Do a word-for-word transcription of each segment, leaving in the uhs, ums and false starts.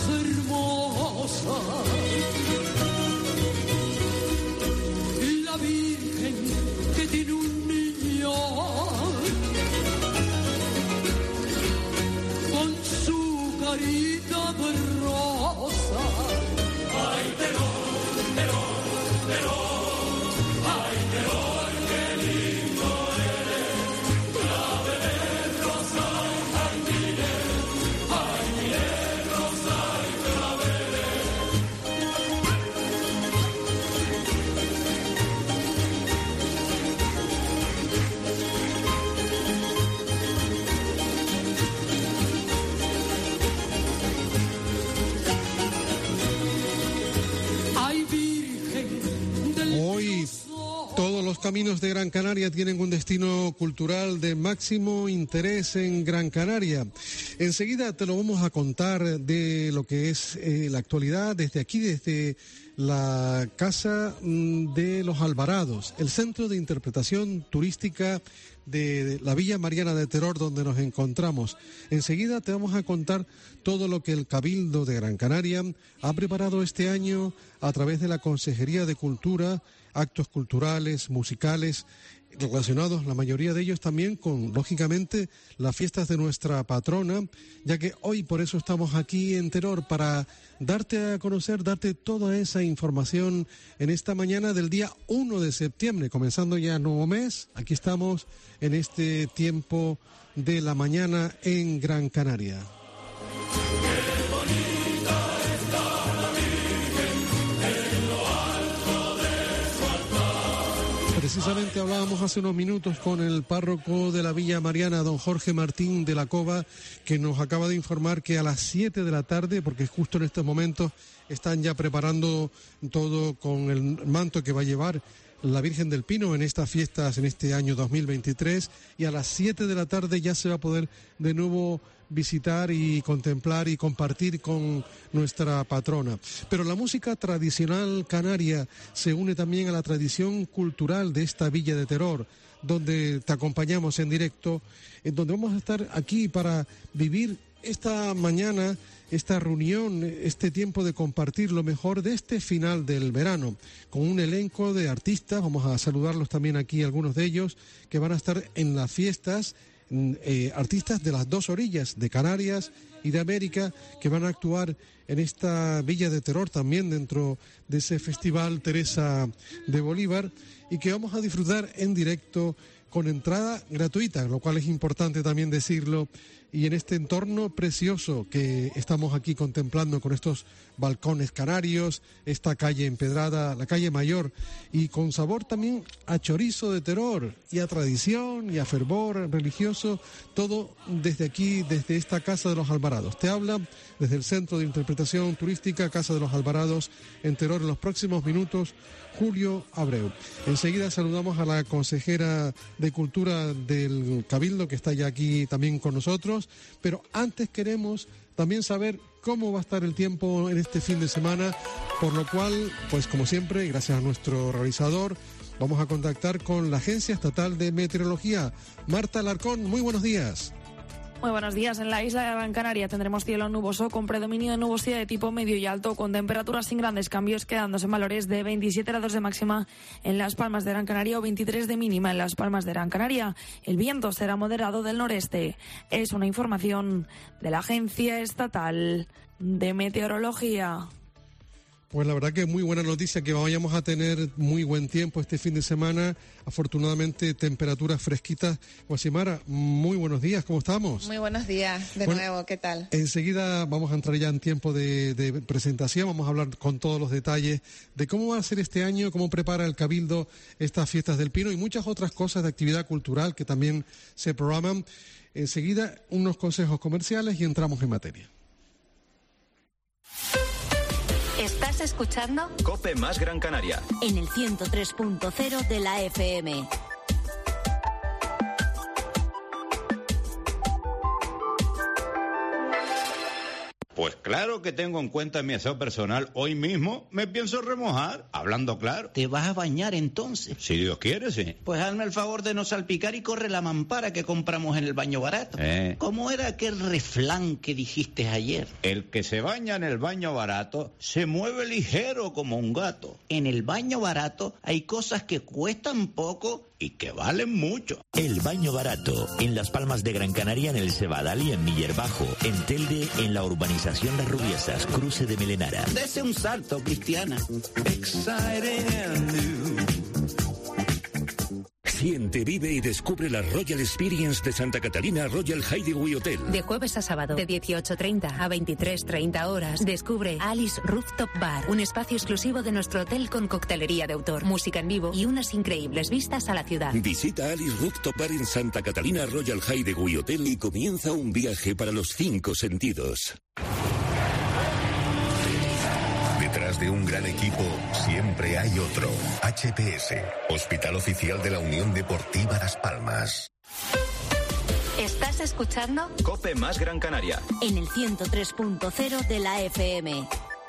hermosa, la Virgen que tiene un niño con su carita de rosa. Ay, terror, terror, terror. Todos los caminos de Gran Canaria tienen un destino cultural de máximo interés en Gran Canaria. Enseguida te lo vamos a contar de lo que es eh, la actualidad desde aquí, desde la Casa de los Alvarados, el centro de interpretación turística de la Villa Mariana de Teror, donde nos encontramos. Enseguida te vamos a contar todo lo que el Cabildo de Gran Canaria ha preparado este año a través de la Consejería de Cultura, actos culturales, musicales, relacionados, la mayoría de ellos también con, lógicamente, las fiestas de nuestra patrona, ya que hoy por eso estamos aquí en Teror, para darte a conocer, darte toda esa información en esta mañana del día uno de septiembre, comenzando ya nuevo mes. Aquí estamos en este tiempo de la mañana en Gran Canaria. Precisamente hablábamos hace unos minutos con el párroco de la Villa Mariana, don Jorge Martín de la Cova, que nos acaba de informar que a las siete de la tarde, porque justo en estos momentos están ya preparando todo con el manto que va a llevar la Virgen del Pino en estas fiestas en este año dos mil veintitrés, y a las siete de la tarde ya se va a poder de nuevo visitar y contemplar y compartir con nuestra patrona. Pero la música tradicional canaria se une también a la tradición cultural de esta Villa de Teror, donde te acompañamos en directo, en donde vamos a estar aquí para vivir esta mañana, esta reunión, este tiempo de compartir lo mejor de este final del verano, con un elenco de artistas. Vamos a saludarlos también aquí, algunos de ellos, que van a estar en las fiestas, eh, artistas de las dos orillas, de Canarias y de América, que van a actuar en esta Villa de Teror, también dentro de ese Festival Teresa de Bolívar, y que vamos a disfrutar en directo con entrada gratuita, lo cual es importante también decirlo, y en este entorno precioso que estamos aquí contemplando con estos balcones canarios, esta calle empedrada, la calle Mayor, y con sabor también a chorizo de Teror y a tradición y a fervor religioso, todo desde aquí, desde esta Casa de los Alvarados. Te habla desde el Centro de Interpretación Turística Casa de los Alvarados en Teror. En los próximos minutos, Julio Abreu. Enseguida saludamos a la consejera de Cultura del Cabildo, que está ya aquí también con nosotros, pero antes queremos también saber cómo va a estar el tiempo en este fin de semana, por lo cual, pues como siempre, gracias a nuestro realizador, vamos a contactar con la Agencia Estatal de Meteorología. Marta Alarcón, muy buenos días. Muy buenos días. En la isla de Gran Canaria tendremos cielo nuboso con predominio de nubosidad de tipo medio y alto, con temperaturas sin grandes cambios, quedándose en valores de veintisiete grados de máxima en Las Palmas de Gran Canaria o veintitrés de mínima en Las Palmas de Gran Canaria. El viento será moderado del noreste. Es una información de la Agencia Estatal de Meteorología. Pues la verdad que es muy buena noticia que vayamos a tener muy buen tiempo este fin de semana. Afortunadamente, temperaturas fresquitas. Guasimara, muy buenos días, ¿cómo estamos? Muy buenos días, de bueno, nuevo, ¿qué tal? Enseguida vamos a entrar ya en tiempo de, de presentación, vamos a hablar con todos los detalles de cómo va a ser este año, cómo prepara el Cabildo estas fiestas del Pino y muchas otras cosas de actividad cultural que también se programan. Enseguida, unos consejos comerciales y entramos en materia. ¿Estás escuchando? COPE más Gran Canaria. En el ciento tres punto cero de la F M. Pues claro que tengo en cuenta mi aseo personal. Hoy mismo me pienso remojar, hablando claro. ¿Te vas a bañar entonces? Si Dios quiere, sí. Pues hazme el favor de no salpicar y corre la mampara que compramos en el baño barato. Eh. ¿Cómo era aquel refrán que dijiste ayer? El que se baña en el baño barato se mueve ligero como un gato. En el baño barato hay cosas que cuestan poco y que valen mucho. El baño barato, en Las Palmas de Gran Canaria, en el Cebadal y en Miller Bajo, en Telde, en la urbanización Las Rubiesas, cruce de Melenara. Dese un salto, Cristiana. Siente, vive y descubre la Royal Experience de Santa Catalina Royal Hideaway Hotel. De jueves a sábado, de dieciocho treinta a veintitrés treinta horas, descubre Alice Rooftop Bar, un espacio exclusivo de nuestro hotel con coctelería de autor, música en vivo y unas increíbles vistas a la ciudad. Visita Alice Rooftop Bar en Santa Catalina Royal Hideaway Hotel y comienza un viaje para los cinco sentidos. Detrás de un gran equipo siempre hay otro. H P S, Hospital Oficial de la Unión Deportiva Las Palmas. ¿Estás escuchando? COPE más Gran Canaria. En el ciento tres punto cero de la F M.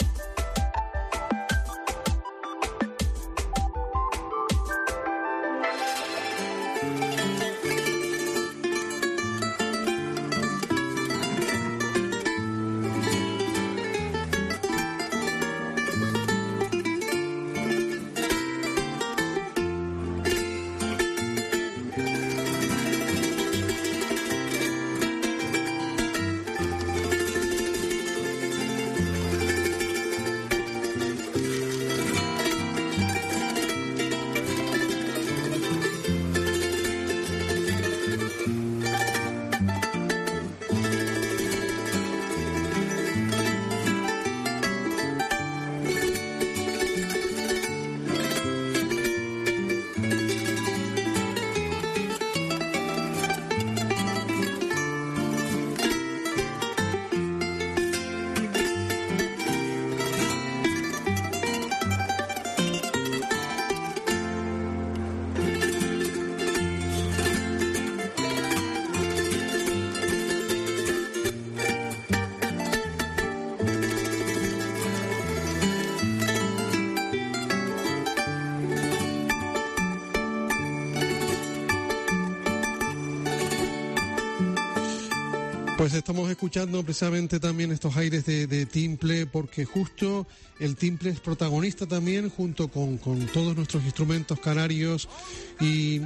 Pues estamos escuchando precisamente también estos aires de, de timple, porque justo el timple es protagonista también, junto con, con todos nuestros instrumentos canarios y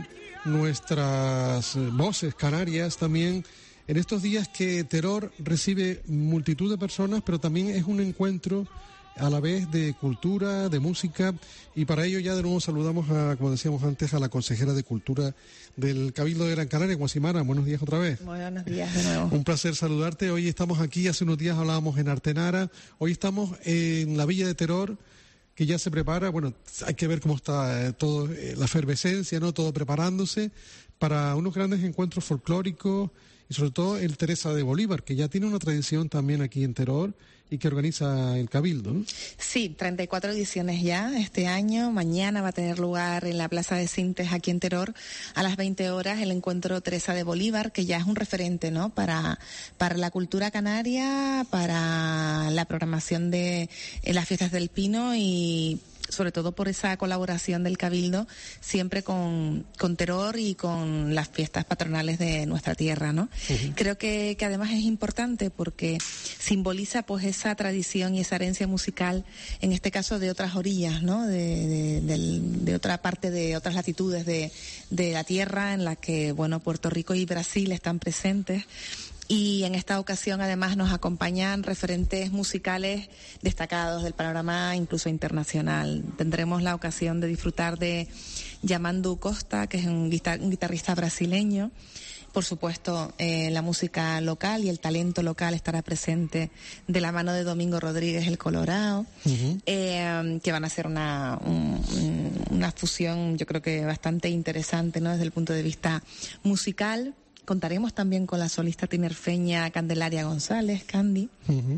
nuestras voces canarias también, en estos días que Teror recibe multitud de personas, pero también es un encuentro a la vez de cultura, de música, y para ello ya de nuevo saludamos a, como decíamos antes, a la consejera de Cultura del Cabildo de Gran Canaria, Guasimara. Buenos días otra vez. Buenos días de nuevo. Un placer saludarte. Hoy estamos aquí, hace unos días hablábamos en Artenara, hoy estamos en la Villa de Teror, que ya se prepara. Bueno, hay que ver cómo está eh, todo, eh, la efervescencia, ¿no? Todo preparándose para unos grandes encuentros folclóricos, y sobre todo el Teresa de Bolívar, que ya tiene una tradición también aquí en Teror y que organiza el Cabildo, ¿no? Sí, treinta y cuatro ediciones ya este año. Mañana va a tener lugar en la Plaza de Sintes, aquí en Teror, a las veinte horas, el encuentro Teresa de Bolívar, que ya es un referente, ¿no? Para, para la cultura canaria, para la programación de en las fiestas del Pino y sobre todo por esa colaboración del Cabildo siempre con, con Teror y con las fiestas patronales de nuestra tierra, ¿no? Uh-huh. Creo que, que además es importante porque simboliza pues esa tradición y esa herencia musical, en este caso de otras orillas, ¿no? De, de, de, de otra parte, de otras latitudes de, de la tierra, en la que, bueno, Puerto Rico y Brasil están presentes. Y en esta ocasión además nos acompañan referentes musicales destacados del panorama incluso internacional. Tendremos la ocasión de disfrutar de Yamandu Costa, que es un, guitar- un guitarrista brasileño. Por supuesto, eh, la música local y el talento local estará presente de la mano de Domingo Rodríguez, el Colorado, uh-huh. eh, que van a hacer una, un, una fusión, yo creo que bastante interesante, ¿no? Desde el punto de vista musical. Contaremos también con la solista tinerfeña Candelaria González, Candy. Uh-huh.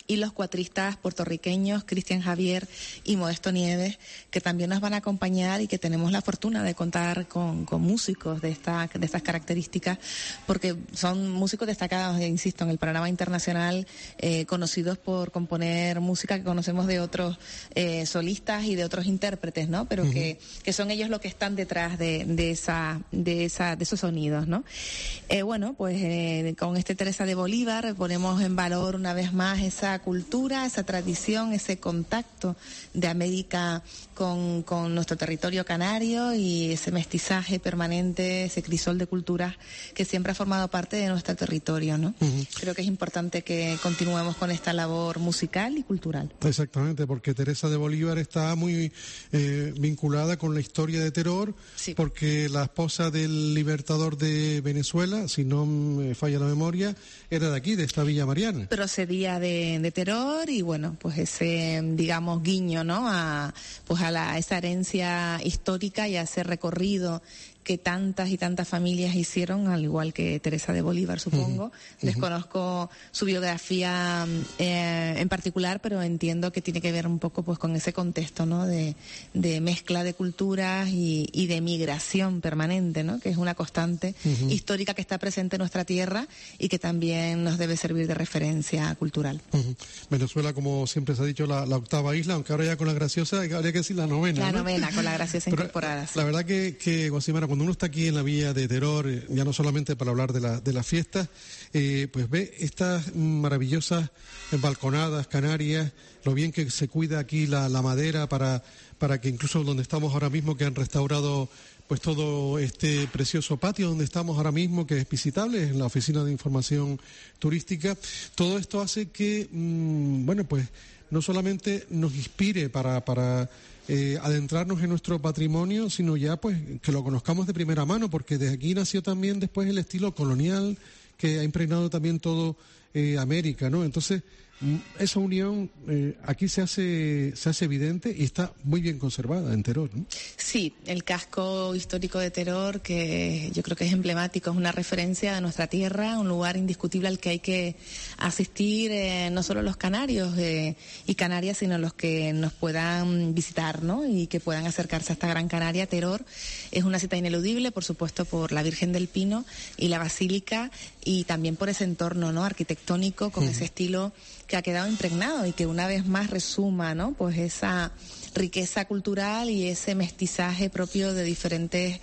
y los cuatristas puertorriqueños Cristian Javier y Modesto Nieves, que también nos van a acompañar y que tenemos la fortuna de contar con, con músicos de, esta, de estas características, porque son músicos destacados, insisto, en el panorama internacional, eh, conocidos por componer música que conocemos de otros eh, solistas y de otros intérpretes, ¿no? Pero uh-huh. que, que son ellos los que están detrás de, de, esa, de, esa, de esos sonidos, ¿no? Eh, bueno, pues eh, con este Teresa de Bolívar ponemos en valor una vez más esa cultura, esa tradición, ese contacto de América con, con nuestro territorio canario y ese mestizaje permanente, ese crisol de culturas que siempre ha formado parte de nuestro territorio, ¿no? Uh-huh. Creo que es importante que continuemos con esta labor musical y cultural. Exactamente, porque Teresa de Bolívar está muy eh, vinculada con la historia de Teror, sí. porque la esposa del libertador de Venezuela, si no me falla la memoria, era de aquí, de esta Villa Mariana. Procedía de, de Teror y bueno, pues ese, digamos, guiño, ¿no? A, pues a la, esa herencia histórica y a ese recorrido que tantas y tantas familias hicieron, al igual que Teresa de Bolívar, supongo. Uh-huh. Desconozco su biografía eh, en particular, pero entiendo que tiene que ver un poco pues con ese contexto, ¿no? De, de mezcla de culturas y, y de migración permanente, ¿no? Que es una constante uh-huh. histórica que está presente en nuestra tierra y que también nos debe servir de referencia cultural. Uh-huh. Venezuela, como siempre se ha dicho, la, la octava isla, aunque ahora ya con la Graciosa habría que decir la novena. La ¿no? novena, con la Graciosa incorporada. La verdad que, que Guasimara, cuando uno está aquí en la Villa de Teror, ya no solamente para hablar de la de las fiestas, eh, pues ve estas maravillosas balconadas canarias, lo bien que se cuida aquí la, la madera para, para que incluso donde estamos ahora mismo, que han restaurado pues todo este precioso patio donde estamos ahora mismo, que es visitable, en la Oficina de Información Turística, todo esto hace que, mmm, bueno, pues no solamente nos inspire para... para Eh, adentrarnos en nuestro patrimonio, sino ya pues que lo conozcamos de primera mano, porque de aquí nació también después el estilo colonial que ha impregnado también todo eh, América, ¿no? Entonces, esa unión eh, aquí se hace se hace evidente y está muy bien conservada en Teror, ¿no? Sí, el casco histórico de Teror, que yo creo que es emblemático, es una referencia de nuestra tierra, un lugar indiscutible al que hay que asistir, eh, no solo los canarios eh, y Canarias, sino los que nos puedan visitar, ¿no? Y que puedan acercarse a esta Gran Canaria. Teror es una cita ineludible, por supuesto, por la Virgen del Pino y la Basílica, y también por ese entorno, ¿no? Arquitectónico, con uh-huh. ese estilo que ha quedado impregnado y que una vez más resuma, ¿no? Pues esa riqueza cultural y ese mestizaje propio de diferentes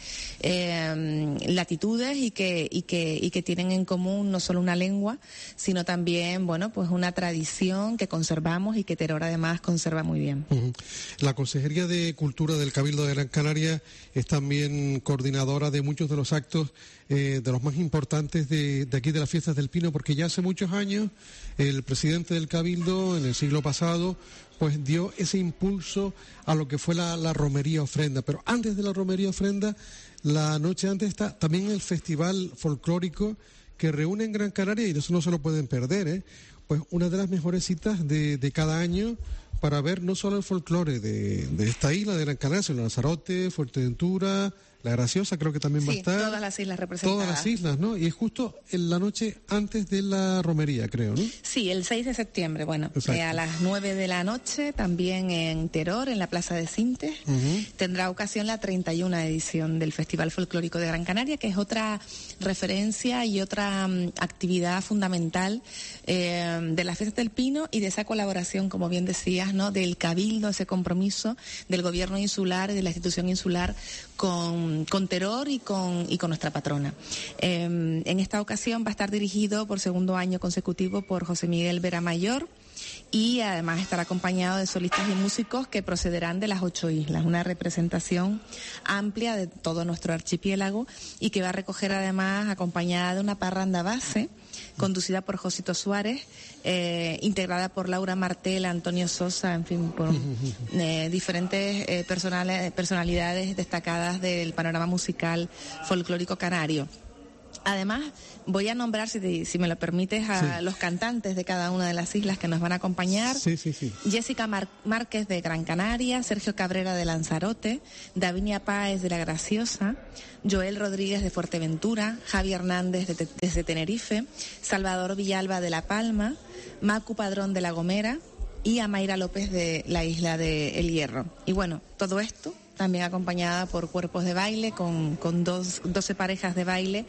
eh, latitudes y que y que y que tienen en común no solo una lengua, sino también, bueno, pues una tradición que conservamos y que Teror además conserva muy bien. Uh-huh. La Consejería de Cultura del Cabildo de Gran Canaria es también coordinadora de muchos de los actos eh, de los más importantes de, de aquí de las Fiestas del Pino, porque ya hace muchos años el presidente del Cabildo, en el siglo pasado, pues dio ese impulso a lo que fue la, la romería ofrenda. Pero antes de la romería ofrenda, la noche antes está también el festival folclórico que reúne en Gran Canaria, y eso no se lo pueden perder, ¿eh? Pues una de las mejores citas de, de cada año para ver no solo el folclore de, de esta isla de Gran Canaria, sino Lanzarote, Fuerteventura, La Graciosa, creo que también sí, va a estar. Todas las islas representadas. Todas las islas, ¿no? Y es justo en la noche antes de la romería, creo, ¿no? Sí, el seis de septiembre, bueno, eh, a las nueve de la noche, también en Teror, en la Plaza de Sintes, uh-huh. tendrá ocasión la treinta y una edición del Festival Folclórico de Gran Canaria, que es otra referencia y otra um, actividad fundamental eh, de las Fiestas del Pino y de esa colaboración, como bien decías, ¿no? Del Cabildo, ese compromiso del gobierno insular y de la institución insular con, con Teror y con, y con nuestra patrona. Eh, en esta ocasión va a estar dirigido por segundo año consecutivo por José Miguel Vera Mayor, y además estará acompañado de solistas y músicos que procederán de las ocho islas, una representación amplia de todo nuestro archipiélago y que va a recoger además acompañada de una parranda base conducida por Josito Suárez, eh, integrada por Laura Martel, Antonio Sosa, en fin, por eh, diferentes eh, personales, personalidades destacadas del panorama musical folclórico canario. Además, voy a nombrar, si, te, si me lo permites, a sí. los cantantes de cada una de las islas que nos van a acompañar. Sí, sí, sí. Jessica Mar- Márquez de Gran Canaria, Sergio Cabrera de Lanzarote, Davinia Páez de La Graciosa, Joel Rodríguez de Fuerteventura, Javi Hernández de, de, desde Tenerife, Salvador Villalba de La Palma, Macu Padrón de La Gomera y a Mayra López de la isla de El Hierro. Y bueno, todo esto también acompañada por cuerpos de baile, con, con dos, doce parejas de baile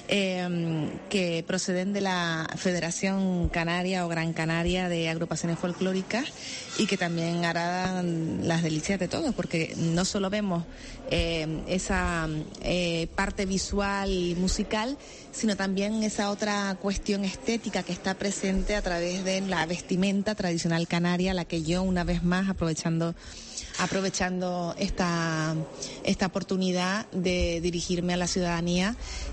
eh, que proceden de la Federación Canaria o Gran Canaria de Agrupaciones Folclóricas y que también harán las delicias de todos, porque no solo vemos eh, esa eh, parte visual y musical, sino también esa otra cuestión estética que está presente a través de la vestimenta tradicional canaria, la que yo, una vez más, aprovechando aprovechando esta, esta oportunidad de dirigirme a la ciudadanía,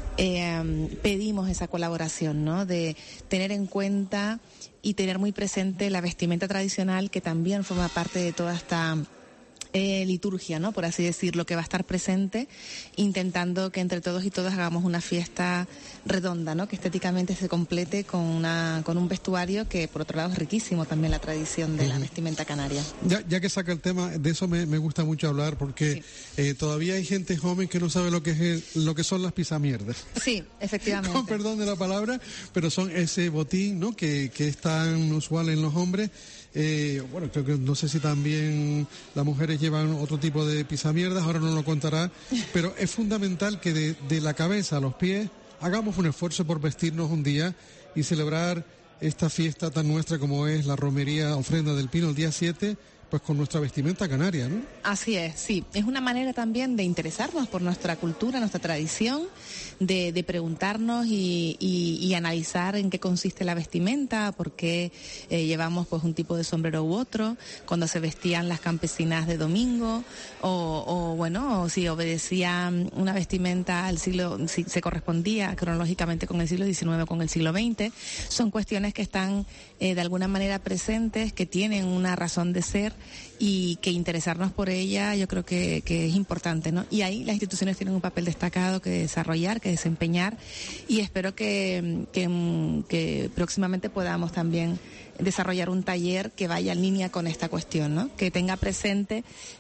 eh, pedimos esa colaboración, ¿no? De tener en cuenta y tener muy presente la vestimenta tradicional, que también forma parte de toda esta Eh, liturgia, ¿no? Por así decirlo, que va a estar presente, intentando que entre todos y todas hagamos una fiesta redonda, ¿no? Que estéticamente se complete con una con un vestuario que, por otro lado, es riquísimo también la tradición de uh-huh. la vestimenta canaria. Ya, ya que saca el tema, de eso me, me gusta mucho hablar, porque sí. eh, todavía hay gente joven que no sabe lo que es el, lo que son las pisamierdas. Sí, efectivamente. Con perdón de la palabra, pero son ese botín, ¿no? Que, que es tan usual en los hombres. Eh, bueno, creo que no sé si también las mujeres llevan otro tipo de pisamierdas, ahora no lo contará, pero es fundamental que de, de la cabeza a los pies hagamos un esfuerzo por vestirnos un día y celebrar esta fiesta tan nuestra como es la romería Ofrenda del Pino el día siete, pues con nuestra vestimenta canaria, ¿no? Así es, sí. Es una manera también de interesarnos por nuestra cultura, nuestra tradición, de, de preguntarnos y, y, y analizar en qué consiste la vestimenta, por qué eh, llevamos pues un tipo de sombrero u otro, cuando se vestían las campesinas de domingo, o, o bueno, o si obedecían una vestimenta al siglo, si se correspondía cronológicamente con el siglo diecinueve o con el siglo veinte. Son cuestiones que están eh, de alguna manera presentes, que tienen una razón de ser, y que interesarnos por ella yo creo que, que es importante, ¿no? Y ahí las instituciones tienen un papel destacado que desarrollar, que desempeñar, y espero que, que, que próximamente podamos también desarrollar un taller que vaya en línea con esta cuestión, ¿no? Que tenga presente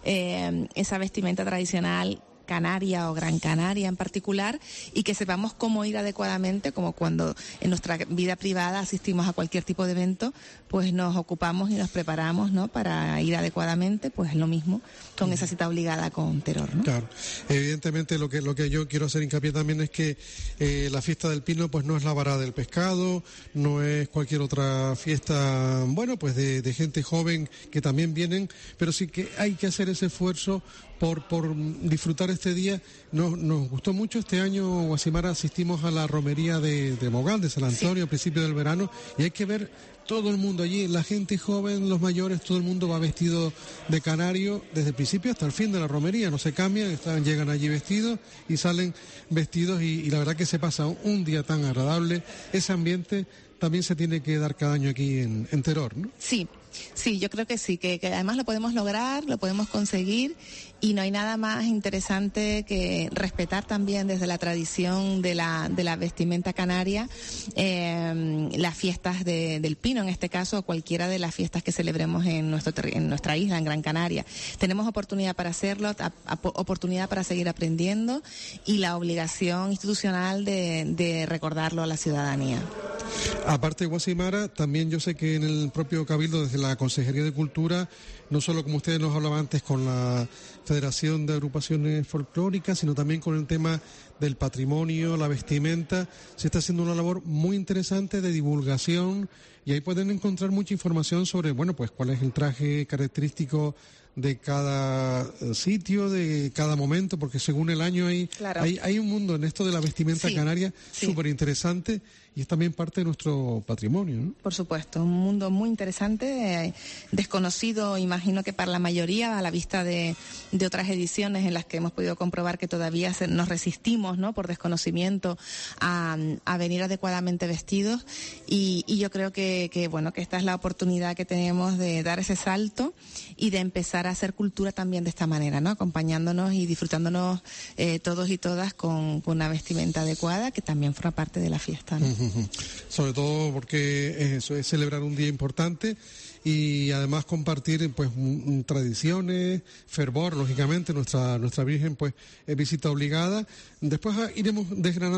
eh, esa vestimenta tradicional canaria o Gran Canaria en particular, y que sepamos cómo ir adecuadamente, como cuando en nuestra vida privada asistimos a cualquier tipo de evento, pues nos ocupamos y nos preparamos, ¿no? Para ir adecuadamente, pues lo mismo con esa cita obligada con Teror, ¿no? Claro, evidentemente lo que lo que yo quiero hacer hincapié también es que eh, la fiesta del Pino pues no es la varada del pescado, no es cualquier otra fiesta, bueno, pues de, de gente joven que también vienen, pero sí que hay que hacer ese esfuerzo por por disfrutar este día. Nos, nos gustó mucho este año, Guasimara, asistimos a la romería de, de Mogal, de San Antonio, sí. a principios del verano, y hay que ver todo el mundo allí, la gente joven, los mayores, todo el mundo va vestido de canario desde el principio hasta el fin de la romería, no se cambian, están, llegan allí vestidos y salen vestidos, y, y la verdad que se pasa un, un día tan agradable. Ese ambiente también se tiene que dar cada año aquí en, en Teror, ¿no? Sí, sí, yo creo que sí, que, que además lo podemos lograr, lo podemos conseguir, y no hay nada más interesante que respetar también desde la tradición de la de la vestimenta canaria eh, las fiestas de, del Pino, en este caso, o cualquiera de las fiestas que celebremos en nuestro en nuestra isla, en Gran Canaria. Tenemos oportunidad para hacerlo, a, a, oportunidad para seguir aprendiendo, y la obligación institucional de, de recordarlo a la ciudadanía. Aparte de Guasimara, también yo sé que en el propio Cabildo, desde la Consejería de Cultura, no solo como ustedes nos hablaban antes con la Federación de Agrupaciones Folclóricas, sino también con el tema del patrimonio, la vestimenta, se está haciendo una labor muy interesante de divulgación, y ahí pueden encontrar mucha información sobre, bueno, pues cuál es el traje característico de cada sitio, de cada momento, porque según el año hay, claro. hay, hay un mundo en esto de la vestimenta sí, canaria sí. súper interesante, y es también parte de nuestro patrimonio, ¿no? Por supuesto, un mundo muy interesante, eh, desconocido, imagino que para la mayoría, a la vista de, de otras ediciones en las que hemos podido comprobar que todavía se, nos resistimos, ¿no? Por desconocimiento a, a venir adecuadamente vestidos, y, y yo creo que, que, bueno, que esta es la oportunidad que tenemos de dar ese salto y de empezar a hacer cultura también de esta manera, ¿no? Acompañándonos y disfrutándonos eh, todos y todas con, con una vestimenta adecuada, que también forma parte de la fiesta, ¿no? Uh-huh. Sobre todo porque eso es celebrar un día importante, y además compartir pues un, un, tradiciones, fervor, lógicamente, nuestra nuestra Virgen pues es visita obligada. Después iremos desgranando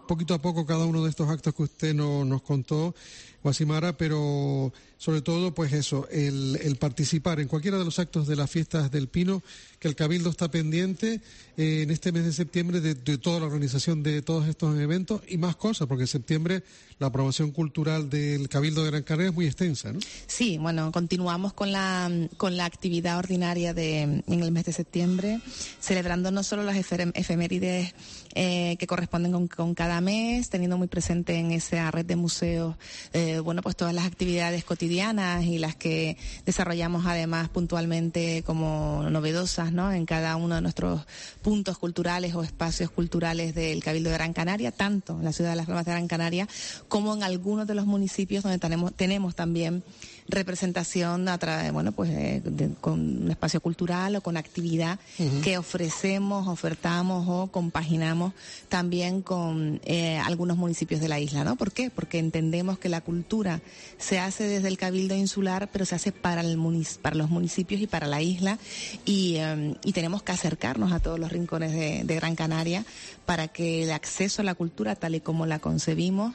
poquito a poco cada uno de estos actos que usted no, nos contó, Guasimara, pero sobre todo, pues eso, el, el participar en cualquiera de los actos de las fiestas del Pino, que el Cabildo está pendiente eh, en este mes de septiembre de, de toda la organización de todos estos eventos y más cosas, porque en septiembre la programación cultural del Cabildo de Gran Canaria es muy extensa, ¿no? Sí, bueno, continuamos con la con la actividad ordinaria de en el mes de septiembre, celebrando no solo las efemérides eh, que corresponden con, con cada mes, teniendo muy presente en esa red de museos, eh, bueno, pues todas las actividades cotidianas y las que desarrollamos además puntualmente como novedosas, ¿no? En cada uno de nuestros puntos culturales o espacios culturales del Cabildo de Gran Canaria, tanto en la ciudad de Las Palmas de Gran Canaria como en algunos de los municipios donde tenemos, tenemos también representación a través, bueno, pues eh, de, con un espacio cultural o con actividad uh-huh. que ofrecemos, ofertamos o compaginamos también con eh, algunos municipios de la isla, ¿no? ¿Por qué? Porque entendemos que la cultura se hace desde el Cabildo Insular, pero se hace para el munic- para los municipios y para la isla y, eh, y tenemos que acercarnos a todos los rincones de, de Gran Canaria para que el acceso a la cultura tal y como la concebimos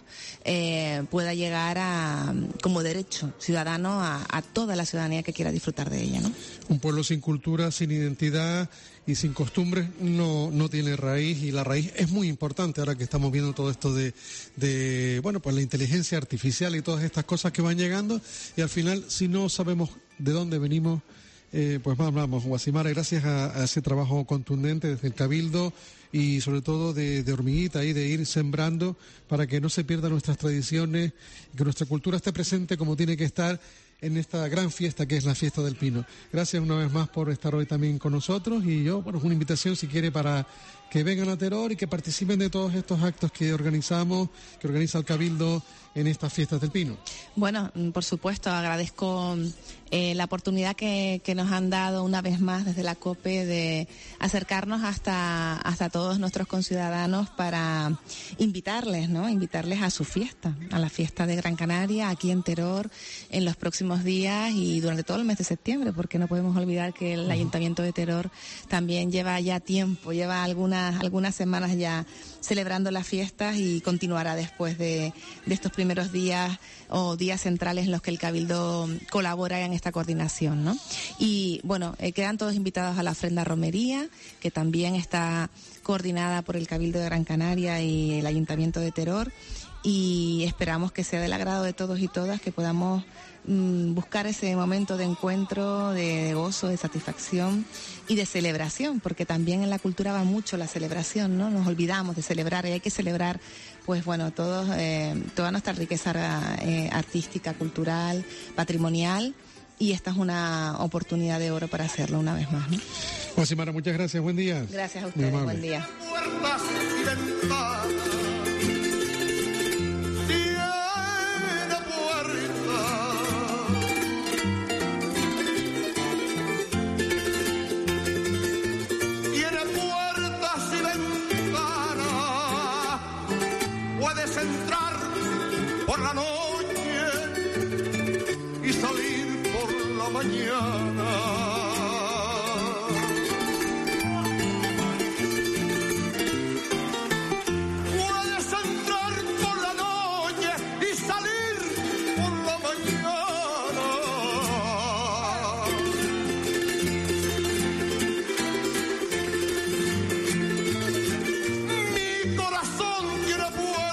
eh, pueda llegar a como derecho ciudadano a, a toda la ciudadanía que quiera disfrutar de ella, ¿no? Un pueblo sin cultura, sin identidad y sin costumbres no, no tiene raíz, y la raíz es muy importante ahora que estamos viendo todo esto de, de, bueno, pues la inteligencia artificial y todas estas cosas que van llegando, y al final si no sabemos de dónde venimos, eh, pues más vamos, Guasimara, gracias a, a ese trabajo contundente desde el Cabildo y sobre todo de, de hormiguita y de ir sembrando para que no se pierdan nuestras tradiciones y que nuestra cultura esté presente como tiene que estar en esta gran fiesta que es la Fiesta del Pino. Gracias una vez más por estar hoy también con nosotros, y yo, bueno, es una invitación si quiere para que vengan a Teror y que participen de todos estos actos que organizamos, que organiza el Cabildo en estas Fiestas del Pino. Bueno, por supuesto, agradezco eh, la oportunidad que, que nos han dado una vez más desde la COPE de acercarnos hasta, hasta todos nuestros conciudadanos para invitarles, ¿no? Invitarles a su fiesta, a la fiesta de Gran Canaria, aquí en Teror, en los próximos días y durante todo el mes de septiembre, porque no podemos olvidar que el Ayuntamiento de Teror también lleva ya tiempo, lleva algunas, algunas semanas ya celebrando las fiestas y continuará después de, de estos primeros días o días centrales en los que el Cabildo colabora en esta coordinación, ¿no? Y bueno, eh, quedan todos invitados a la ofrenda romería, que también está coordinada por el Cabildo de Gran Canaria y el Ayuntamiento de Teror, y esperamos que sea del agrado de todos y todas, que podamos mmm, buscar ese momento de encuentro, de, de gozo, de satisfacción y de celebración, porque también en la cultura va mucho la celebración, ¿no? Nos olvidamos de celebrar y hay que celebrar, pues bueno, todos, eh, toda nuestra riqueza eh, artística, cultural, patrimonial, y esta es una oportunidad de oro para hacerlo una vez más, ¿no? Guasimara, muchas gracias, buen día. Gracias a ustedes, buen día. Entrar por la noche y salir por la mañana. Puedes entrar por la noche y salir por la mañana. Mi corazón tiene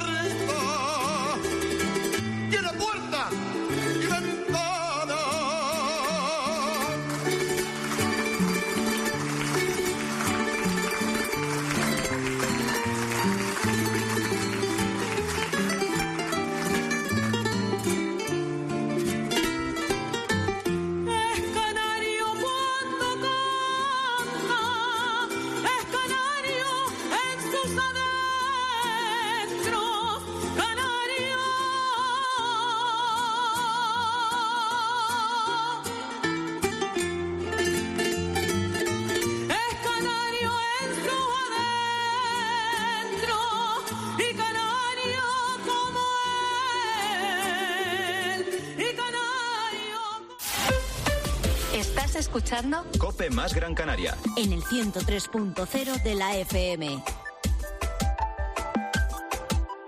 escuchando COPE más Gran Canaria en el ciento tres punto cero de la F M.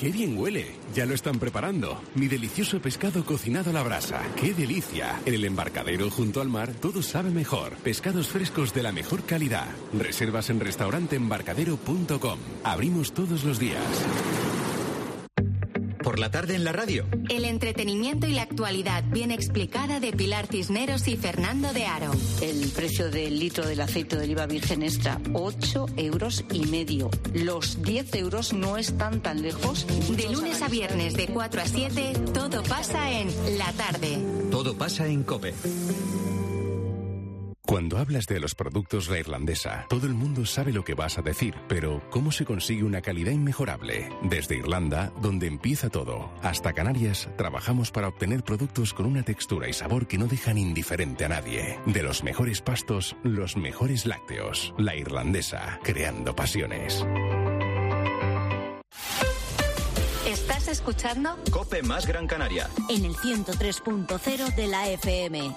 ¡Qué bien huele! Ya lo están preparando. Mi delicioso pescado cocinado a la brasa. ¡Qué delicia! En el embarcadero junto al mar todo sabe mejor. Pescados frescos de la mejor calidad. Reservas en restaurante embarcadero punto com. Abrimos todos los días. Por la tarde en la radio. El entretenimiento y la actualidad bien explicada de Pilar Cisneros y Fernando de Aro. El precio del litro del aceite de oliva virgen extra, ocho euros y medio. Los diez euros no están tan lejos. De lunes a viernes de cuatro a siete, todo pasa en La Tarde. Todo pasa en COPE. Cuando hablas de los productos La Irlandesa, todo el mundo sabe lo que vas a decir, pero ¿cómo se consigue una calidad inmejorable? Desde Irlanda, donde empieza todo, hasta Canarias, trabajamos para obtener productos con una textura y sabor que no dejan indiferente a nadie. De los mejores pastos, los mejores lácteos. La Irlandesa, creando pasiones. ¿Estás escuchando? COPE más Gran Canaria. En el ciento tres punto cero de la F M.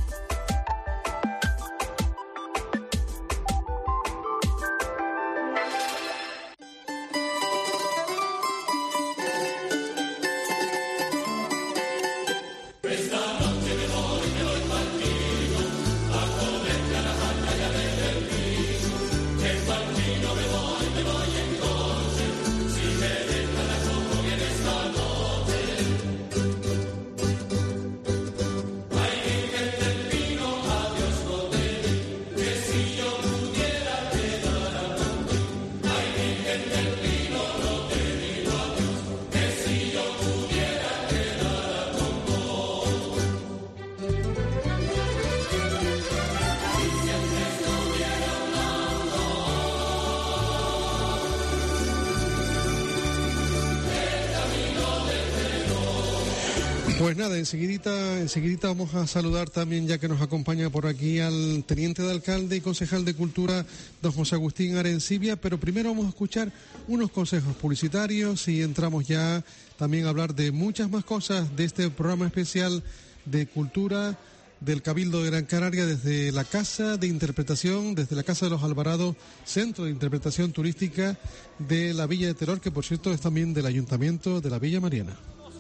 Pues nada, enseguidita, enseguidita vamos a saludar también, ya que nos acompaña por aquí, al teniente de alcalde y concejal de Cultura, don José Agustín Arencibia, pero primero vamos a escuchar unos consejos publicitarios y entramos ya también a hablar de muchas más cosas de este programa especial de Cultura del Cabildo de Gran Canaria, desde la Casa de Interpretación, desde la Casa de los Alvarados, Centro de Interpretación Turística de la Villa de Teror, que por cierto es también del Ayuntamiento de la Villa Mariana.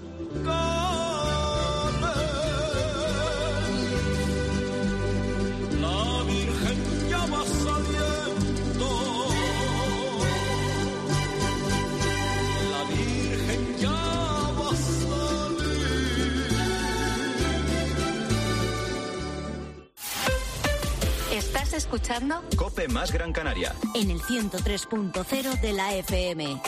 ¿Estás escuchando? COPE más Gran Canaria. En el ciento tres punto cero de la F M.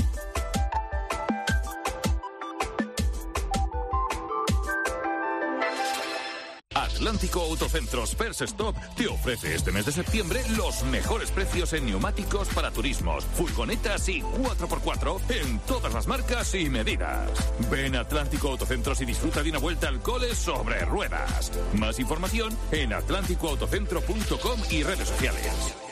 Atlántico Autocentros First Stop te ofrece este mes de septiembre los mejores precios en neumáticos para turismos, furgonetas y cuatro por cuatro en todas las marcas y medidas. Ven a Atlántico Autocentros y disfruta de una vuelta al cole sobre ruedas. Más información en atlántico autocentro punto com y redes sociales.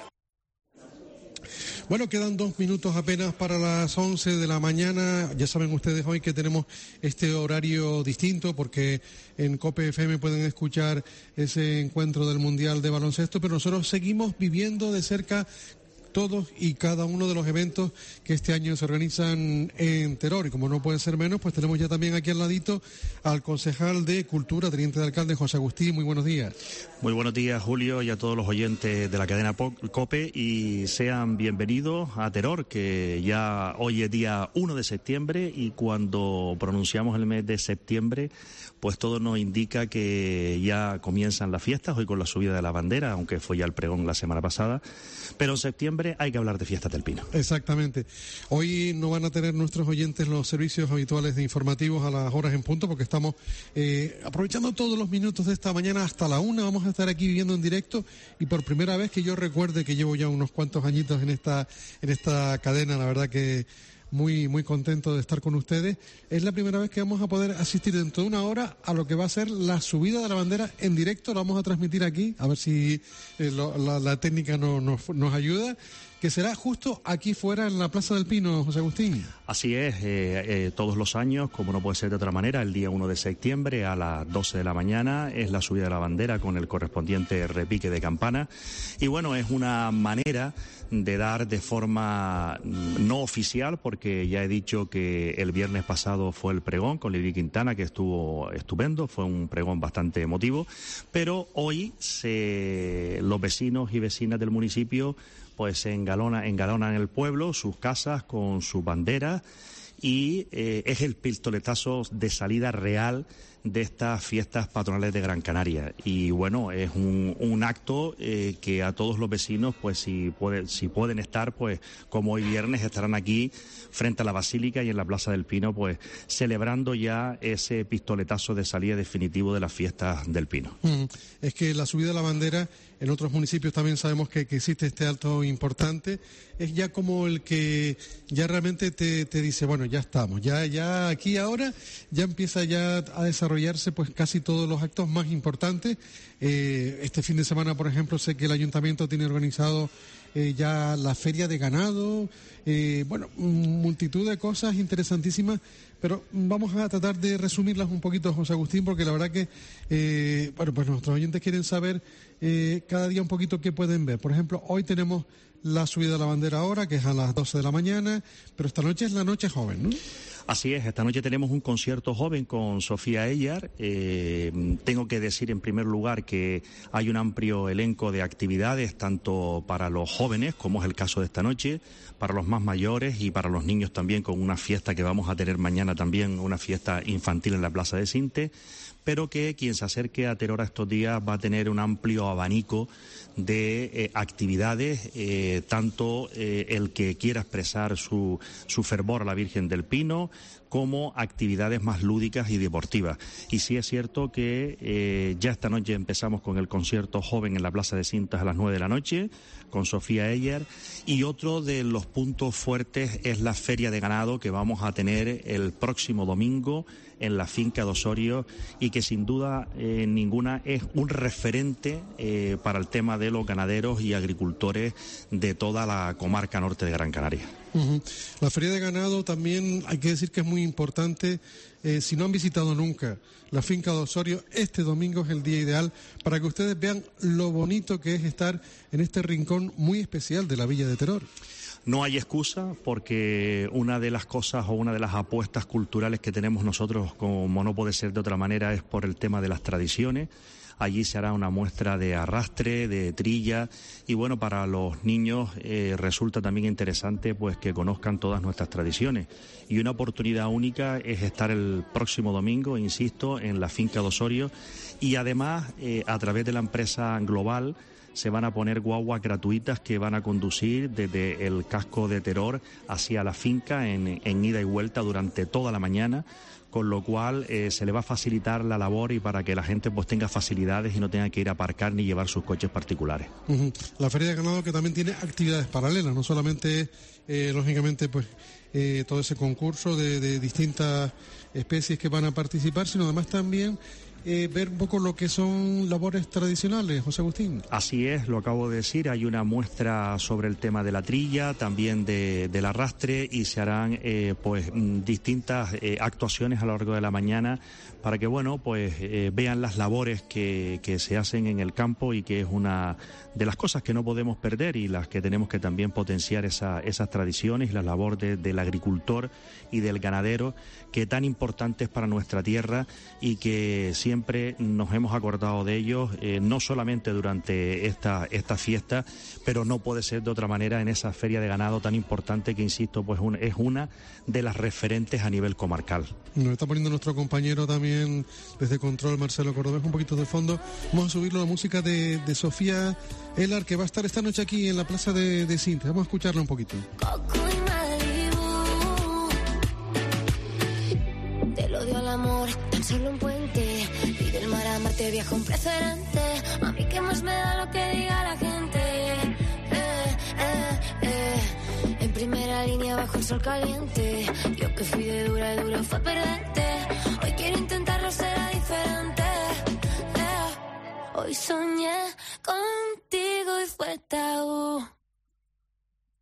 Bueno, quedan dos minutos apenas para las once de la mañana. Ya saben ustedes hoy que tenemos este horario distinto porque en COPE F M pueden escuchar ese encuentro del Mundial de Baloncesto, pero nosotros seguimos viviendo de cerca todos y cada uno de los eventos que este año se organizan en Teror. Y como no puede ser menos, pues tenemos ya también aquí al ladito al concejal de Cultura, teniente de alcalde, José Agustín. Muy buenos días. Muy buenos días, Julio, y a todos los oyentes de la cadena COPE, y sean bienvenidos a Teror, que ya hoy es día uno de septiembre, y cuando pronunciamos el mes de septiembre, pues todo nos indica que ya comienzan las fiestas, hoy con la subida de la bandera, aunque fue ya el pregón la semana pasada, pero en septiembre hay que hablar de Fiestas del Pino. Exactamente. Hoy no van a tener nuestros oyentes los servicios habituales de informativos a las horas en punto, porque estamos eh, aprovechando todos los minutos de esta mañana hasta la una. Vamos a estar aquí viviendo en directo, y por primera vez que yo recuerde, que llevo ya unos cuantos añitos en esta, en esta cadena, la verdad que muy muy contento de estar con ustedes. Es la primera vez que vamos a poder asistir dentro de una hora a lo que va a ser la subida de la bandera en directo. Lo vamos a transmitir aquí, a ver si eh, lo, la, la técnica no, nos, nos ayuda, que será justo aquí fuera en la Plaza del Pino, José Agustín. Así es, eh, eh, todos los años, como no puede ser de otra manera, el día uno de septiembre a las doce de la mañana es la subida de la bandera con el correspondiente repique de campana. Y bueno, es una manera de dar de forma no oficial, porque ya he dicho que el viernes pasado fue el pregón con Lili Quintana, que estuvo estupendo, fue un pregón bastante emotivo, pero hoy se, los vecinos y vecinas del municipio pues se engalona, engalonan el pueblo, sus casas con sus banderas, y eh, es el pistoletazo de salida real de estas fiestas patronales de Gran Canaria. Y bueno, es un, un acto eh, que a todos los vecinos, pues si, puede, si pueden estar, pues como hoy viernes estarán aquí frente a la Basílica y en la Plaza del Pino, pues celebrando ya ese pistoletazo de salida definitivo de las fiestas del Pino. Mm, es que la subida de la bandera, en otros municipios también sabemos que, que existe este acto importante, es ya como el que ya realmente te, te dice, bueno, ya estamos, ya, ya aquí ahora ya empieza ya a desarrollarse pues casi todos los actos más importantes. Eh, este fin de semana, por ejemplo, sé que el Ayuntamiento tiene organizado eh, ya la feria de ganado, eh, bueno, multitud de cosas interesantísimas, pero vamos a tratar de resumirlas un poquito, José Agustín, porque la verdad que, eh, bueno, pues nuestros oyentes quieren saber eh, cada día un poquito qué pueden ver. Por ejemplo, hoy tenemos la subida de la bandera ahora, que es a las doce de la mañana, pero esta noche es la noche joven, ¿no? Así es, esta noche tenemos un concierto joven con Sofía Eyar. Eh, tengo que decir en primer lugar que hay un amplio elenco de actividades, tanto para los jóvenes, como es el caso de esta noche, para los más mayores y para los niños también, con una fiesta que vamos a tener mañana también, una fiesta infantil en la Plaza de Sinte, pero que quien se acerque a Teror estos días va a tener un amplio abanico de eh, actividades, eh, tanto eh, el que quiera expresar su, su fervor a la Virgen del Pino, como actividades más lúdicas y deportivas. Y sí es cierto que eh, ya esta noche empezamos con el concierto joven en la Plaza de Cintas a las nueve de la noche, con Sofía Eyar, y otro de los puntos fuertes es la Feria de Ganado que vamos a tener el próximo domingo en la finca de Osorio, y que sin duda eh, ninguna es un referente eh, para el tema de los ganaderos y agricultores de toda la comarca norte de Gran Canaria. Uh-huh. La feria de ganado también hay que decir que es muy importante. Eh, si no han visitado nunca la finca de Osorio, este domingo es el día ideal para que ustedes vean lo bonito que es estar en este rincón muy especial de la Villa de Teror. No hay excusa, porque una de las cosas o una de las apuestas culturales que tenemos nosotros, como no puede ser de otra manera, es por el tema de las tradiciones. Allí se hará una muestra de arrastre, de trilla, y bueno, para los niños eh, resulta también interesante pues que conozcan todas nuestras tradiciones. Y una oportunidad única es estar el próximo domingo, insisto, en la finca de Osorio, y además eh, a través de la empresa Global se van a poner guaguas gratuitas que van a conducir desde el casco de Teror hacia la finca en, en ida y vuelta durante toda la mañana, con lo cual eh, se le va a facilitar la labor y para que la gente pues tenga facilidades y no tenga que ir a aparcar ni llevar sus coches particulares. Uh-huh. La Feria de Ganado, que también tiene actividades paralelas, no solamente, eh, lógicamente, pues eh, todo ese concurso de, de distintas especies que van a participar, sino además también Eh, ver un poco lo que son labores tradicionales, José Agustín. Así es, lo acabo de decir, hay una muestra sobre el tema de la trilla, también de, del arrastre, y se harán eh, pues distintas eh, actuaciones a lo largo de la mañana para que, bueno, pues eh, vean las labores que, que se hacen en el campo, y que es una de las cosas que no podemos perder y las que tenemos que también potenciar esa, esas tradiciones y la labor de, del agricultor y del ganadero, que tan importante es para nuestra tierra y que siempre nos hemos acordado de ellos, eh, no solamente durante esta, esta fiesta, pero no puede ser de otra manera en esa feria de ganado tan importante que, insisto, pues un, es una de las referentes a nivel comarcal. Nos está poniendo nuestro compañero también desde Control, Marcelo Cordobés, un poquito de fondo. Vamos a subirlo la música de, de Sofía Eyar, que va a estar esta noche aquí en la Plaza de, de Sinte. Vamos a escucharla un poquito. Del odio al amor, tan solo un puente. Y del mar a Marte viaja un precedente. A mí qué más me da lo que diga la gente. Eh, eh, eh. En primera línea bajo el sol caliente. Yo que fui de dura y duro fue perderte. Hoy quiero intentarlo, será diferente. Eh. Hoy soñé contigo y fue tabú.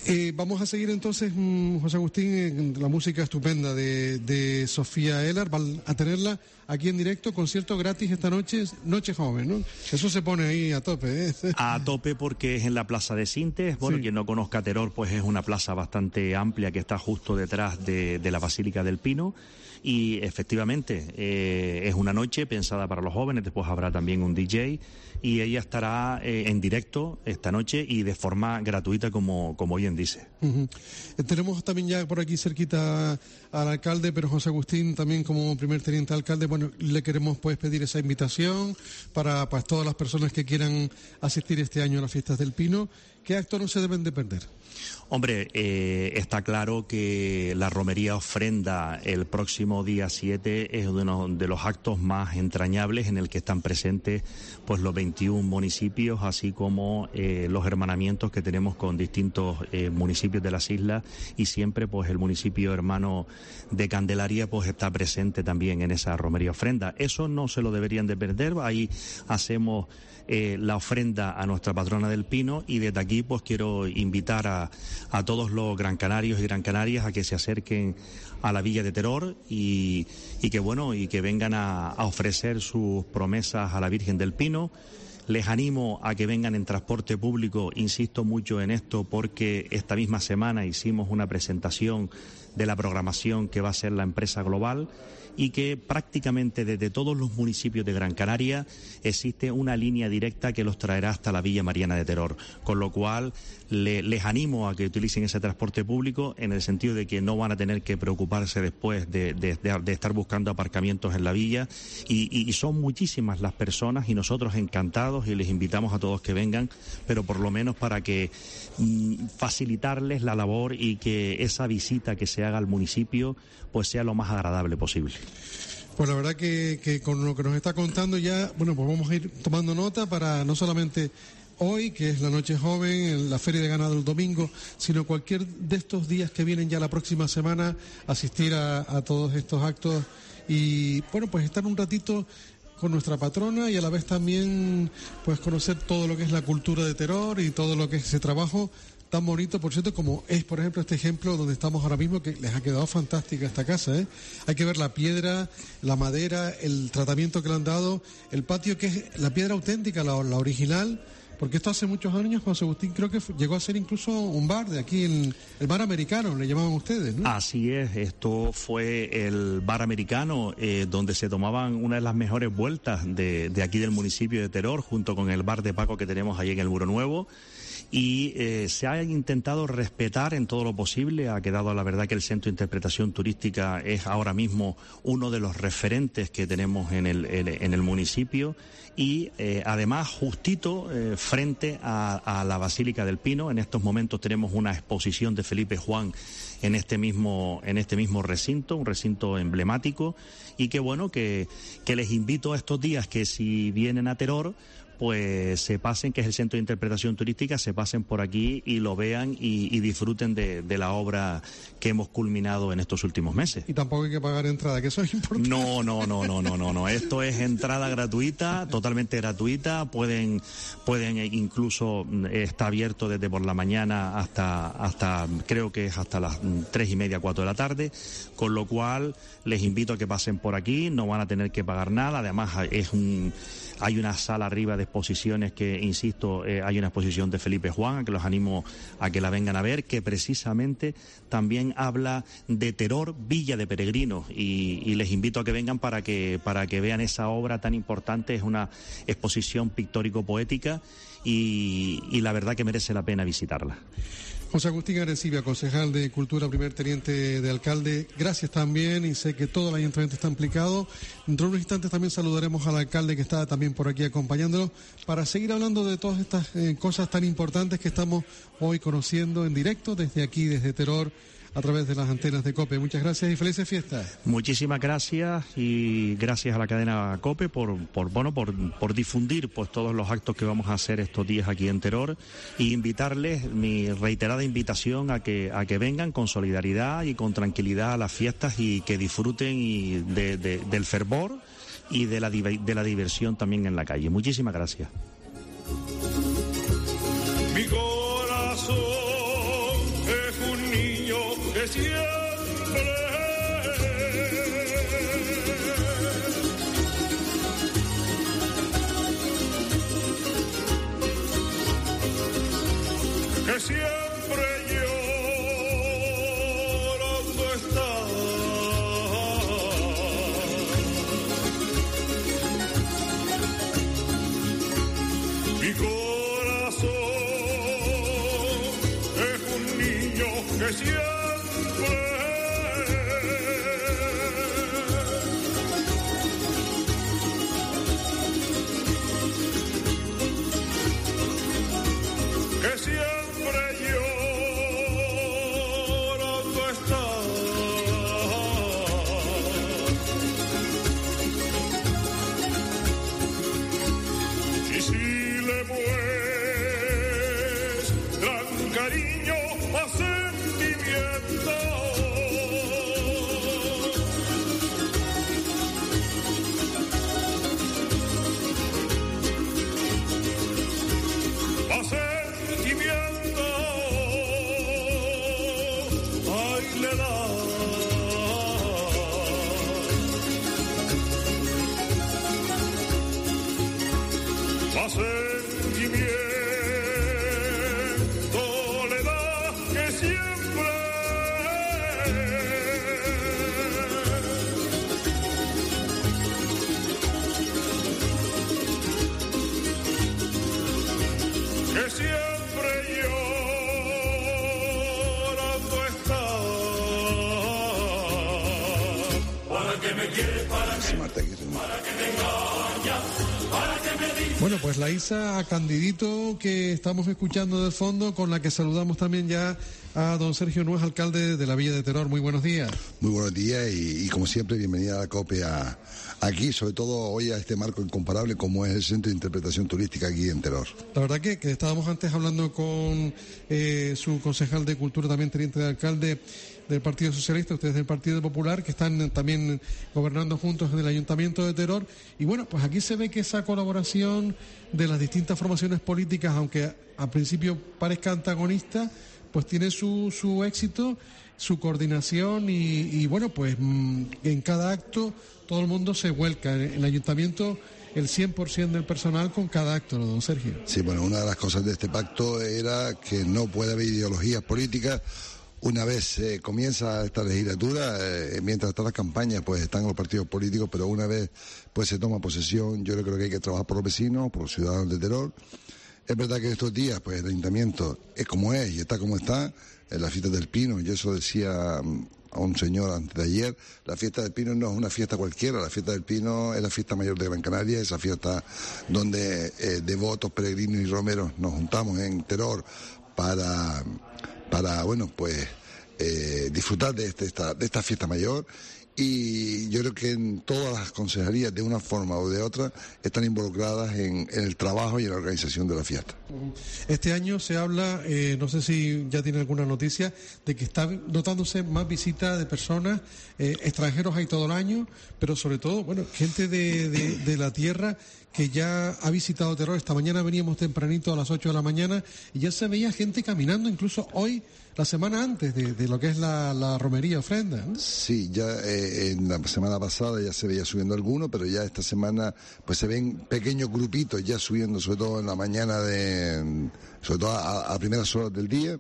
Eh, vamos a seguir entonces, mmm, José Agustín, eh, la música estupenda de, de Sofía Ellar. Van a tenerla aquí en directo, concierto gratis esta noche, Noche Joven, ¿no? Eso se pone ahí a tope, ¿eh? A tope porque es en la Plaza de Sintes. Bueno, sí. Quien no conozca Teror, pues es una plaza bastante amplia que está justo detrás de, de la Basílica del Pino. Y efectivamente eh, es una noche pensada para los jóvenes, después habrá también un D J y ella estará eh, en directo esta noche y de forma gratuita como, como bien dice. Uh-huh. Eh, tenemos también ya por aquí cerquita al alcalde, pero José Agustín también como primer teniente alcalde, bueno, le queremos pues pedir esa invitación para pues todas las personas que quieran asistir este año a las fiestas del Pino. ¿Qué actos no se deben de perder? Hombre, eh, está claro que la romería ofrenda el próximo día siete es uno de los actos más entrañables en el que están presentes pues los veintiún municipios, así como eh, los hermanamientos que tenemos con distintos eh, municipios de las islas, y siempre pues el municipio hermano de Candelaria pues está presente también en esa romería ofrenda. Eso no se lo deberían de perder. Ahí hacemos Eh, la ofrenda a nuestra patrona del Pino, y desde aquí pues quiero invitar a, a todos los gran canarios y gran canarias a que se acerquen a la Villa de Teror y, y que bueno y que vengan a, a ofrecer sus promesas a la Virgen del Pino. Les animo a que vengan en transporte público, insisto mucho en esto porque esta misma semana hicimos una presentación de la programación que va a ser la empresa global, y que prácticamente desde todos los municipios de Gran Canaria existe una línea directa que los traerá hasta la Villa Mariana de Teror, con lo cual le, les animo a que utilicen ese transporte público, en el sentido de que no van a tener que preocuparse después de, de, de, de estar buscando aparcamientos en la villa, y, y, y son muchísimas las personas y nosotros encantados y les invitamos a todos que vengan, pero por lo menos para que mm, facilitarles la labor y que esa visita que se haga al municipio pues sea lo más agradable posible. Pues la verdad que, que con lo que nos está contando ya, bueno, pues vamos a ir tomando nota para no solamente hoy, que es la Noche Joven, la Feria de Ganado el domingo, sino cualquier de estos días que vienen ya la próxima semana, asistir a, a todos estos actos y, bueno, pues estar un ratito con nuestra patrona y a la vez también pues conocer todo lo que es la cultura de Teror y todo lo que es ese trabajo tan bonito, por cierto, como es, por ejemplo, este ejemplo donde estamos ahora mismo, que les ha quedado fantástica esta casa, ¿eh? Hay que ver la piedra, la madera, el tratamiento que le han dado, el patio que es la piedra auténtica, la, la original, porque esto hace muchos años, José Agustín, creo que fue, llegó a ser incluso un bar de aquí, en el bar americano, le llamaban ustedes, ¿no? Así es, esto fue el bar americano, eh, donde se tomaban una de las mejores vueltas de, de aquí del municipio de Teror, junto con el bar de Paco que tenemos allí en el Muro Nuevo. Y eh, se ha intentado respetar en todo lo posible. Ha quedado la verdad que el Centro de Interpretación Turística es ahora mismo uno de los referentes que tenemos en el, en el municipio, y eh, además justito eh, frente a, a la Basílica del Pino. En estos momentos tenemos una exposición de Felipe Juan en este mismo en este mismo recinto, un recinto emblemático, y que bueno que, que les invito a estos días que si vienen a Teror pues se pasen, que es el Centro de Interpretación Turística, se pasen por aquí y lo vean y, y disfruten de, de la obra que hemos culminado en estos últimos meses. Y tampoco hay que pagar entrada, que eso es importante. No, no, no, no, no, no, no. Esto es entrada gratuita, totalmente gratuita. Pueden, pueden incluso, está abierto desde por la mañana hasta, hasta, creo que es hasta las tres y media, cuatro de la tarde, con lo cual les invito a que pasen por aquí, no van a tener que pagar nada. Además es un... Hay una sala arriba de exposiciones que, insisto, eh, hay una exposición de Felipe Juan, a que los animo a que la vengan a ver, que precisamente también habla de Teror, Villa de Peregrinos, y, y les invito a que vengan para que, para que vean esa obra tan importante. Es una exposición pictórico-poética y, y la verdad que merece la pena visitarla. José Agustín Arencibia, concejal de Cultura, primer teniente de alcalde, gracias también, y sé que todo el ayuntamiento está implicado. Dentro de unos instantes también saludaremos al alcalde que está también por aquí acompañándonos para seguir hablando de todas estas eh, cosas tan importantes que estamos hoy conociendo en directo desde aquí, desde Teror, a través de las antenas de COPE. Muchas gracias y felices fiestas. Muchísimas gracias, y gracias a la cadena COPE por, por bueno, por, por difundir pues todos los actos que vamos a hacer estos días aquí en Teror, y invitarles, mi reiterada invitación a que a que vengan con solidaridad y con tranquilidad a las fiestas, y que disfruten y de, de, del fervor y de la, de la diversión también en la calle. Muchísimas gracias. Mi corazón siempre que siempre llorando está. Mi corazón es un niño que siempre que siempre llorando está. Y si le muestran cariño a sentimiento, a sentimiento, ay le da. A sentimiento le da que siempre que siempre llorando está. Para que me quiere, para que, para que me engaña, para que me dice. Bueno, pues la Isa a Candidito que estamos escuchando de fondo, con la que saludamos también ya a don Sergio Nuez, alcalde de la Villa de Teror. Muy buenos días. Muy buenos días y, y como siempre, bienvenida a la COPE a, aquí, sobre todo hoy a este marco incomparable como es el Centro de Interpretación Turística aquí en Teror. La verdad que, que estábamos antes hablando con eh, su concejal de Cultura, también teniente de alcalde del Partido Socialista, ustedes del Partido Popular, que están también gobernando juntos en el Ayuntamiento de Teror. Y bueno, pues aquí se ve que esa colaboración de las distintas formaciones políticas, aunque al principio parezca antagonista, pues tiene su, su éxito, su coordinación y, y bueno, pues mmm, en cada acto todo el mundo se vuelca. En el Ayuntamiento el cien por ciento del personal con cada acto, ¿no, don Sergio? Sí, bueno, una de las cosas de este pacto era que no puede haber ideologías políticas. Una vez eh, comienza esta legislatura, eh, mientras están las campañas, pues están los partidos políticos, pero una vez pues se toma posesión, yo creo que hay que trabajar por los vecinos, por los ciudadanos de Teror. Es verdad que estos días, pues el ayuntamiento es como es y está como está, en la fiesta del Pino, yo eso decía um, a un señor antes de ayer, la fiesta del Pino no es una fiesta cualquiera, la fiesta del Pino es la fiesta mayor de Gran Canaria, esa fiesta donde eh, devotos, peregrinos y romeros nos juntamos en Teror para... para, bueno, pues eh, disfrutar de, este, esta, de esta fiesta mayor. Y yo creo que en todas las consejerías, de una forma o de otra, están involucradas en, en el trabajo y en la organización de la fiesta. Este año se habla, eh, no sé si ya tiene alguna noticia, de que está notándose más visitas de personas, eh, extranjeros hay todo el año, pero sobre todo, bueno, gente de, de, de la tierra que ya ha visitado Teror. Esta mañana veníamos tempranito a las ocho de la mañana y ya se veía gente caminando, incluso hoy, la semana antes de, de lo que es la, la romería ofrenda, ¿no? Sí, ya eh, en la semana pasada ya se veía subiendo alguno, pero ya esta semana pues se ven pequeños grupitos ya subiendo, sobre todo en la mañana, de sobre todo a, a primeras horas del día.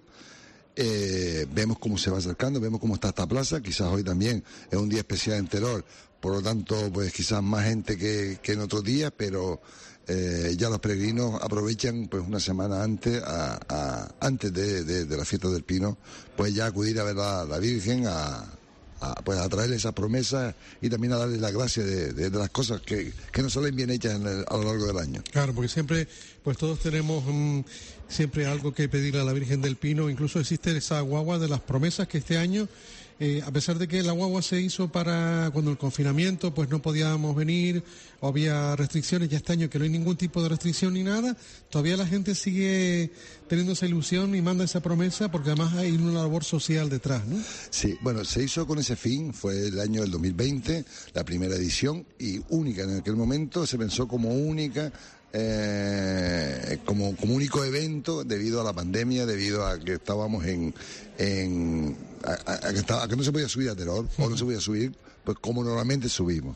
Eh, vemos cómo se va acercando, vemos cómo está esta plaza, quizás hoy también es un día especial en Teror, por lo tanto pues quizás más gente que, que en otros días, pero eh, ya los peregrinos aprovechan pues una semana antes a, a, antes de, de, de la fiesta del Pino, pues ya acudir a ver a la Virgen, a, a, pues a traerle esas promesas y también a darle la gracia de, de, de las cosas que, que nos salen bien hechas en el, a lo largo del año. Claro, porque siempre pues todos tenemos um, siempre algo que pedirle a la Virgen del Pino. Incluso existe esa guagua de las promesas que este año, eh, a pesar de que la guagua se hizo para cuando el confinamiento pues no podíamos venir o había restricciones, ya este año que no hay ningún tipo de restricción ni nada, todavía la gente sigue teniendo esa ilusión y manda esa promesa porque además hay una labor social detrás, ¿no? Sí, bueno, se hizo con ese fin, fue el año del dos mil veinte, la primera edición y única en aquel momento, se pensó como única eh, como, como único evento debido a la pandemia, debido a que estábamos en... en a, a, a, que, estaba, a que no se podía subir a Teror, o no se podía subir, pues como normalmente subimos.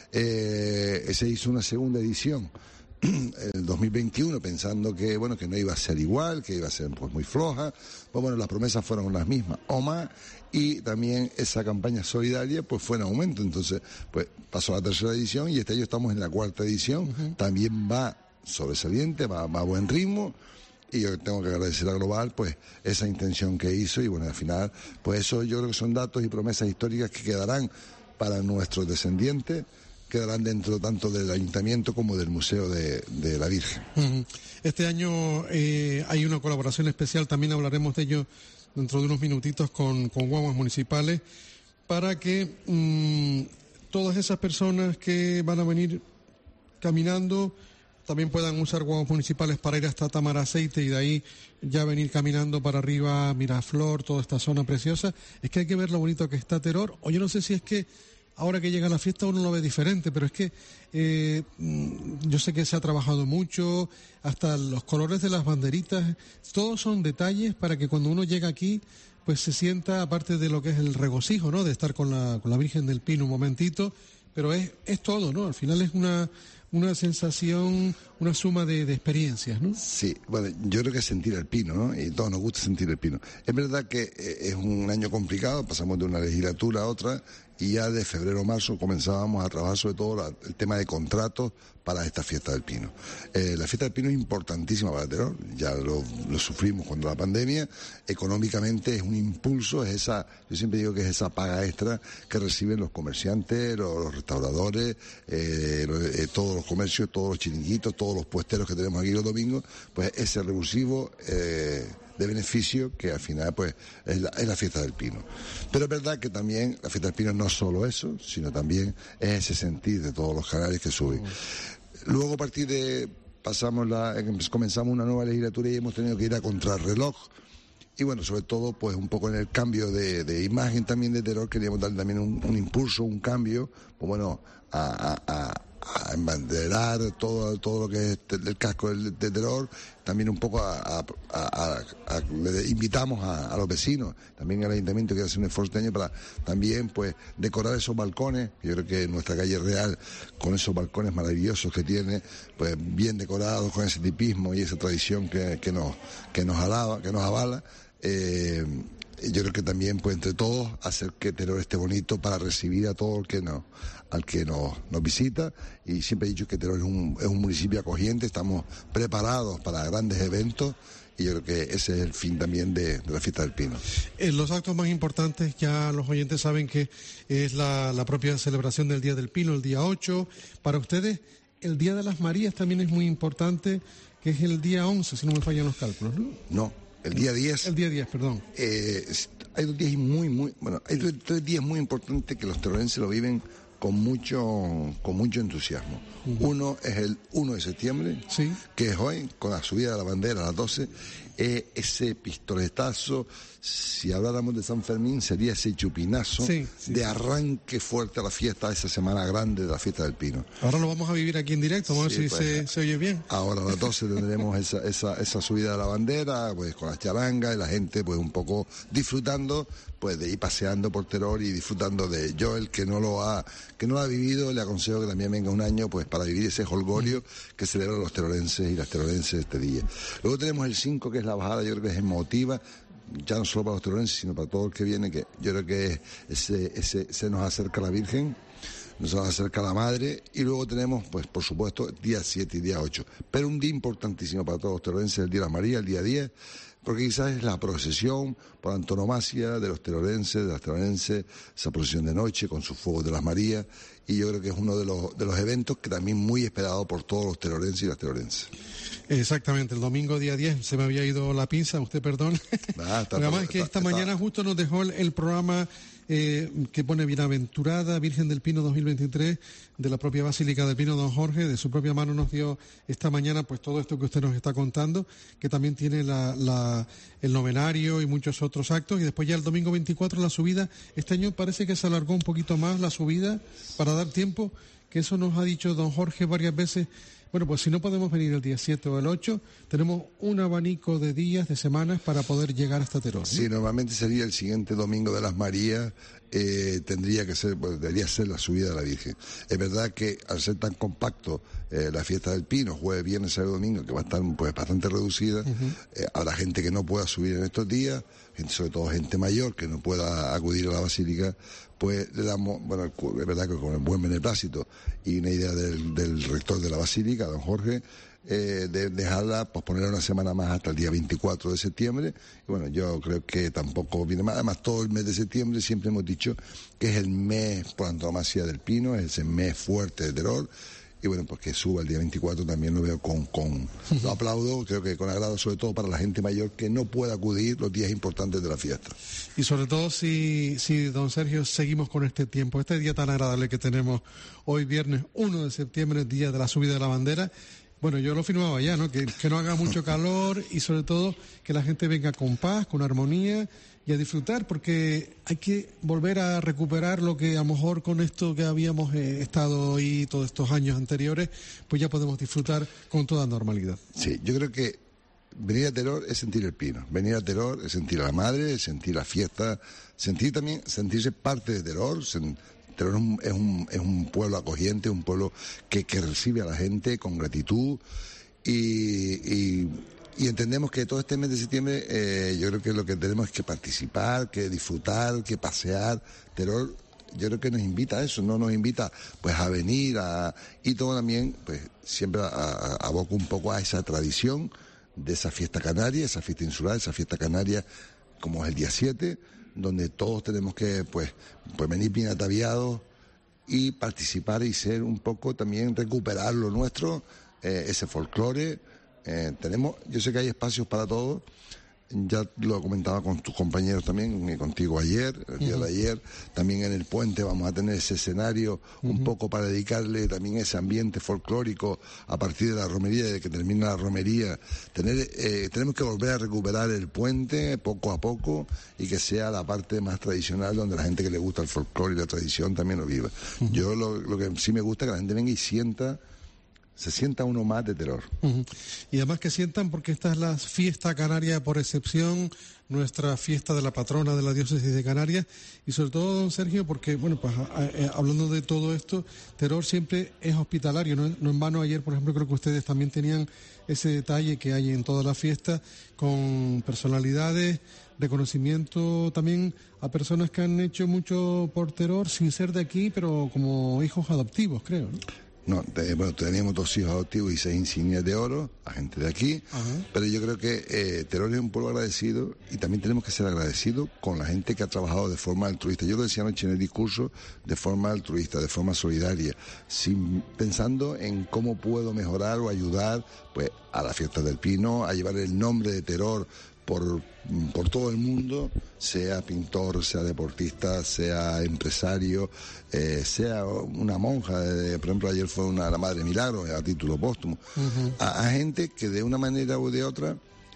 Eh, se hizo una segunda edición en el dos mil veintiuno pensando que bueno que no iba a ser igual, que iba a ser pues muy floja. Pues bueno, las promesas fueron las mismas o más, y también esa campaña solidaria pues fue en aumento. Entonces pues pasó a la tercera edición y este año estamos en la cuarta edición. Uh-huh. También va sobresaliente, va, va a buen ritmo, y yo tengo que agradecer a Global pues esa intención que hizo, y bueno, al final pues eso yo creo que son datos y promesas históricas que quedarán para nuestros descendientes, quedarán dentro tanto del Ayuntamiento como del Museo de, de la Virgen. Este año eh, hay una colaboración especial, también hablaremos de ello dentro de unos minutitos con, con guaguas municipales, para que mmm, todas esas personas que van a venir caminando también puedan usar guaguas municipales para ir hasta Tamaraceite y de ahí ya venir caminando para arriba, Miraflor, toda esta zona preciosa. Es que hay que ver lo bonito que está Teror, o yo no sé si es que ahora que llega la fiesta uno lo ve diferente, pero es que eh, yo sé que se ha trabajado mucho, hasta los colores de las banderitas, todos son detalles para que cuando uno llega aquí pues se sienta, aparte de lo que es el regocijo, ¿no?, de estar con la, con la Virgen del Pino un momentito, pero es, es todo, ¿no? Al final es una, una sensación, una suma de, de experiencias, ¿no? Sí, bueno, yo creo que es sentir el pino, ¿no? Y todos nos gusta sentir el pino. Es verdad que eh, es un año complicado, pasamos de una legislatura a otra, y ya de febrero a marzo comenzábamos a trabajar sobre todo la, el tema de contratos para esta fiesta del Pino. Eh, la fiesta del Pino es importantísima para Teror, ya lo, lo sufrimos cuando la pandemia, económicamente es un impulso, es esa, yo siempre digo que es esa paga extra que reciben los comerciantes, los, los restauradores, eh, los, eh, todos los comercios, todos los chiringuitos, todos los puesteros que tenemos aquí los domingos, pues ese revulsivo eh, de beneficio que al final pues es la, es la fiesta del Pino. Pero es verdad que también la fiesta del Pino no es solo eso, sino también es ese sentir de todos los canales que suben. Luego a partir de pasamos la comenzamos una nueva legislatura y hemos tenido que ir a contrarreloj. Y bueno, sobre todo, pues un poco en el cambio de, de imagen también de Teror, queríamos darle también un, un impulso, un cambio, pues bueno, a, a, a a embanderar todo todo lo que es el casco de, de Teror, también un poco a, a, a, a, a le invitamos a, a los vecinos, también al ayuntamiento que hace un esfuerzo este año para también pues decorar esos balcones. Yo creo que nuestra calle Real, con esos balcones maravillosos que tiene, pues bien decorados, con ese tipismo y esa tradición que, que nos que nos alaba, que nos avala, eh, yo creo que también pues entre todos hacer que Teror esté bonito para recibir a todo el que nos al que nos, nos visita. Y siempre he dicho que Teror es un, es un municipio acogiente, estamos preparados para grandes eventos, y yo creo que ese es el fin también de, de la fiesta del Pino. En los actos más importantes, ya los oyentes saben que es la, la propia celebración del Día del Pino, el día ocho. Para ustedes, el Día de las Marías también es muy importante, que es el día once, si no me fallan los cálculos, ¿no? No. El día diez. El día diez, perdón. Eh, hay dos días muy, muy, bueno, hay dos, dos días muy importantes que los terorenses lo viven con mucho, con mucho entusiasmo. Uh-huh. Uno es el uno de septiembre, sí, que es hoy, con la subida de la bandera a las doce, eh, ese pistoletazo, si habláramos de San Fermín, sería ese chupinazo sí, sí, de arranque fuerte a la fiesta, esa semana grande de la fiesta del Pino. Ahora lo vamos a vivir aquí en directo, vamos sí, a ver si pues, se, se oye bien. Ahora a las doce tendremos esa, esa, esa subida de la bandera, pues con las charangas y la gente pues un poco disfrutando pues de ir paseando por Teror y disfrutando de yo, el que no lo ha, que no lo ha vivido, le aconsejo que también venga un año pues para vivir ese jolgorio que celebran los terorenses y las terorenses este día. Luego tenemos el cinco, que es la bajada, yo creo que es emotiva, ya no solo para los terorenses, sino para todo el que viene, que yo creo que ese, ese, se nos acerca la Virgen, nos acerca la Madre, y luego tenemos, pues por supuesto, día siete y día ocho. Pero un día importantísimo para todos los terorenses, el Día de la María, el día diez, porque quizás es la procesión por antonomasia de los terorenses, de las terorenses, esa procesión de noche con sus fuegos de las Marías, y yo creo que es uno de los, de los eventos que también muy esperado por todos los terorenses y las terorenses. Exactamente, el domingo día diez, se me había ido la pinza, usted perdón. Ah, está, además es que esta está, mañana está. Justo nos dejó el, el programa eh, que pone Bienaventurada Virgen del Pino dos mil veintitrés, de la propia Basílica del Pino, don Jorge, de su propia mano nos dio esta mañana pues todo esto que usted nos está contando, que también tiene la, la, el novenario y muchos otros actos, y después ya el domingo veinticuatro la subida. Este año parece que se alargó un poquito más la subida para dar tiempo, que eso nos ha dicho don Jorge varias veces, Bueno, pues si no podemos venir el día siete o el ocho, tenemos un abanico de días, de semanas para poder llegar hasta Teror, ¿no? Sí, normalmente sería el siguiente domingo de las Marías, eh, tendría que ser, pues, debería ser la subida de la Virgen. Es verdad que al ser tan compacto eh, la fiesta del Pino, jueves, viernes, sábado y domingo, que va a estar pues bastante reducida, uh-huh. eh, habrá gente que no pueda subir en estos días, gente, sobre todo gente mayor que no pueda acudir a la Basílica, pues le damos, bueno, es verdad que con el buen beneplácito y una idea del, del rector de la Basílica, don Jorge, eh, de dejarla, posponerla una semana más hasta el día veinticuatro de septiembre. Y bueno, yo creo que tampoco viene mal. Además, todo el mes de septiembre siempre hemos dicho que es el mes por antonomasia del Pino, es el mes fuerte de Teror. Y bueno, pues que suba el día veinticuatro también lo veo con, con lo aplaudo, creo que con agrado, sobre todo para la gente mayor que no puede acudir los días importantes de la fiesta. Y sobre todo si, si don Sergio, seguimos con este tiempo, este día tan agradable que tenemos hoy viernes uno de septiembre, el día de la subida de la bandera. Bueno, yo lo firmaba ya, ¿no? Que, que no haga mucho calor y sobre todo que la gente venga con paz, con armonía y a disfrutar, porque hay que volver a recuperar lo que a lo mejor con esto que habíamos eh, estado ahí todos estos años anteriores, pues ya podemos disfrutar con toda normalidad. Sí, yo creo que venir a Teror es sentir el Pino, venir a Teror es sentir a la madre, es sentir la fiesta, sentir también, sentirse parte de Teror. Sen, Teror es un, es, un, es un pueblo acogiente, un pueblo que, que recibe a la gente con gratitud y... y Y entendemos que todo este mes de septiembre eh, yo creo que lo que tenemos es que participar, que disfrutar, que pasear. Teror yo creo que nos invita a eso, no nos invita pues a venir a, y todo también pues siempre aboca un poco a esa tradición de esa fiesta canaria, esa fiesta insular, esa fiesta canaria como es el día siete, donde todos tenemos que pues, pues venir bien ataviados y participar y ser un poco también recuperar lo nuestro, eh, ese folclore. Eh, tenemos, yo sé que hay espacios para todo, ya lo comentaba con tus compañeros también, y contigo ayer, el día uh-huh. de ayer, también en el puente vamos a tener ese escenario uh-huh. un poco para dedicarle también ese ambiente folclórico a partir de la romería, de que termina la romería, tener, eh, tenemos que volver a recuperar el puente poco a poco y que sea la parte más tradicional donde la gente que le gusta el folclore y la tradición también lo viva. Uh-huh. Yo lo, lo que sí me gusta es que la gente venga y sienta se sienta uno más de Teror. Uh-huh. Y además que sientan, porque esta es la fiesta canaria por excepción, nuestra fiesta de la patrona de la diócesis de Canarias, y sobre todo, don Sergio, porque, bueno, pues a, a, hablando de todo esto, Teror siempre es hospitalario, no, no en vano ayer, por ejemplo, creo que ustedes también tenían ese detalle que hay en toda la fiesta, con personalidades, reconocimiento también a personas que han hecho mucho por Teror, sin ser de aquí, pero como hijos adoptivos, creo, ¿no? No, te, bueno, teníamos dos hijos adoptivos y seis insignias de oro, a gente de aquí, uh-huh. pero yo creo que eh, Teror es un pueblo agradecido y también tenemos que ser agradecidos con la gente que ha trabajado de forma altruista. Yo lo decía anoche en el discurso, de forma altruista, de forma solidaria, sin, pensando en cómo puedo mejorar o ayudar pues a la fiesta del Pino, a llevar el nombre de Teror por, por todo el mundo, sea pintor, sea deportista, sea empresario, eh, sea una monja, eh, por ejemplo ayer fue una la Madre Milagro a título póstumo, uh-huh. a, a gente que de una manera u de otra,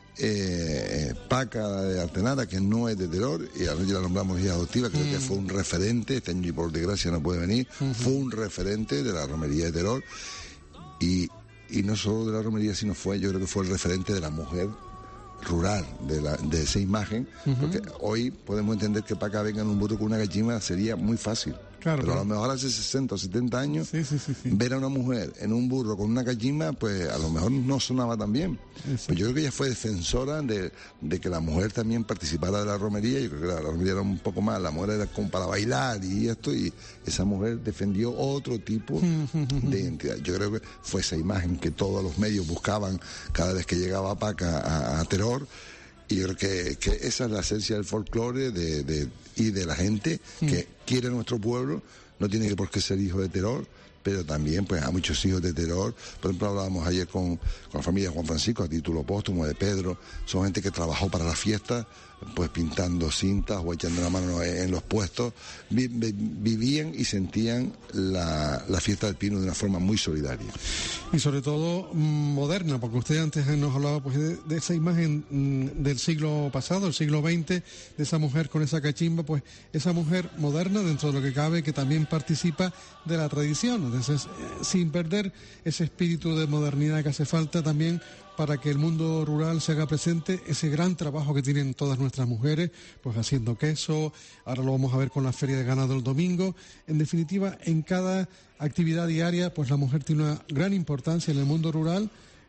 eh, Paca de Artenara, que no es de Teror, y ahora ya la nombramos hija adoptiva, creo uh-huh. que fue un referente, este año y por desgracia no puede venir, uh-huh. fue un referente de la romería de Teror, y, y no solo de la romería, sino fue, yo creo que fue el referente de la mujer rural de, la, de esa imagen, uh-huh. porque hoy podemos entender que para acá vengan un burro con una gallina sería muy fácil. Claro, pero claro. a lo mejor hace sesenta o setenta años, sí, sí, sí, sí. ver a una mujer en un burro con una gallina, pues a lo mejor no sonaba tan bien. Pues yo creo que ella fue defensora de, de que la mujer también participara de la romería. Yo creo que la, la romería era un poco más, la mujer era como para bailar y esto, y esa mujer defendió otro tipo de identidad. Yo creo que fue esa imagen que todos los medios buscaban cada vez que llegaba Paca a, a Teror. Y yo creo que, que esa es la esencia del folclore de, de, y de la gente que mm. quiere nuestro pueblo. No tiene que por qué ser hijo de Teror, pero también pues a muchos hijos de Teror. Por ejemplo, hablábamos ayer con, con la familia de Juan Francisco, a título póstumo, de Pedro. Son gente que trabajó para la fiesta, pues pintando cintas o echando la mano en los puestos. Vi, vi, vivían y sentían la, la fiesta del Pino de una forma muy solidaria. Y sobre todo moderna, porque usted antes nos hablaba pues de, de esa imagen mm, del siglo pasado, el siglo veinte, de esa mujer con esa cachimba, pues esa mujer moderna dentro de lo que cabe, que también participa de la tradición, Entonces, eh, sin perder ese espíritu de modernidad que hace falta también para que el mundo rural se haga presente, ese gran trabajo que tienen todas nuestras mujeres, pues haciendo queso, ahora lo vamos a ver con la Feria de Ganado el domingo. En definitiva, en cada actividad diaria, pues la mujer tiene una gran importancia en el mundo rural,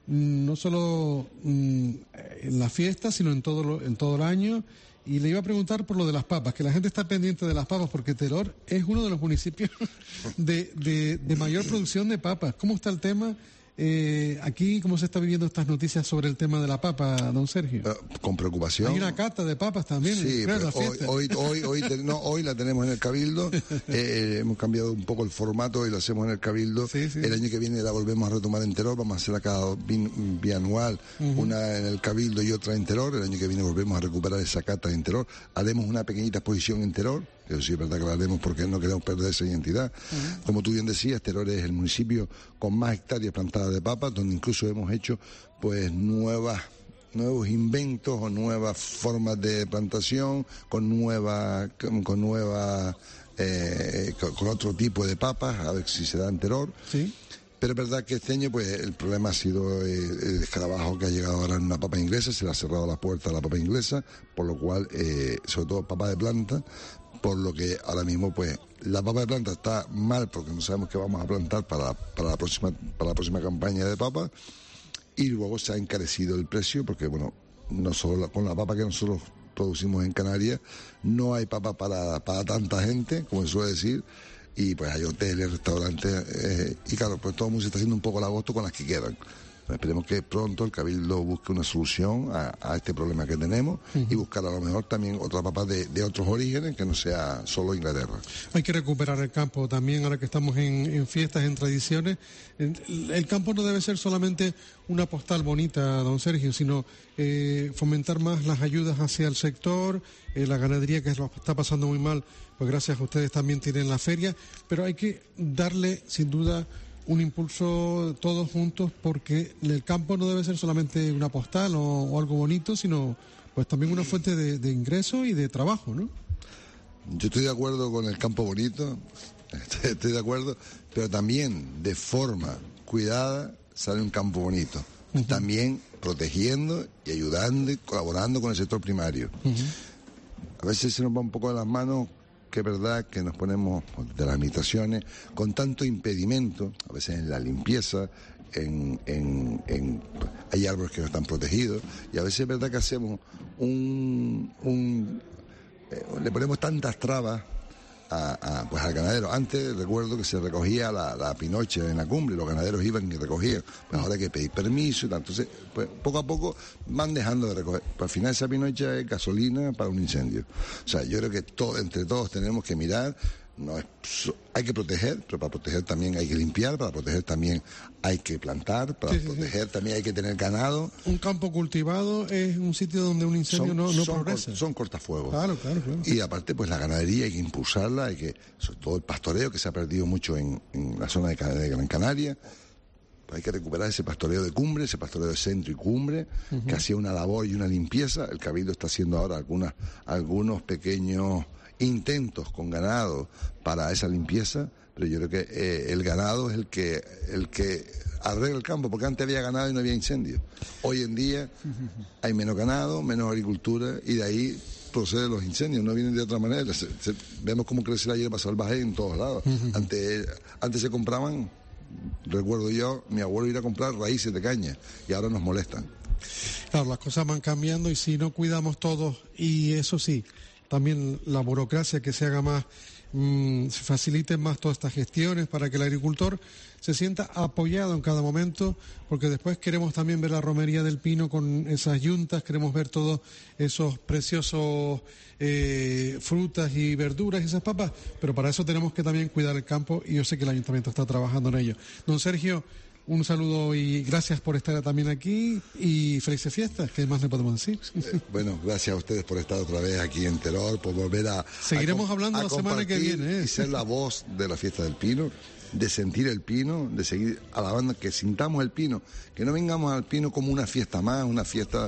no solo mm, en las fiestas, sino en todo, lo, en todo el año. Y le iba a preguntar por lo de las papas, que la gente está pendiente de las papas, porque Teror es uno de los municipios de, de, de mayor producción de papas. ¿Cómo está el tema? Eh, aquí, ¿cómo se está viviendo estas noticias sobre el tema de la papa, don Sergio? Uh, con preocupación. Hay una cata de papas también. Sí, claro, hoy, hoy, hoy, hoy, te, no, hoy la tenemos en el Cabildo. eh, hemos cambiado un poco el formato y lo hacemos en el Cabildo. Sí, sí. El año que viene la volvemos a retomar en Teror. Vamos a hacer cada bianual, uh-huh. una en el Cabildo y otra en Teror. El año que viene volvemos a recuperar esa cata en Teror. Haremos una pequeñita exposición en Teror. Eso sí es verdad que lo haremos porque no queremos perder esa identidad. Uh-huh. Como tú bien decías, Teror es el municipio con más hectáreas plantadas de papas, donde incluso hemos hecho pues nuevas nuevos inventos o nuevas formas de plantación, con nueva con, con nueva eh, con, con otro tipo de papas, a ver si se da en Teror. Sí. Pero es verdad que este año pues el problema ha sido eh, el escarabajo que ha llegado ahora en una papa inglesa, se le ha cerrado la puerta a la papa inglesa, por lo cual, eh, sobre todo papa de planta, por lo que ahora mismo pues la papa de planta está mal porque no sabemos qué vamos a plantar para, para la próxima para la próxima campaña de papa, y luego se ha encarecido el precio porque bueno, no solo la, con la papa que nosotros producimos en Canarias no hay papa para, para tanta gente, como se suele decir, y pues hay hoteles, restaurantes, eh, y claro, pues todo el mundo se está haciendo un poco el agosto con las que quedan. Esperemos que pronto el Cabildo busque una solución a, a este problema que tenemos, uh-huh. y buscar a lo mejor también otra papa de, de otros orígenes que no sea solo Inglaterra. Hay que recuperar el campo también, ahora que estamos en, en fiestas, en tradiciones. El, el campo no debe ser solamente una postal bonita, don Sergio, sino eh, fomentar más las ayudas hacia el sector, eh, la ganadería que lo está pasando muy mal, pues gracias a ustedes también tienen la feria, pero hay que darle sin duda un impulso todos juntos, porque el campo no debe ser solamente una postal o, o algo bonito, sino pues también una fuente de, de ingreso y de trabajo, ¿no? Yo estoy de acuerdo con el campo bonito, estoy, estoy de acuerdo, pero también de forma cuidada sale un campo bonito, uh-huh. también protegiendo y ayudando y colaborando con el sector primario. Uh-huh. A veces se nos va un poco de las manos, que es verdad que nos ponemos de las limitaciones con tanto impedimento, a veces en la limpieza, en, en, en hay árboles que no están protegidos, y a veces es verdad que hacemos un, un eh, le ponemos tantas trabas a, a, pues al ganadero. Antes recuerdo que se recogía la, la pinocha en la cumbre, los ganaderos iban y recogían, pues ahora hay que pedir permiso y tal. Entonces, pues poco a poco van dejando de recoger. Pero al final esa pinocha es gasolina para un incendio. O sea, yo creo que todo, entre todos tenemos que mirar. No es, hay que proteger, pero para proteger también hay que limpiar, para proteger también hay que plantar, para sí, sí, proteger sí. también hay que tener ganado. Un campo cultivado es un sitio donde un incendio son, no, no son progresa. Cort, son cortafuegos. Claro, claro, claro. Y aparte, pues la ganadería hay que impulsarla, hay que, sobre todo el pastoreo que se ha perdido mucho en, en la zona de, de Gran Canaria. Pues hay que recuperar ese pastoreo de cumbre, ese pastoreo de centro y cumbre, uh-huh. que hacía una labor y una limpieza. El Cabildo está haciendo ahora algunas, algunos pequeños intentos con ganado para esa limpieza, pero yo creo que eh, el ganado es el que el que arregla el campo, porque antes había ganado y no había incendio. Hoy en día hay menos ganado, menos agricultura, y de ahí proceden los incendios, no vienen de otra manera. Se, se, vemos cómo crece la hierba salvaje en todos lados. Antes, antes se compraban, recuerdo yo, mi abuelo ir a comprar raíces de caña, y ahora nos molestan. Claro, las cosas van cambiando, y si no cuidamos todos, y eso sí, también la burocracia, que se haga más, mmm, se faciliten más todas estas gestiones para que el agricultor se sienta apoyado en cada momento, porque después queremos también ver la romería del pino con esas yuntas, queremos ver todos esos preciosos eh, frutas y verduras y esas papas, pero para eso tenemos que también cuidar el campo, y yo sé que el ayuntamiento está trabajando en ello. Don Sergio, un saludo y gracias por estar también aquí, y felices fiestas. ¿Qué más le podemos decir? Eh, bueno, gracias a ustedes por estar otra vez aquí en Teror, por volver a... Seguiremos a, hablando a la semana que viene. ¿eh? Y ser la voz de la fiesta del pino, de sentir el pino, de seguir alabando, que sintamos el pino, que no vengamos al pino como una fiesta más, una fiesta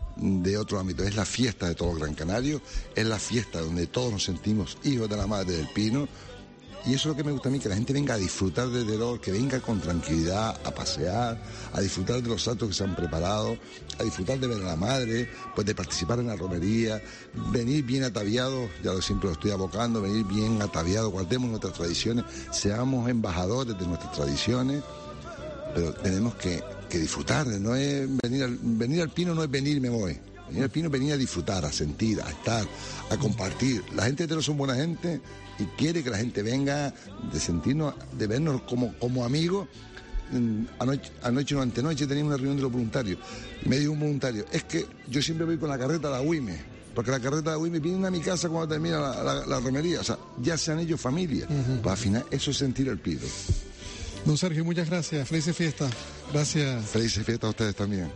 de otro ámbito. Es la fiesta de todo Gran Canario, es la fiesta donde todos nos sentimos hijos de la madre del pino. Y eso es lo que me gusta a mí, que la gente venga a disfrutar de Teror, que venga con tranquilidad a pasear, a disfrutar de los actos que se han preparado, a disfrutar de ver a la madre, pues de participar en la romería, venir bien ataviados, ya lo siempre lo estoy abocando, venir bien ataviados, guardemos nuestras tradiciones, seamos embajadores de nuestras tradiciones, pero tenemos que, que disfrutar, no es venir al, venir al Pino no es venir y me voy. Venir al Pino es venir a disfrutar, a sentir, a estar, a compartir. La gente de Teror son buena gente y quiere que la gente venga de sentirnos, de vernos como, como amigos. Anoche, anoche o antenoche teníamos una reunión de los voluntarios y me dijo un voluntario, es que yo siempre voy con la carreta de la Huime, porque la carreta de la Huime vienen a mi casa cuando termina la, la, la romería, o sea, ya sean ellos familia. Uh-huh. Pues al final eso es sentir el Pino. Don Sergio, muchas gracias, felices fiestas. Gracias. Felices fiestas a ustedes también.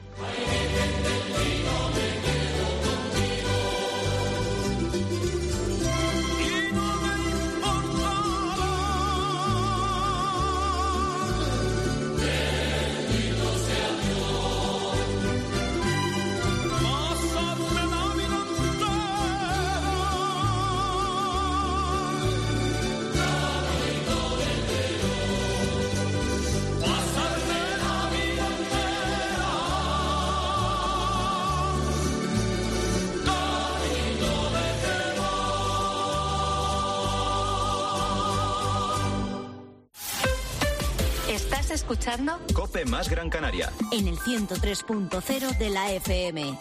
Escuchando Cope más Gran Canaria en el ciento tres punto cero de la F M.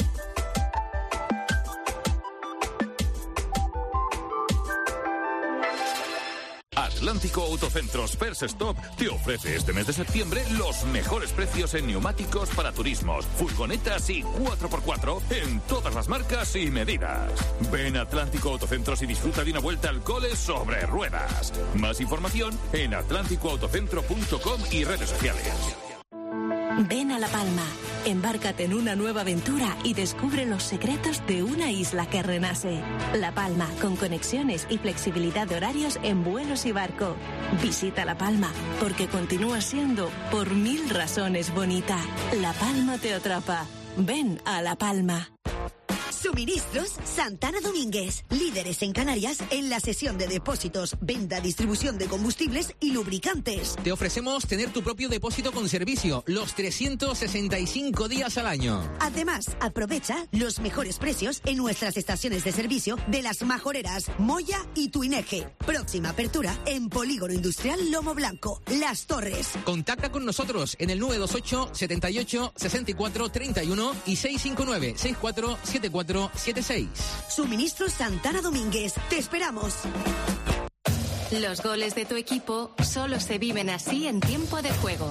Atlántico Autocentros First Stop te ofrece este mes de septiembre los mejores precios en neumáticos para turismos, furgonetas y cuatro por cuatro en todas las marcas y medidas. Ven a Atlántico Autocentros y disfruta de una vuelta al cole sobre ruedas. Más información en atlántico autocentro punto com y redes sociales. Ven a La Palma, embárcate en una nueva aventura y descubre los secretos de una isla que renace. La Palma, con conexiones y flexibilidad de horarios en vuelos y barco. Visita La Palma, porque continúa siendo, por mil razones, bonita. La Palma te atrapa. Ven a La Palma. Suministros Santana Domínguez, líderes en Canarias en la sesión de depósitos, venta, distribución de combustibles y lubricantes. Te ofrecemos tener tu propio depósito con servicio los trescientos sesenta y cinco días al año. Además, aprovecha los mejores precios en nuestras estaciones de servicio de Las Majoreras, Moya y Tuineje. Próxima apertura en Polígono Industrial Lomo Blanco, Las Torres. Contacta con nosotros en el nueve dos ocho, setenta y ocho, sesenta y cuatro, treinta y uno y seis cinco nueve, sesenta y cuatro, setenta y cuatro setenta y seis. Suministros Santana Domínguez. Te esperamos. Los goles de tu equipo solo se viven así en tiempo de juego.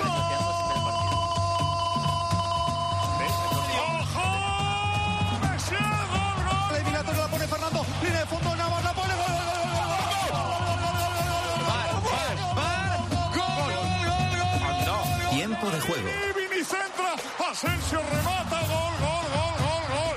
La eliminatoria la pone Fernando. Línea de fondo, Navas la pone. Tiempo de juego. Vini centra. Asensio remata. Gol, gol, gol, gol, gol.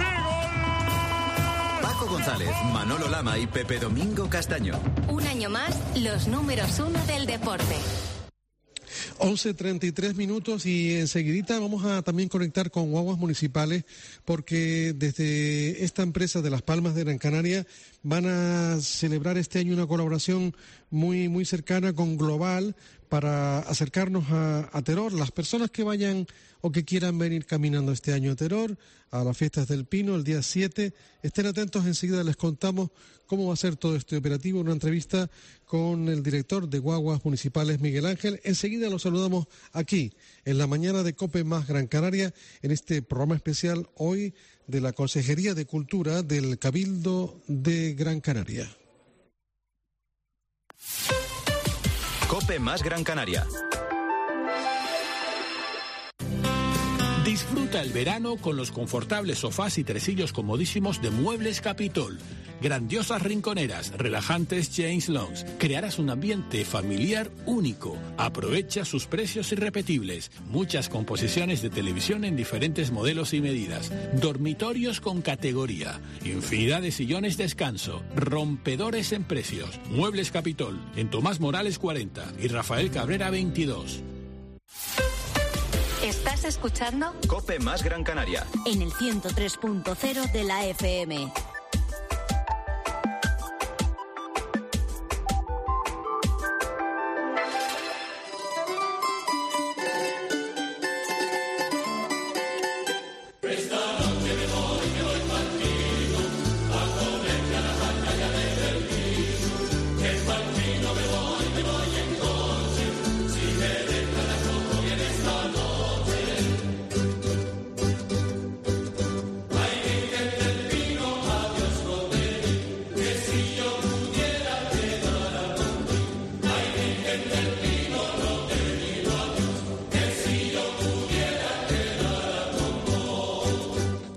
Paco González, Manolo Lama y Pepe Domingo Castaño. Un año más, los números uno del deporte. once treinta y tres minutos y enseguidita vamos a también conectar con guaguas municipales porque desde esta empresa de Las Palmas de Gran Canaria van a celebrar este año una colaboración muy, muy cercana con Global para acercarnos a, a Teror. Las personas que vayan o que quieran venir caminando este año a Teror, a las fiestas del Pino, el día siete, estén atentos, enseguida les contamos cómo va a ser todo este operativo, una entrevista con el director de Guaguas Municipales, Miguel Ángel. Enseguida lo saludamos aquí, en la mañana de COPE más Gran Canaria, en este programa especial hoy de la Consejería de Cultura del Cabildo de Gran Canaria. COPE más Gran Canaria. Disfruta el verano con los confortables sofás y tresillos comodísimos de Muebles Capitol. Grandiosas rinconeras, relajantes James Longs. Crearás un ambiente familiar único. Aprovecha sus precios irrepetibles. Muchas composiciones de televisión en diferentes modelos y medidas. Dormitorios con categoría. Infinidad de sillones descanso. Rompedores en precios. Muebles Capitol, en Tomás Morales cuarenta y Rafael Cabrera veintidós. ¿Estás escuchando? COPE más Gran Canaria. En el ciento tres punto cero de la F M.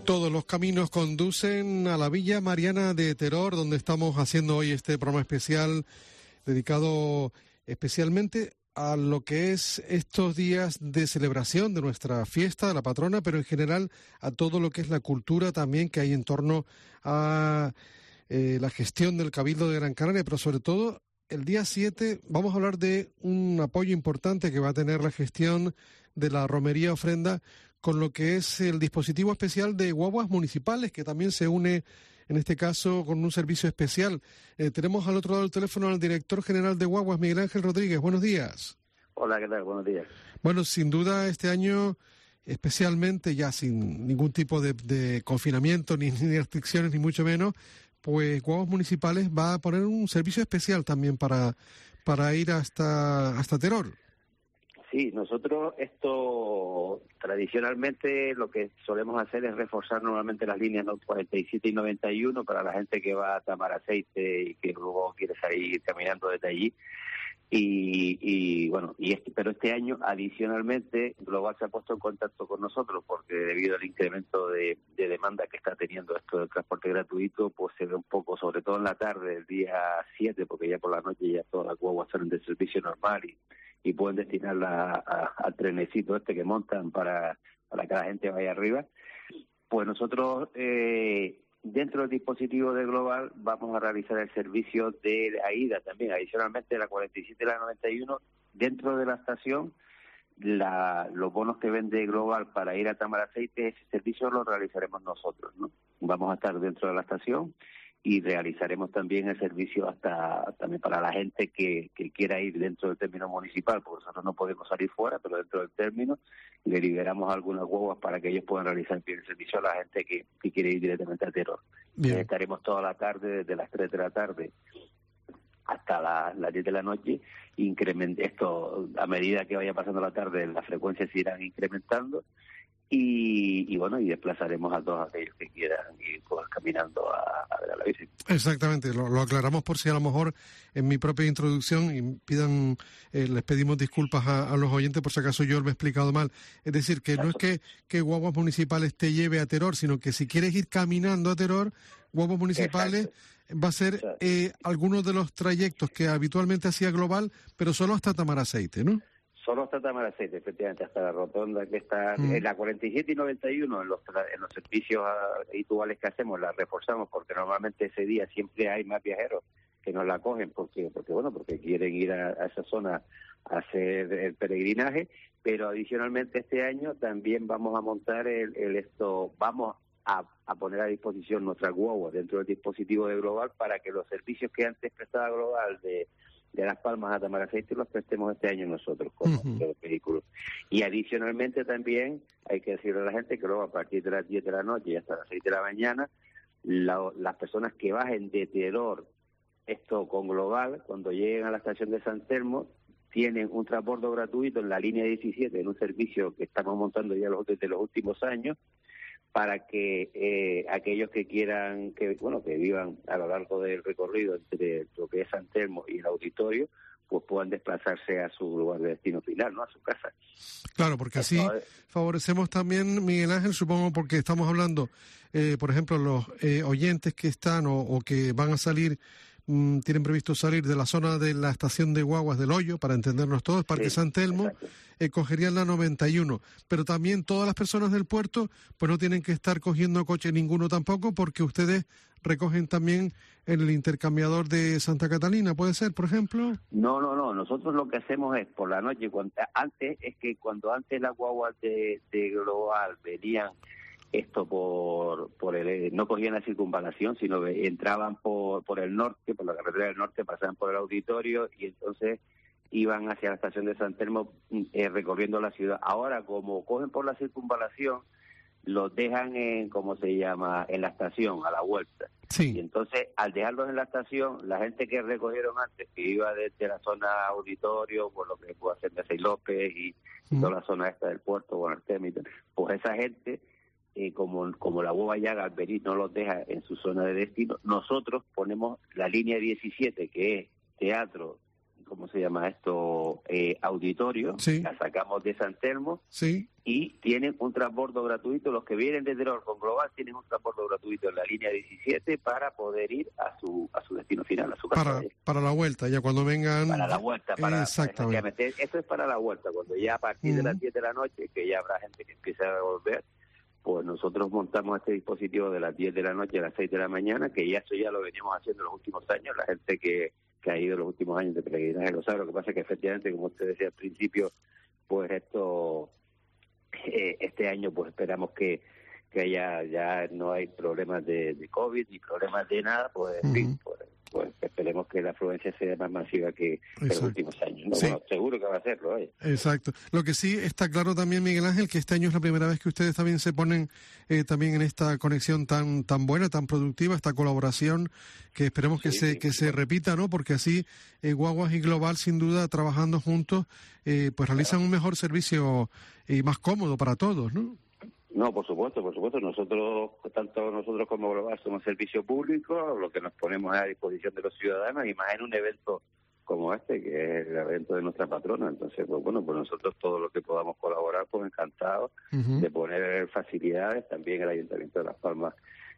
Todos los caminos conducen a la Villa Mariana de Teror, donde estamos haciendo hoy este programa especial dedicado especialmente a lo que es estos días de celebración de nuestra fiesta, de la patrona, pero en general a todo lo que es la cultura también que hay en torno a eh, la gestión del Cabildo de Gran Canaria, pero sobre todo el día siete vamos a hablar de un apoyo importante que va a tener la gestión de la romería ofrenda con lo que es el dispositivo especial de guaguas municipales, que también se une, en este caso, con un servicio especial. Eh, tenemos al otro lado del teléfono al director general de Guaguas, Miguel Ángel Rodríguez. Buenos días. Hola, ¿qué tal? Buenos días. Bueno, sin duda este año, especialmente ya sin ningún tipo de, de confinamiento, ni, ni restricciones, ni mucho menos, pues Guaguas Municipales va a poner un servicio especial también para, para ir hasta, hasta Teror. Sí, nosotros esto tradicionalmente lo que solemos hacer es reforzar normalmente las líneas cuarenta y siete y noventa y uno para la gente que va a Tamaraceite y que luego quiere salir caminando desde allí. Y, y bueno, y este, pero este año adicionalmente Global se ha puesto en contacto con nosotros porque debido al incremento de, de demanda que está teniendo esto del transporte gratuito, pues se ve un poco, sobre todo en la tarde del día siete, porque ya por la noche ya todas las guaguas salen de servicio normal y y pueden destinarla a, a, al trenecito este que montan para, para que la gente vaya arriba. Pues nosotros, eh, dentro del dispositivo de Global, vamos a realizar el servicio de AIDA también, adicionalmente de la cuarenta y siete y la noventa y uno, dentro de la estación, la, los bonos que vende Global para ir a Tamaraceite, ese servicio lo realizaremos nosotros, ¿no? Vamos a estar dentro de la estación y realizaremos también el servicio hasta también para la gente que, que quiera ir dentro del término municipal, porque nosotros no podemos salir fuera, pero dentro del término le liberamos algunas guaguas para que ellos puedan realizar bien el servicio a la gente que, que quiere ir directamente a Teror. Eh, estaremos toda la tarde, desde las tres de la tarde hasta la, las diez de la noche. Increment, esto, a medida que vaya pasando la tarde, las frecuencias se irán incrementando. Y, y bueno, y desplazaremos a todos aquellos que quieran ir pues, caminando a, a ver a la bici. Exactamente, lo, lo aclaramos por si a lo mejor en mi propia introducción y pidan, eh, les pedimos disculpas a, a los oyentes por si acaso yo lo he explicado mal. Es decir, que no es que, que Guaguas Municipales te lleve a Teror, sino que si quieres ir caminando a Teror, Guaguas Municipales Exacto. va a ser eh, algunos de los trayectos que habitualmente hacía Global, pero solo hasta Tamaraceite, ¿no? Solo hasta Tamaraceite, efectivamente, hasta la rotonda que está mm. en la cuarenta y siete y noventa y uno, en los, en los servicios habituales que hacemos, la reforzamos porque normalmente ese día siempre hay más viajeros que nos la cogen porque, porque bueno, porque quieren ir a, a esa zona a hacer el peregrinaje, pero adicionalmente este año también vamos a montar el, el esto, vamos a, a poner a disposición nuestras guaguas dentro del dispositivo de Global para que los servicios que antes prestaba Global de de Las Palmas a Tamaraceite los prestemos este año nosotros con uh-huh. los vehículos. Y adicionalmente también hay que decirle a la gente que luego a partir de las diez de la noche y hasta las seis de la mañana, la, las personas que bajen de Teror, esto con Global, cuando lleguen a la estación de San Telmo, tienen un transbordo gratuito en la línea diecisiete, en un servicio que estamos montando ya los, desde los últimos años, para que eh, aquellos que quieran, que bueno, que vivan a lo largo del recorrido entre lo que es San Telmo y el auditorio, pues puedan desplazarse a su lugar de destino final, ¿no? A su casa. Claro, porque así favorecemos también, Miguel Ángel, supongo, porque estamos hablando, eh, por ejemplo, los eh, oyentes que están o, o que van a salir, mmm, tienen previsto salir de la zona de la estación de Guaguas del Hoyo, para entendernos todos, Parque sí, San Telmo, eh, cogerían la noventa y uno. Pero también todas las personas del puerto, pues no tienen que estar cogiendo coche ninguno tampoco, porque ustedes recogen también en el intercambiador de Santa Catalina, ¿puede ser, por ejemplo? No, no, no. Nosotros lo que hacemos es, por la noche, cuando, antes, es que cuando antes las guaguas de, de Global venían esto por por el no cogían la circunvalación, sino que entraban por por el norte, por la carretera del norte, pasaban por el auditorio y entonces iban hacia la estación de San Telmo eh, recorriendo la ciudad. Ahora, como cogen por la circunvalación, los dejan en, ¿cómo se llama?, en la estación, a la vuelta. Sí. Y entonces, al dejarlos en la estación, la gente que recogieron antes, que iba desde la zona auditorio, por lo que puede hacer Mesa y López y mm. toda la zona esta del puerto, con Artemio, pues esa gente, eh, como como la Boba Yaga Alberiz no los deja en su zona de destino, nosotros ponemos la línea diecisiete, que es Teatro, ¿cómo se llama esto? Eh, auditorio, sí. La sacamos de San Telmo, sí. Y tienen un transbordo gratuito. Los que vienen desde Teror con Global tienen un transbordo gratuito en la línea diecisiete para poder ir a su a su destino final, a su casa. Para, para la vuelta, ya cuando vengan... Para la vuelta, para, exactamente. Para, esto es para la vuelta, cuando ya a partir uh-huh. de las diez de la noche, que ya habrá gente que empiece a volver, pues nosotros montamos este dispositivo de las diez de la noche a las seis de la mañana, que ya eso ya lo veníamos haciendo en los últimos años. La gente que, que ha ido en los últimos años de peregrinaje lo sabe. Lo que pasa es que efectivamente, como usted decía al principio, pues esto... Eh, este año pues esperamos que que ya ya no hay problemas de, de COVID ni problemas de nada, pues en uh-huh. fin, pues, pues esperemos que la afluencia sea más masiva que en los últimos años, ¿no? Sí. Bueno, seguro que va a serlo, ¿eh? Exacto. Lo que sí está claro también, Miguel Ángel, que este año es la primera vez que ustedes también se ponen eh, también en esta conexión tan tan buena, tan productiva, esta colaboración que esperemos que sí, se sí, que sí. se repita, ¿no? Porque así eh, Guaguas y Global, sin duda, trabajando juntos, eh, pues realizan un mejor servicio y más cómodo para todos, ¿no? No, por supuesto, por supuesto. Nosotros, tanto nosotros como Global, somos servicio público, lo que nos ponemos a disposición de los ciudadanos, y más en un evento como este, que es el evento de nuestra patrona. Entonces, pues bueno, pues nosotros todo lo que podamos colaborar, pues encantados uh-huh. de poner facilidades. También el Ayuntamiento de Las Palmas,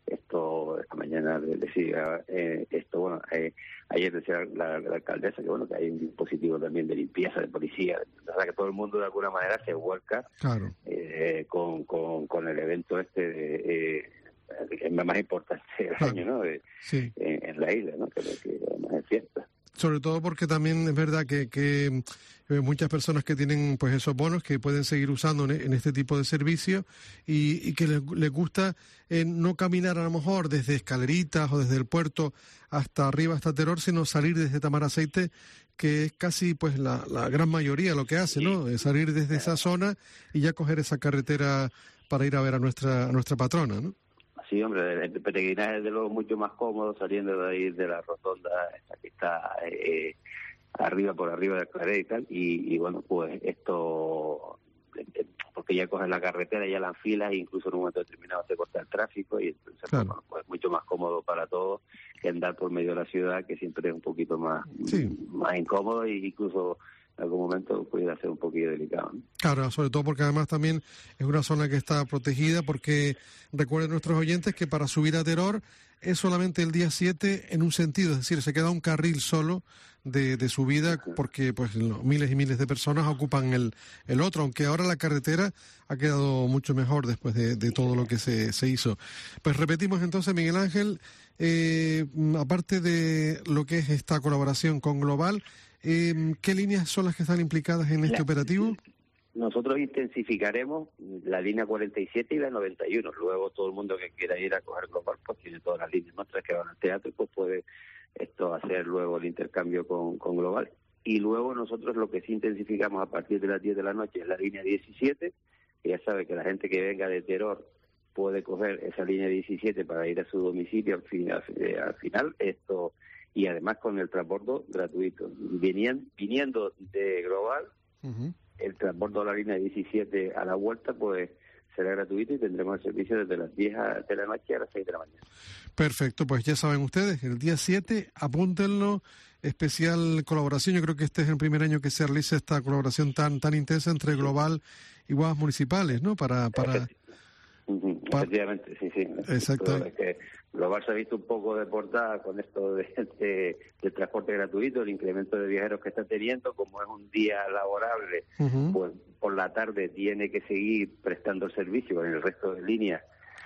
esto esta mañana decía eh, esto, bueno, eh, ayer decía la, la alcaldesa que bueno, que hay un dispositivo también de limpieza, de policía, o sea que todo el mundo de alguna manera se vuelca claro. eh, con, con, con el evento este de, eh, el más importante del claro. año, ¿no? De, sí. en, en la isla, ¿no? Que, que además es fiesta. Sobre todo porque también es verdad que, que muchas personas que tienen pues esos bonos que pueden seguir usando en este tipo de servicio y, y que les, les gusta eh, no caminar a lo mejor desde Escaleritas o desde el puerto hasta arriba, hasta Teror, sino salir desde Tamaraceite, que es casi pues la, la gran mayoría lo que hace, ¿no? Es salir desde esa zona y ya coger esa carretera para ir a ver a nuestra a nuestra patrona, ¿no? Sí, hombre, el peregrinaje es de luego mucho más cómodo saliendo de ahí de la rotonda, esta que está eh, arriba por arriba del Claret y tal, y, y bueno, pues esto, porque ya coges la carretera, ya la enfilas, e incluso en un momento determinado se corta el tráfico, y entonces claro. pues, bueno, pues mucho más cómodo para todos que andar por medio de la ciudad, que siempre es un poquito más, sí. más incómodo, e incluso en algún momento pudiera ser un poquillo delicado, ¿no? Claro, sobre todo porque además también es una zona que está protegida, porque recuerden nuestros oyentes que para subir a Teror es solamente el día siete en un sentido, es decir, se queda un carril solo de, de subida porque pues miles y miles de personas ocupan el, el otro, aunque ahora la carretera ha quedado mucho mejor después de, de todo lo que se, se hizo. Pues repetimos entonces, Miguel Ángel, eh, aparte de lo que es esta colaboración con Global, Eh, ¿qué líneas son las que están implicadas en este la, operativo? Nosotros intensificaremos la línea cuarenta y siete y la noventa y uno. Luego todo el mundo que quiera ir a coger Global pues tiene todas las líneas nuestras que van al teatro y pues puede esto hacer luego el intercambio con, con Global. Y luego nosotros lo que sí intensificamos a partir de las diez de la noche es la línea diecisiete, que ya sabe que la gente que venga de Teror puede coger esa línea diecisiete para ir a su domicilio al final, al final esto... y además con el transbordo gratuito. Venían, viniendo de Global, uh-huh. el transbordo a la línea diecisiete a la vuelta, pues será gratuito y tendremos el servicio desde las diez de la noche a las seis de la mañana. Perfecto, pues ya saben ustedes, el día siete, apúntenlo, especial colaboración. Yo creo que este es el primer año que se realiza esta colaboración tan tan intensa entre Global y Guaguas Municipales, ¿no? Para... para... Uh-huh. Efectivamente, sí, sí. Exactamente. Global se ha visto un poco de portada con esto de, de, del transporte gratuito, el incremento de viajeros que está teniendo, como es un día laborable, uh-huh. pues por la tarde tiene que seguir prestando servicio con el resto de líneas,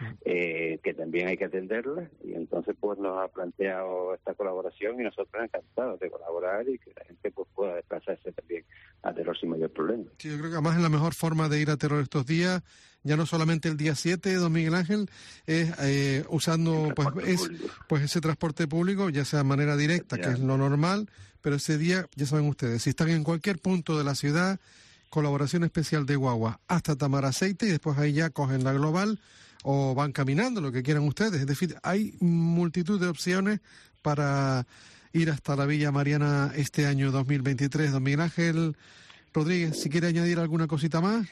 eh, que también hay que atenderlas, y entonces pues nos ha planteado esta colaboración y nosotros encantados de colaborar y que la gente pues pueda desplazarse también a Teror sin mayor problema. Sí, yo creo que además es la mejor forma de ir a Teror estos días, ya no solamente el día siete, don Miguel Ángel, es eh, usando pues es pues ese transporte público, ya sea de manera directa, ya. que es lo normal, pero ese día, ya saben ustedes, si están en cualquier punto de la ciudad, colaboración especial de Guagua hasta Tamaraceite, y después ahí ya cogen la Global o van caminando, lo que quieran ustedes. Es decir, hay multitud de opciones para ir hasta la Villa Mariana este año dos mil veintitrés. Don Miguel Ángel Rodríguez, si quiere añadir alguna cosita más.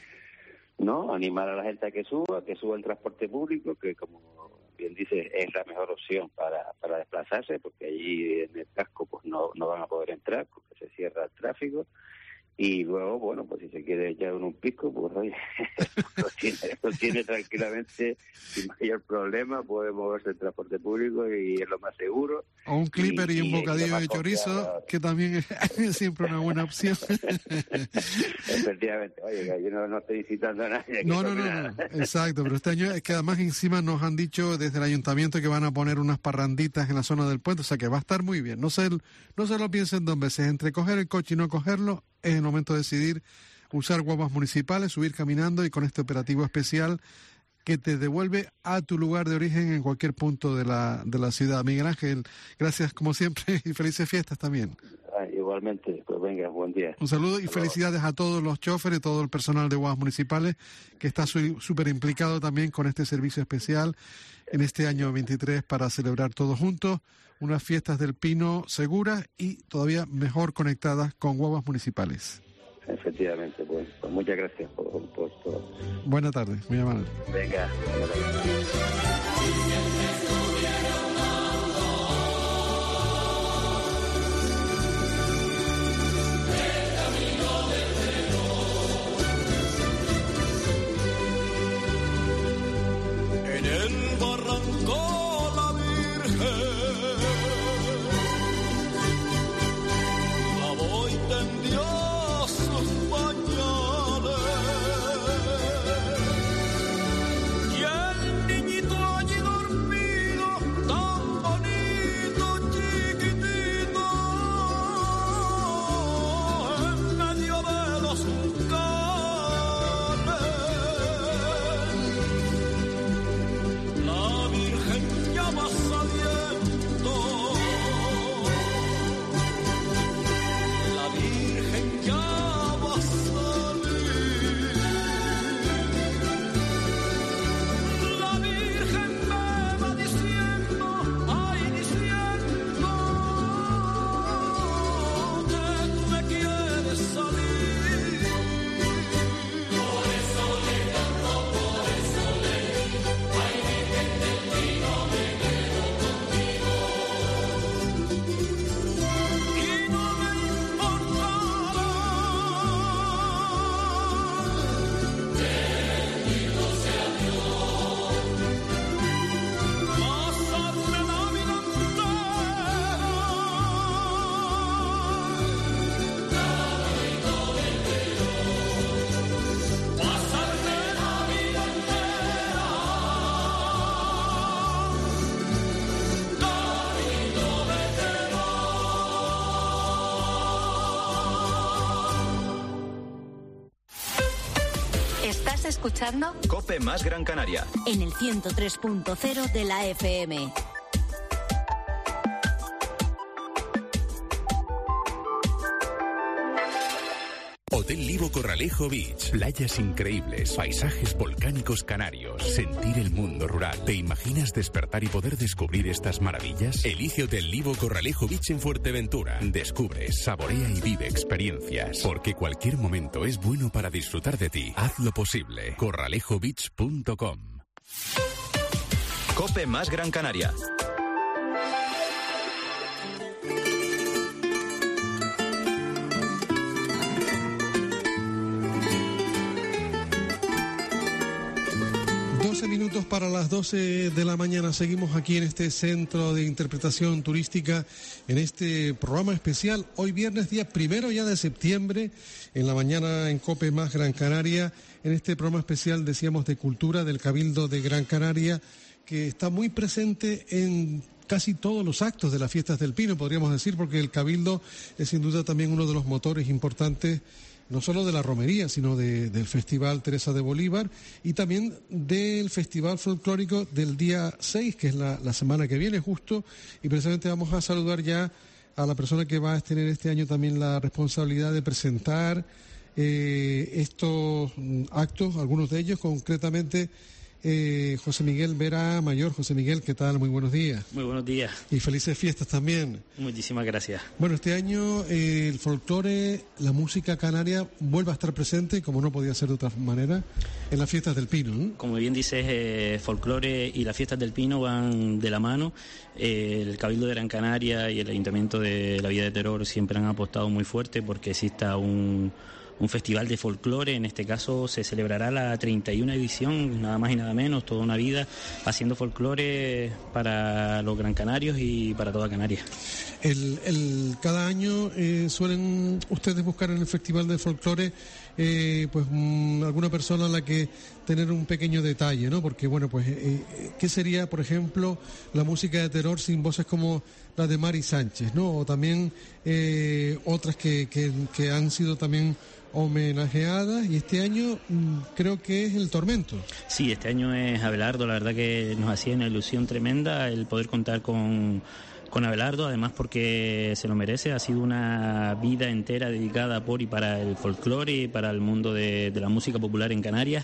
No, animar a la gente a que suba, que suba el transporte público, que como bien dice, es la mejor opción para, para desplazarse, porque allí en el casco pues no, no van a poder entrar, porque se cierra el tráfico. Y luego, bueno, pues si se quiere echar un pisco, pues oye, lo, tiene, lo tiene tranquilamente, sin mayor problema, puede moverse en transporte público y es lo más seguro. O un clipper y, y un bocadillo y de chorizo, confiado, que también es, es siempre una buena opción. Efectivamente, oye, yo no, no estoy incitando a nadie. No, no, no, no, exacto, pero este año es que además encima nos han dicho desde el ayuntamiento que van a poner unas parranditas en la zona del puente, o sea que va a estar muy bien. No se, no se lo piensen dos veces, entre coger el coche y no cogerlo, es el momento de decidir usar guaguas municipales, subir caminando y con este operativo especial que te devuelve a tu lugar de origen en cualquier punto de la de la ciudad. Miguel Ángel, gracias como siempre y felices fiestas también. Ah, igualmente, pues venga, buen día. Un saludo y felicidades a todos los choferes y todo el personal de guaguas municipales que está súper implicado también con este servicio especial en este año veintitrés para celebrar todos juntos unas fiestas del Pino seguras y todavía mejor conectadas con guaguas municipales. Efectivamente, pues, pues muchas gracias por, por todo. Buenas tardes, muy amable. Venga. En el barranco la Virgen la voy tendió sus pañales y el niñito allí dormido tan bonito chiquitito en medio de los juncales. La Virgen ya va saliendo, la Virgen ya va a salir, la Virgen me va diciendo, ay diciendo que tú me quieres salir. Por eso le canto, por eso le digo, ay Virgen del Pino, me quedo contigo. Y no me importará bendito sea Dios, pasarme la vida entera camino del Perú, pasarme la vida entera camino del Perú. ¿Estás escuchando? Cope más Gran Canaria. En el ciento tres punto cero de la F M. Hotel Livo Corralejo Beach. Playas increíbles, paisajes volcánicos canarios, sentir el mundo rural. ¿Te imaginas despertar y poder descubrir estas maravillas? Elige Hotel Livo Corralejo Beach en Fuerteventura. Descubre, saborea y vive experiencias. Porque cualquier momento es bueno para disfrutar de ti. Hazlo posible. corralejo beach punto com. Cope más Gran Canaria. doce minutos para las doce de la mañana. Seguimos aquí en este centro de interpretación turística, en este programa especial. Hoy viernes, día primero ya de septiembre, en la mañana en Cope más Gran Canaria, en este programa especial, decíamos, de cultura del Cabildo de Gran Canaria, que está muy presente en casi todos los actos de las fiestas del Pino, podríamos decir, porque el Cabildo es sin duda también uno de los motores importantes, no solo de la romería, sino de, del Festival Teresa de Bolívar y también del Festival Folclórico del día seis, que es la, la semana que viene justo, y precisamente vamos a saludar ya a la persona que va a tener este año también la responsabilidad de presentar eh, estos actos, algunos de ellos concretamente eh, José Miguel Vera Mayor. José Miguel, ¿qué tal? Muy buenos días. Muy buenos días. Y felices fiestas también. Muchísimas gracias. Bueno, este año eh, el folclore, la música canaria vuelve a estar presente, como no podía ser de otra manera, en las fiestas del Pino, ¿no? Como bien dices, eh, folclore y las fiestas del Pino van de la mano. Eh, el Cabildo de Gran Canaria y el Ayuntamiento de la Villa de Teror siempre han apostado muy fuerte porque exista un... un festival de folclore. En este caso se celebrará la treinta y una edición, nada más y nada menos, toda una vida haciendo folclore para los gran canarios y para toda Canarias. El, el, cada año eh, suelen ustedes buscar en el festival de folclore eh, pues mm, alguna persona a la que tener un pequeño detalle, ¿no? Porque bueno, pues eh, ¿qué sería, por ejemplo, la música de Teror sin voces como la de Mari Sánchez, ¿no? O también eh, otras que, que, que han sido también homenajeadas, y este año mmm, creo que es el Tormento. Sí, este año es Abelardo. La verdad que nos hacía una ilusión tremenda el poder contar con con Abelardo, además porque se lo merece. Ha sido una vida entera dedicada por y para el folclore y para el mundo de, de la música popular en Canarias,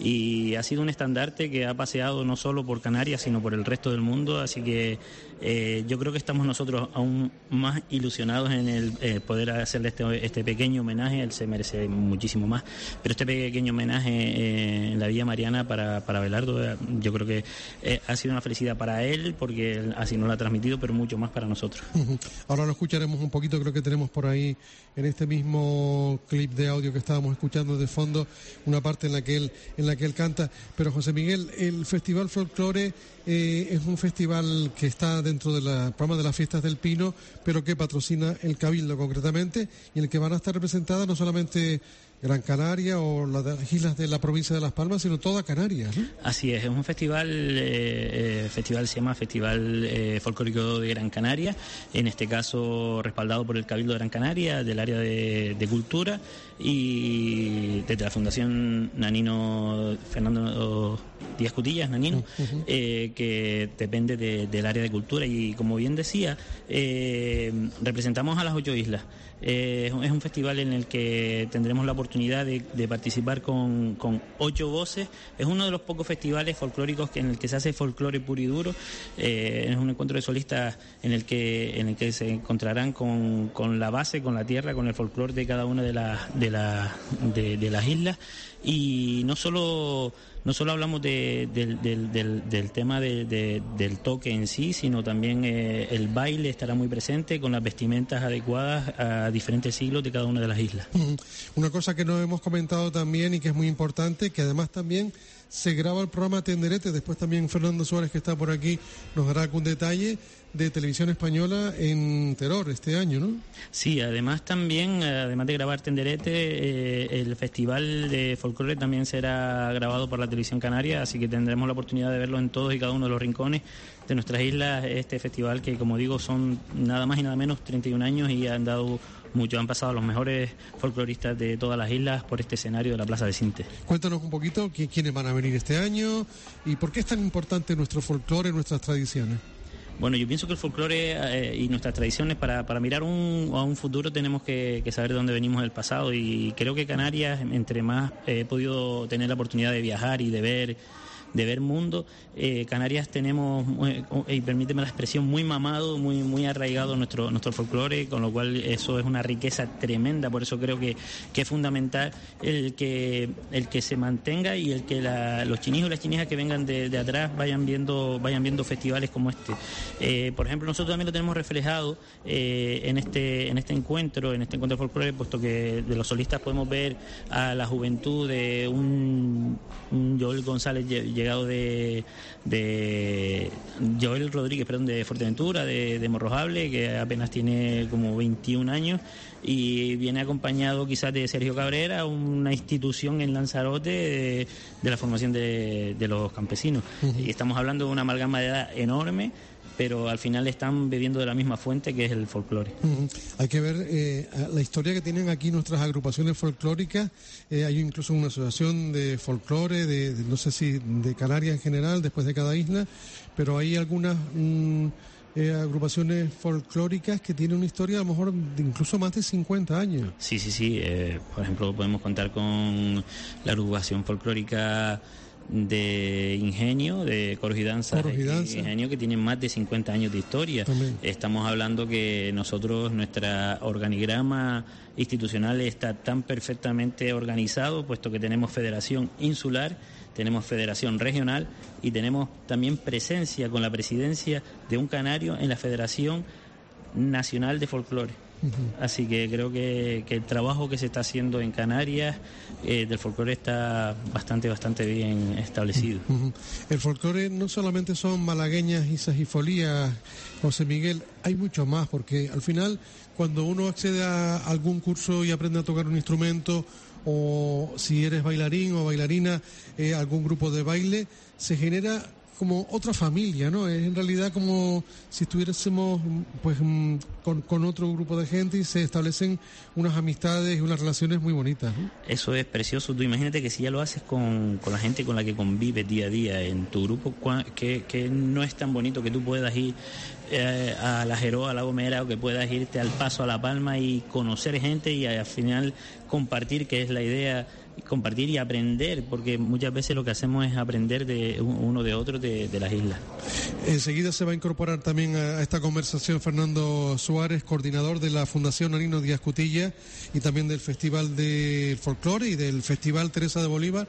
y ha sido un estandarte que ha paseado no solo por Canarias sino por el resto del mundo, así que eh, yo creo que estamos nosotros aún más ilusionados en el eh, poder hacerle este, este pequeño homenaje. Él se merece muchísimo más, pero este pequeño homenaje eh, en la Villa Mariana para, para Abelardo, eh, yo creo que eh, ha sido una felicidad para él porque él así nos lo ha transmitido, pero mucho más para nosotros. Ahora lo escucharemos un poquito, creo que tenemos por ahí en este mismo clip de audio que estábamos escuchando de fondo una parte en la que él en la que él canta. Pero José Miguel, el Festival Folclore eh, es un festival que está dentro del programa de las Fiestas del Pino, pero que patrocina el Cabildo concretamente, y en el que van a estar representadas no solamente Gran Canaria o las islas de la provincia de Las Palmas, sino toda Canarias, ¿no? Así es, es un festival, eh, eh, festival se llama Festival eh, Folclórico de Gran Canaria, en este caso respaldado por el Cabildo de Gran Canaria, del área de, de cultura, y desde la Fundación Nanino Fernando Díaz Cutillas, Nanino, uh-huh. eh, que depende de, del área de cultura, y como bien decía, eh, representamos a las ocho islas. Eh, es un festival en el que tendremos la oportunidad de, de participar con, con ocho voces. Es uno de los pocos festivales folclóricos que, en el que se hace folclore puro y duro. Eh, es un encuentro de solistas en el que en el que se encontrarán con, con la base, con la tierra, con el folclore de cada una de las de, la, de, de las islas. Y no solo no solo hablamos de, de, de, del, del tema de, de, del toque en sí, sino también eh, el baile estará muy presente con las vestimentas adecuadas a diferentes siglos de cada una de las islas. Una cosa que no hemos comentado también y que es muy importante, que además también se graba el programa Tenderete. Después también Fernando Suárez, que está por aquí, nos dará algún detalle de Televisión Española en Teror este año, ¿no? Sí, además también, además de grabar Tenderete, eh, el Festival de Folclore también será grabado por la Televisión Canaria, así que tendremos la oportunidad de verlo en todos y cada uno de los rincones de nuestras islas. Este festival que, como digo, son nada más y nada menos treinta y un años y han dado mucho, han pasado los mejores folcloristas de todas las islas por este escenario de la Plaza de Sinte. Cuéntanos un poquito quiénes van a venir este año y por qué es tan importante nuestro folclore, nuestras tradiciones. Bueno, yo pienso que el folclore eh, y nuestras tradiciones, para, para mirar un, a un futuro tenemos que, que saber de dónde venimos del pasado, y creo que Canarias, entre más eh, he podido tener la oportunidad de viajar y de ver de ver mundo, eh, Canarias tenemos, eh, y permíteme la expresión, muy mamado, muy muy arraigado nuestro nuestro folclore, con lo cual eso es una riqueza tremenda. Por eso creo que, que es fundamental el que el que se mantenga y el que la, los chinijos y las chinijas que vengan de, de atrás vayan viendo vayan viendo festivales como este. Eh, por ejemplo, nosotros también lo tenemos reflejado eh, en este en este encuentro, en este encuentro de folclore, puesto que de los solistas podemos ver a la juventud de un, un Joel González llegado de, de Joel Rodríguez, perdón, de Fuerteventura, de, de Morrojable, que apenas tiene como veintiún años, y viene acompañado quizás de Sergio Cabrera, una institución en Lanzarote de, de la formación de, de los campesinos. Uh-huh. Y estamos hablando de una amalgama de edad enorme, pero al final están bebiendo de la misma fuente, que es el folclore. Uh-huh. Hay que ver eh, la historia que tienen aquí nuestras agrupaciones folclóricas. Eh, hay incluso una asociación de folclore, de, de, no sé si de Canarias en general, después de cada isla, pero hay algunas mm, eh, agrupaciones folclóricas que tienen una historia a lo mejor de incluso más de cincuenta años. Sí, sí, sí. Eh, por ejemplo, podemos contar con la agrupación folclórica de Ingenio, de Coros y Danzas Coros y Danza. Ingenio, que tienen más de cincuenta años de historia. También. Estamos hablando que nosotros, nuestra organigrama institucional está tan perfectamente organizado, puesto que tenemos federación insular, tenemos federación regional y tenemos también presencia con la presidencia de un canario en la Federación Nacional de Folclore. Uh-huh. Así que creo que, que el trabajo que se está haciendo en Canarias eh, del folclore está bastante, bastante bien establecido. Uh-huh. El folclore no solamente son malagueñas, isas y folías, José Miguel, hay mucho más, porque al final cuando uno accede a algún curso y aprende a tocar un instrumento, o si eres bailarín o bailarina, eh, algún grupo de baile, se genera como otra familia, ¿no? Es en realidad como si estuviésemos pues con, con otro grupo de gente y se establecen unas amistades y unas relaciones muy bonitas, ¿no? Eso es precioso. Tú imagínate que si ya lo haces con, con la gente con la que convives día a día en tu grupo, que, que no es tan bonito que tú puedas ir eh, a La Jeroa, a La Gomera, o que puedas irte al Paso, a La Palma y conocer gente y al final compartir, que es la idea, compartir y aprender, porque muchas veces lo que hacemos es aprender de uno de otro de, de las islas. Enseguida se va a incorporar también a esta conversación Fernando Suárez, coordinador de la Fundación Nonino Díaz Cutilla y también del Festival de Folclore y del Festival Teresa de Bolívar,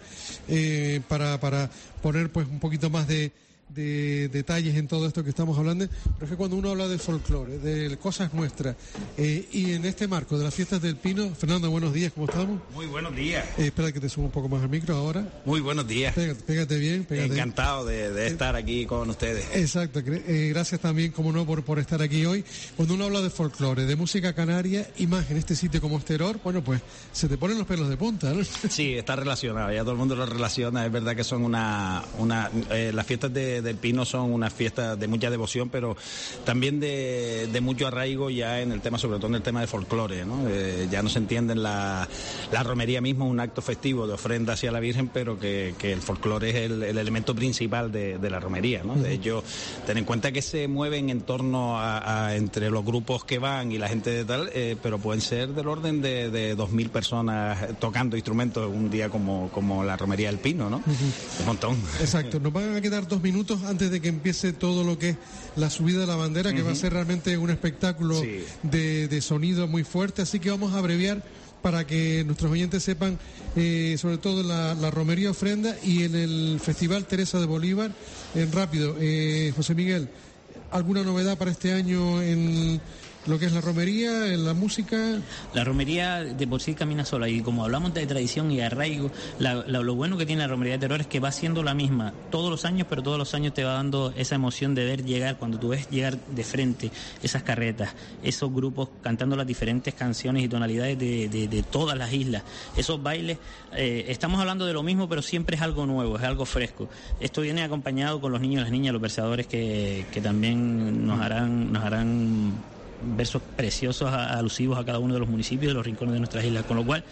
eh, para, para poner pues un poquito más de de detalles en todo esto que estamos hablando, pero es que cuando uno habla de folclore, de cosas nuestras, eh, y en este marco de las fiestas del Pino, Fernando, buenos días, ¿cómo estamos? Muy buenos días. Eh, espera que te suba un poco más el micro ahora. Muy buenos días. Pégate, pégate bien. Pégate. Encantado de, de estar aquí con ustedes. Exacto, eh, gracias también, como no, por, por estar aquí hoy. Cuando uno habla de folclore, de música canaria, y más en este sitio como Esteror, bueno, pues se te ponen los pelos de punta, ¿no? Sí, está relacionado, ya todo el mundo lo relaciona, es verdad que son una... una eh, las fiestas de, del Pino son una unas fiestas de mucha devoción, pero también de, de mucho arraigo ya en el tema, sobre todo en el tema de folclore, ¿no? Eh, ya no se entiende en la, la romería mismo, un acto festivo de ofrenda hacia la Virgen, pero que, que el folclore es el, el elemento principal de, de la romería, ¿no? De hecho, ten en cuenta que se mueven en torno a, a entre los grupos que van y la gente de tal, eh, pero pueden ser del orden de, de dos mil personas tocando instrumentos un día como, como la romería del Pino, ¿no? Uh-huh. Un montón. Exacto, nos van a quedar dos minutos antes de que empiece todo lo que es la subida de la bandera, que uh-huh. va a ser realmente un espectáculo sí. de, de sonido muy fuerte, así que vamos a abreviar para que nuestros oyentes sepan eh, sobre todo la, la romería ofrenda y en el Festival Teresa de Bolívar. En rápido, eh, José Miguel, ¿alguna novedad para este año en lo que es la romería, en la música? La romería de por sí camina sola, y como hablamos de tradición y arraigo, la, la, lo bueno que tiene la romería de terror es que va siendo la misma todos los años, pero todos los años te va dando esa emoción de ver llegar, cuando tú ves llegar de frente esas carretas, esos grupos cantando las diferentes canciones y tonalidades de, de, de todas las islas, esos bailes, eh, estamos hablando de lo mismo, pero siempre es algo nuevo, es algo fresco. Esto viene acompañado con los niños y las niñas, los versadores que, que también nos harán, nos harán versos preciosos alusivos a cada uno de los municipios de los rincones de nuestras islas, con lo cual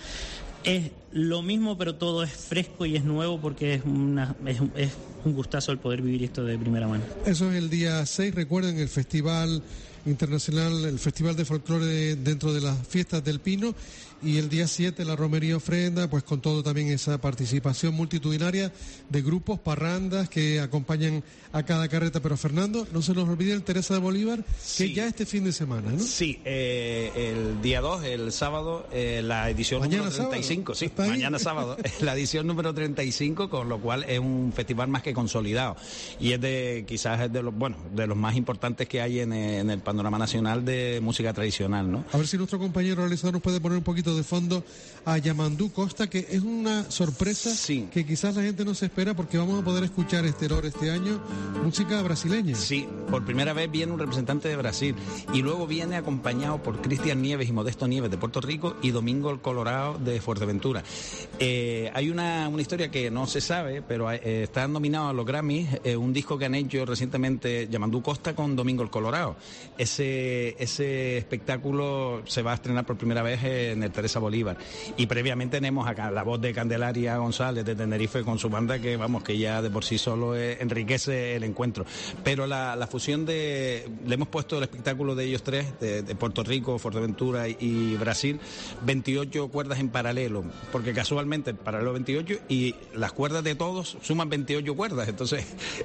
es lo mismo, pero todo es fresco y es nuevo, porque es, una, es, un, es un gustazo el poder vivir esto de primera mano. Eso es el día seis, recuerden, el Festival Internacional, el Festival de Folclore de, dentro de las fiestas del Pino, y el día siete la romería ofrenda, pues con todo también esa participación multitudinaria de grupos, parrandas que acompañan a cada carreta. Pero Fernando, no se nos olvide el Teresa de Bolívar, que sí. ya este fin de semana, ¿no? Sí, eh, el día dos, el sábado, eh, la edición mañana número treinta y cinco, sábado. Sí, mañana sábado, la edición número treinta y cinco, con lo cual es un festival más que consolidado, y es de, quizás es de los, bueno, de los más importantes que hay en, en el panorama nacional de música tradicional, ¿no? A ver si nuestro compañero realizador nos puede poner un poquito de fondo a Yamandú Costa, que es una sorpresa sí. que quizás la gente no se espera, porque vamos a poder escuchar Esteror este año, música brasileña. Sí, por primera vez viene un representante de Brasil, y luego viene acompañado por Cristian Nieves y Modesto Nieves de Puerto Rico y Domingo el Colorado de Fuerteventura. Eh, hay una, una historia que no se sabe, pero eh, están nominados nominados a los Grammys eh, un disco que han hecho recientemente Yamandú Costa con Domingo el Colorado. Ese, ese espectáculo se va a estrenar por primera vez en el Teresa Bolívar. Y previamente tenemos acá la voz de Candelaria González de Tenerife con su banda, que vamos, que ya de por sí solo eh, enriquece el encuentro. Pero la, la fusión de... Le hemos puesto el espectáculo de ellos tres, de, de Puerto Rico, Fuerteventura y, y Brasil, veintiocho cuerdas en paralelo, porque casualmente paralelo veintiocho y las cuerdas de todos suman veintiocho cuerdas. Entonces,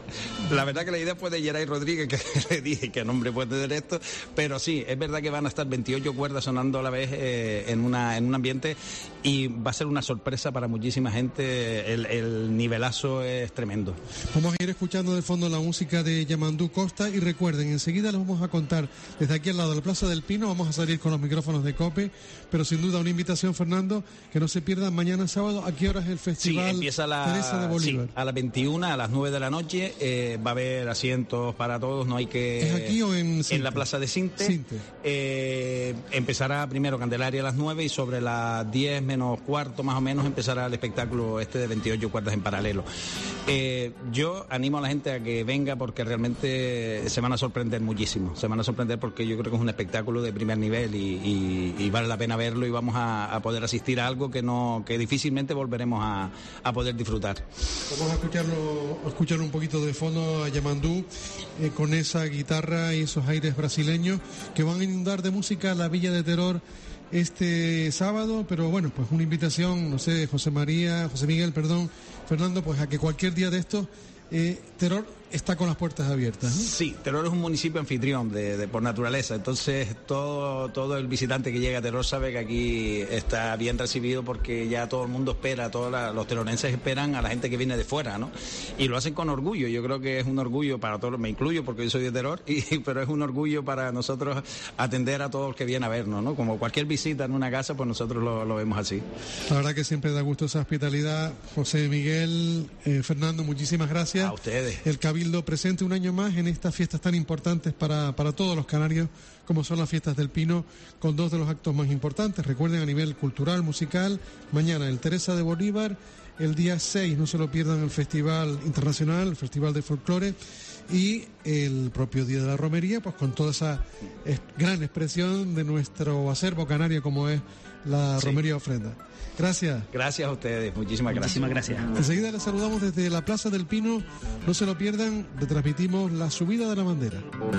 la verdad que la idea fue de Geray Rodríguez, que le dije qué nombre puede tener esto, pero sí, es verdad que van a estar veintiocho cuerdas sonando a la vez eh, en, una, en un ambiente, y va a ser una sorpresa para muchísima gente. El, el nivelazo es tremendo. Vamos a ir escuchando de fondo la música de Yamandú Costa, y recuerden, enseguida les vamos a contar desde aquí al lado de la Plaza del Pino. Vamos a salir con los micrófonos de COPE, pero sin duda una invitación, Fernando, que no se pierdan mañana sábado. ¿A qué hora es el festival? Sí, empieza a la, Teresa de Bolívar. Sí, a las veintiuna, a las nueve de la noche. Eh, va a haber asientos para todos, no hay que... ¿Es aquí o en Sinte? En la Plaza de Sinte. Sinte. Eh, empezará primero Candelaria a las nueve, y sobre las diez menos cuarto más o menos empezará el espectáculo este de veintiocho cuerdas en paralelo. Eh, yo animo a la gente a que venga, porque realmente se van a sorprender muchísimo. Se van a sorprender porque yo creo que es un espectáculo de primer nivel, y, y, y vale la pena verlo, y vamos a, a poder asistir a algo que no que difícilmente volveremos a, a poder disfrutar. Vamos a escucharlo, a escuchar un poquito de fondo a Yamandú eh, con esa guitarra y esos aires brasileños que van a inundar de música la Villa de Teror este sábado. Pero bueno, pues una invitación, no sé, José María, José Miguel, perdón, Fernando, pues a que cualquier día de estos eh, Teror está con las puertas abiertas, ¿no? Sí, Teror es un municipio anfitrión de, de por naturaleza, entonces todo, todo el visitante que llega a Teror sabe que aquí está bien recibido, porque ya todo el mundo espera, todos la, los terorenses esperan a la gente que viene de fuera, ¿no? Y lo hacen con orgullo. Yo creo que es un orgullo para todos, me incluyo porque yo soy de Teror, y, pero es un orgullo para nosotros atender a todos los que vienen a vernos, ¿no? Como cualquier visita en una casa, pues nosotros lo, lo vemos así. La verdad que siempre da gusto esa hospitalidad. José Miguel, eh, Fernando, muchísimas gracias. A ustedes. El Cabildo presente un año más en estas fiestas tan importantes para, para todos los canarios, como son las fiestas del Pino, con dos de los actos más importantes. Recuerden, a nivel cultural, musical, mañana el Teresa de Bolívar, el día seis, no se lo pierdan, el Festival Internacional, el Festival de Folclore, y el propio Día de la Romería, pues con toda esa es, gran expresión de nuestro acervo canario como es la sí. Romería Ofrenda. Gracias. Gracias a ustedes, muchísimas gracias. Muchísimas gracias. Enseguida les saludamos desde la Plaza del Pino. No se lo pierdan, retransmitimos la subida de la bandera.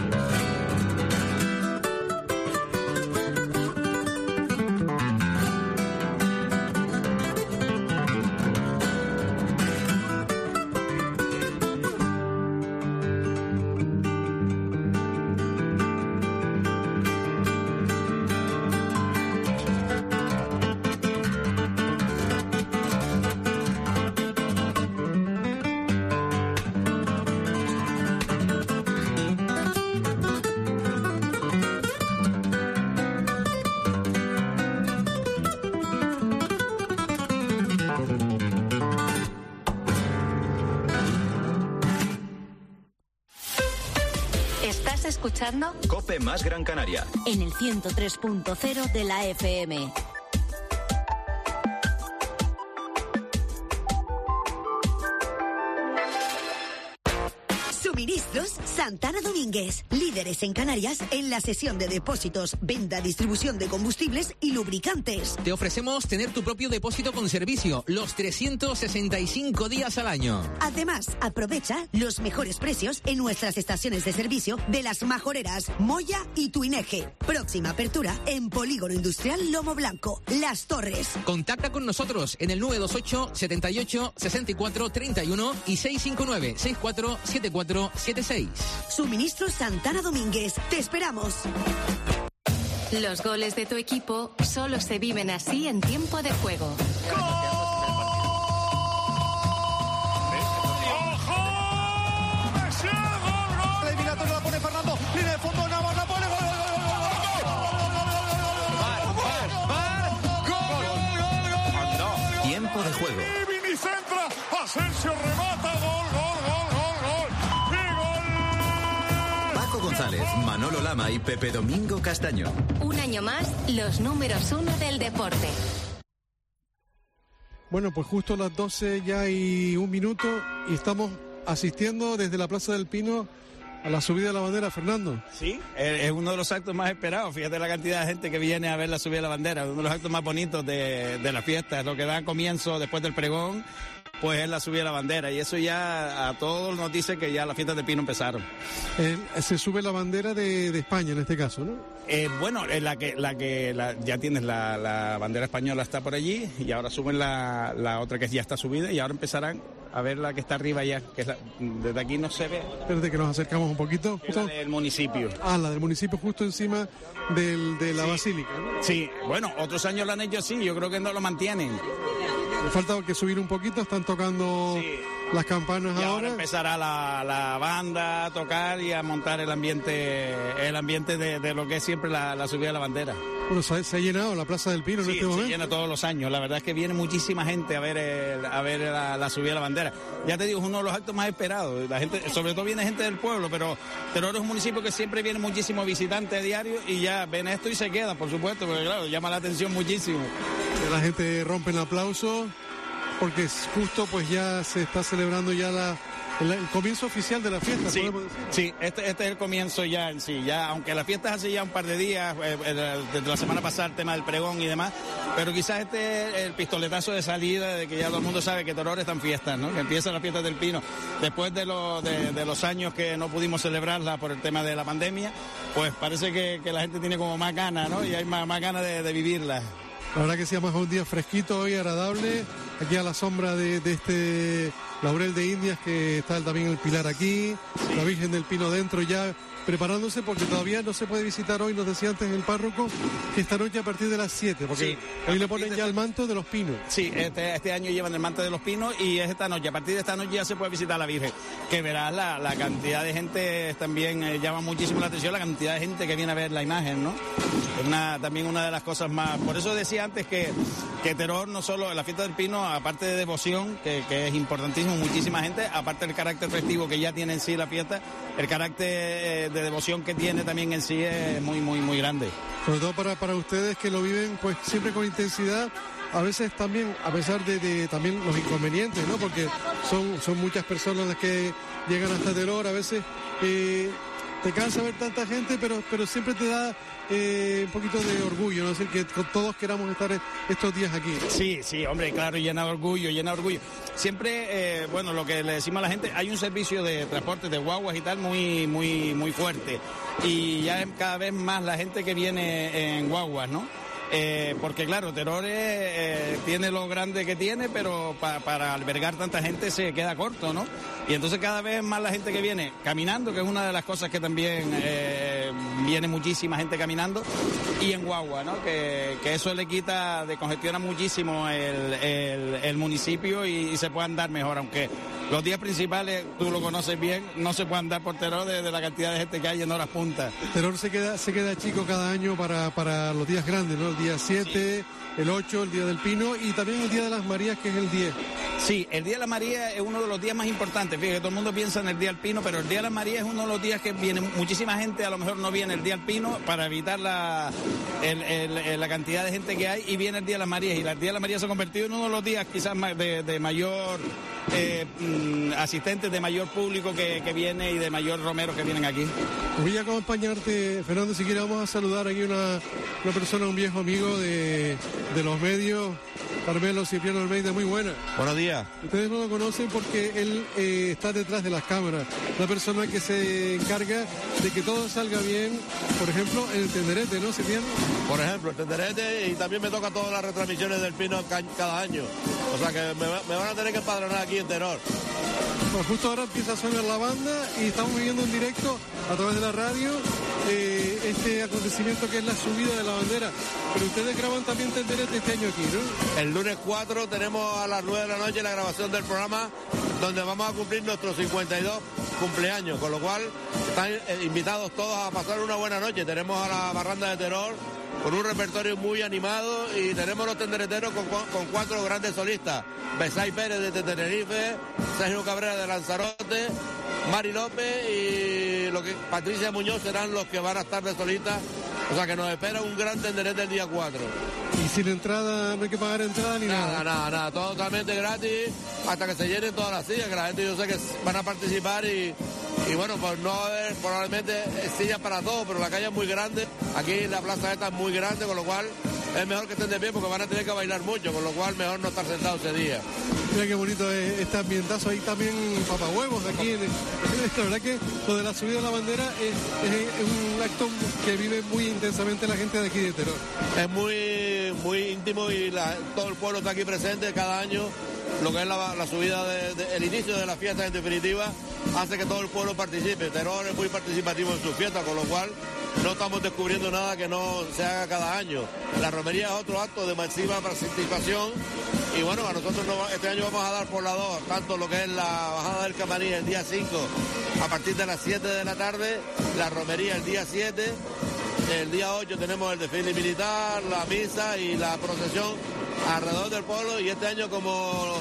Escuchando COPE más Gran Canaria en el ciento tres punto cero de la F M. Suministros Santana Domínguez, líderes en Canarias en la sesión de depósitos, venta, distribución de combustibles y lubricantes. Te ofrecemos tener tu propio depósito con servicio los trescientos sesenta y cinco días al año. Además, aprovecha los mejores precios en nuestras estaciones de servicio de Las Majoreras, Moya y Tuineje. Próxima apertura en Polígono Industrial Lomo Blanco, Las Torres. Contacta con nosotros en el nueve dos ocho, setenta y ocho, sesenta y cuatro, treinta y uno y seis cinco nueve, sesenta y cuatro, setenta y cuatro setenta y seis. Suministros Santana Domínguez. Te esperamos. Los goles de tu equipo solo se viven así en tiempo de juego. Tiempo de juego. Vini centra, Asensio remata, gol, gol, gol, gol, gol, y gol. Paco González, Manolo Lama y Pepe Domingo Castaño. Un año más, los números uno del deporte. Bueno, pues justo las doce ya y un minuto y estamos asistiendo desde la Plaza del Pino a la subida de la bandera, Fernando. Sí, es uno de los actos más esperados. Fíjate la cantidad de gente que viene a ver la subida de la bandera, uno de los actos más bonitos de, de la fiesta, es lo que da comienzo después del pregón, pues es la subida de la bandera, y eso ya a todos nos dice que ya las fiestas de Pino empezaron. Eh, se sube la bandera de, de España en este caso, ¿no? Eh, bueno, eh, la que, la que la, ya tienes la, la bandera española está por allí, y ahora suben la, la otra que ya está subida, y ahora empezarán a ver la que está arriba ya, que es la, desde aquí no se ve. Espérate que nos acercamos un poquito. Es la del municipio. Ah, la del municipio justo encima del, de la sí. basílica, ¿no? Sí, bueno, otros años lo han hecho así, yo creo que no lo mantienen. Me falta que subir un poquito, están tocando sí. las campanas y ahora. ahora empezará la, la banda a tocar y a montar el ambiente el ambiente de, de lo que es siempre la, la subida de la bandera. Bueno, se ha, se ha llenado la Plaza del Pino sí, en este se momento. Se llena todos los años, la verdad es que viene muchísima gente a ver el, a ver la, la subida de la bandera. Ya te digo, es uno de los actos más esperados, la gente, sobre todo viene gente del pueblo, pero Teror es un municipio que siempre viene muchísimos visitantes diarios y ya ven esto y se quedan, por supuesto, porque claro, llama la atención muchísimo. La gente rompe el aplauso, porque es justo pues ya se está celebrando ya la, el, el comienzo oficial de la fiesta, sí, podemos decir. Sí, este, este es el comienzo ya en sí, ya aunque la fiesta es hace ya un par de días, eh, eh, desde la semana pasada el tema del pregón y demás, pero quizás este es el pistoletazo de salida de que ya todo el mundo sabe que Teror está en fiestas, ¿no? Que empiezan las fiestas del Pino. Después de, lo, de, de los años que no pudimos celebrarla por el tema de la pandemia, pues parece que, que la gente tiene como más ganas, ¿no? Y hay más, más ganas de, de vivirla. La verdad que sea más un día fresquito hoy, agradable, aquí a la sombra de, de este laurel de Indias, que está también el pilar aquí, sí. La Virgen del Pino dentro ya preparándose, porque todavía no se puede visitar hoy, nos decía antes el párroco, que esta noche a partir de las siete, porque sí, hoy le ponen ya el manto de los pinos. Sí, este, este año llevan el manto de los pinos y es esta noche, a partir de esta noche ya se puede visitar a la Virgen, que verás la, la cantidad de gente también eh, llama muchísimo la atención, la cantidad de gente que viene a ver la imagen, ¿no? Es una, también una de las cosas más, por eso decía antes que, que Teror no solo, la fiesta del Pino, aparte de devoción, que, que es importantísimo, muchísima gente, aparte del carácter festivo que ya tiene en sí la fiesta, el carácter eh, de devoción que tiene también en sí es muy, muy, muy grande. Sobre todo para, para ustedes que lo viven pues siempre con intensidad, a veces también, a pesar de, de también los inconvenientes, ¿no? Porque son, son muchas personas las que llegan hasta Teror, a veces eh, te cansa ver tanta gente, pero, pero siempre te da eh, un poquito de orgullo, ¿no? Es decir, que todos queramos estar estos días aquí. Sí, sí, hombre, claro, llena de orgullo, llena de orgullo. Siempre, eh, bueno, lo que le decimos a la gente, hay un servicio de transporte de guaguas y tal muy, muy, muy fuerte. Y ya cada vez más la gente que viene en guaguas, ¿no? Eh, porque claro, Teror eh, tiene lo grande que tiene, pero pa, para albergar tanta gente se queda corto, ¿no? Y entonces cada vez más la gente que viene caminando, que es una de las cosas que también eh, viene muchísima gente caminando, y en guagua, ¿no? Que, que eso le quita, decongestiona muchísimo el, el, el municipio y, y se puede andar mejor, aunque los días principales, tú lo conoces bien, no se puede andar por Teror de, de la cantidad de gente que hay en horas puntas. Teror se queda, se queda chico cada año para, para los días grandes, ¿no? El día siete, sí. El ocho, el Día del Pino y también el Día de las Marías, que es el diez. Sí, el Día de la María es uno de los días más importantes. Fíjate, todo el mundo piensa en el Día del Pino, pero el Día de la María es uno de los días que viene muchísima gente, a lo mejor no viene el Día del Pino para evitar la, el, el, la cantidad de gente que hay, y viene el Día de las Marías, y el Día de la María se ha convertido en uno de los días quizás de, de mayor eh, asistentes, de mayor público que, que viene y de mayor romero que vienen aquí. Voy a acompañarte, Fernando, si quieres vamos a saludar aquí una, una persona, un viejo amigo de, de los medios, Carmelo Cipriano Almeida, muy buena. Buenos días. Ustedes no lo conocen porque él eh, está detrás de las cámaras, una persona que se encarga de que todo salga bien, por ejemplo, en el tenderete, ¿no, Cipriano? Por ejemplo, el tenderete, y también me toca todas las retransmisiones del Pino cada año, o sea que me, me van a tener que empadronar aquí en Teror. Pues justo ahora empieza a sonar la banda y estamos viviendo en directo a través de la radio eh, este acontecimiento que es la subida de la bandera. Pero ustedes graban también tenderete este año aquí, ¿no? El lunes cuatro tenemos a las nueve de la noche la grabación del programa, donde vamos a cumplir nuestros cincuenta y dos cumpleaños, con lo cual están invitados todos a pasar una buena noche. Tenemos a la barranda de Teror con un repertorio muy animado y tenemos los tendereteros con, con cuatro grandes solistas: Besay Pérez de Tenerife, Sergio Cabrera de Lanzarote, Mari López y lo que Patricia Muñoz serán los que van a estar de solistas O sea que nos espera un gran tenderete el día cuatro. Y sin entrada, no hay que pagar entrada ni nada. Nada, nada, nada, todo totalmente gratis hasta que se llenen todas las sillas, que la gente yo sé que van a participar y, y bueno, pues no va a haber probablemente sillas para todos, pero la calle es muy grande, aquí la plaza esta es muy grande, con lo cual es mejor que estén de pie porque van a tener que bailar mucho, con lo cual mejor no estar sentados ese día. Mira qué bonito es este ambientazo, ahí también papahuevos aquí. En el, la verdad que lo de la subida de la bandera es, es, es un acto que vive muy intensamente la gente de aquí de Teror. Es muy, muy íntimo y la, todo el pueblo está aquí presente cada año. Lo que es la, la subida, de, de, el inicio de la fiesta en definitiva, hace que todo el pueblo participe. Teror es muy participativo en su fiesta, con lo cual no estamos descubriendo nada que no se haga cada año. La romería es otro acto de máxima participación y bueno, a nosotros no, este año vamos a dar por las dos, tanto lo que es la bajada del camarín el día cinco a partir de las siete de la tarde, la romería el día siete, el día ocho tenemos el desfile militar, la misa y la procesión alrededor del pueblo y este año como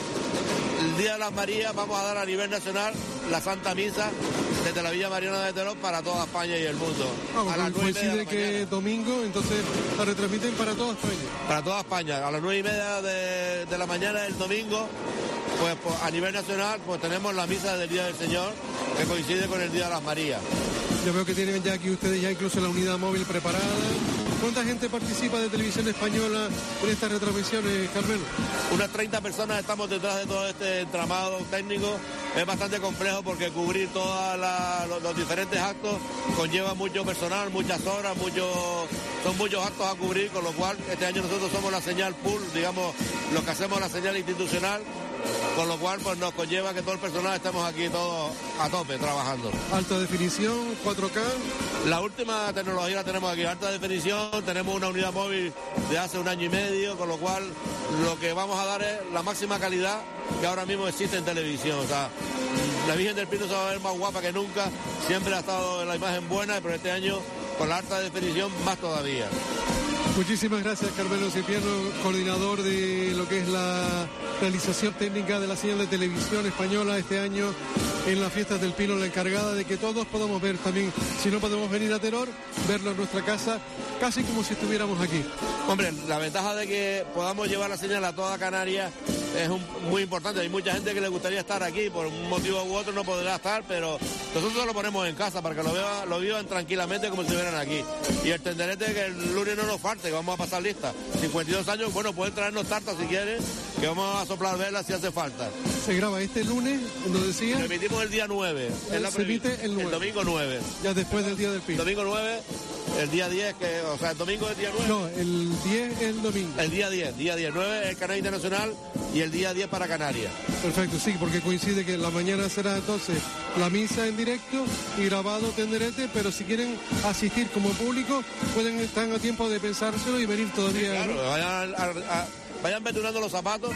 el Día de las Marías vamos a dar a nivel nacional la Santa Misa desde la Villa Mariana de Teror para toda España y el mundo. Ah, a las coincide que domingo, entonces la retransmiten para toda España. Para toda España, a las nueve y media de, de la mañana del domingo, pues, pues a nivel nacional pues tenemos la misa del Día del Señor que coincide con el Día de las Marías. Yo veo que tienen ya aquí ustedes ya incluso la unidad móvil preparada. ¿Cuánta gente participa de Televisión Española en estas retransmisiones, Carmelo? Unas treinta personas estamos detrás de todo este entramado técnico. Es bastante complejo porque cubrir todos los, los diferentes actos conlleva mucho personal, muchas horas, mucho, son muchos actos a cubrir, con lo cual este año nosotros somos la señal pool, digamos, los que hacemos la señal institucional, con lo cual pues nos conlleva que todo el personal estemos aquí todos a tope trabajando. Alta definición, cuatro K. La última tecnología la tenemos aquí, alta definición, tenemos una unidad móvil de hace un año y medio, con lo cual lo que vamos a dar es la máxima calidad que ahora mismo existe en televisión. O sea, la Virgen del Pino se va a ver más guapa que nunca, siempre ha estado en la imagen buena, pero este año con la alta definición más todavía. Muchísimas gracias, Carmelo Cipriano, coordinador de lo que es la realización técnica de la señal de televisión española este año en las fiestas del Pino, la encargada de que todos podamos ver también, si no podemos venir a Teror, verlo en nuestra casa, casi como si estuviéramos aquí. Hombre, la ventaja de que podamos llevar la señal a toda Canarias es un, muy importante. Hay mucha gente que le gustaría estar aquí, por un motivo u otro no podrá estar, pero nosotros lo ponemos en casa para que lo, vea, lo vivan tranquilamente como si estuvieran aquí. Y el tenderete que el lunes no nos falte, que vamos a pasar lista. cincuenta y dos años, bueno, pueden traernos tartas si quieren, que vamos a soplar velas si hace falta. Se graba este lunes, lo decía. Lo emitimos el día nueve. Es la se emite el nueve. El domingo nueve. Ya después del Día del Pino. Domingo nueve, el día diez, que, o sea, el domingo es el día nueve. No, el diez es el domingo. El día diez, día diez, nueve es el canal internacional y el día diez para Canarias. Perfecto, sí, porque coincide que la mañana será entonces la misa en directo y grabado tenderete, pero si quieren asistir como público, pueden estar a tiempo de pensárselo y venir todavía. Sí, claro, ¿no? vayan, a, a, vayan veturnando los zapatos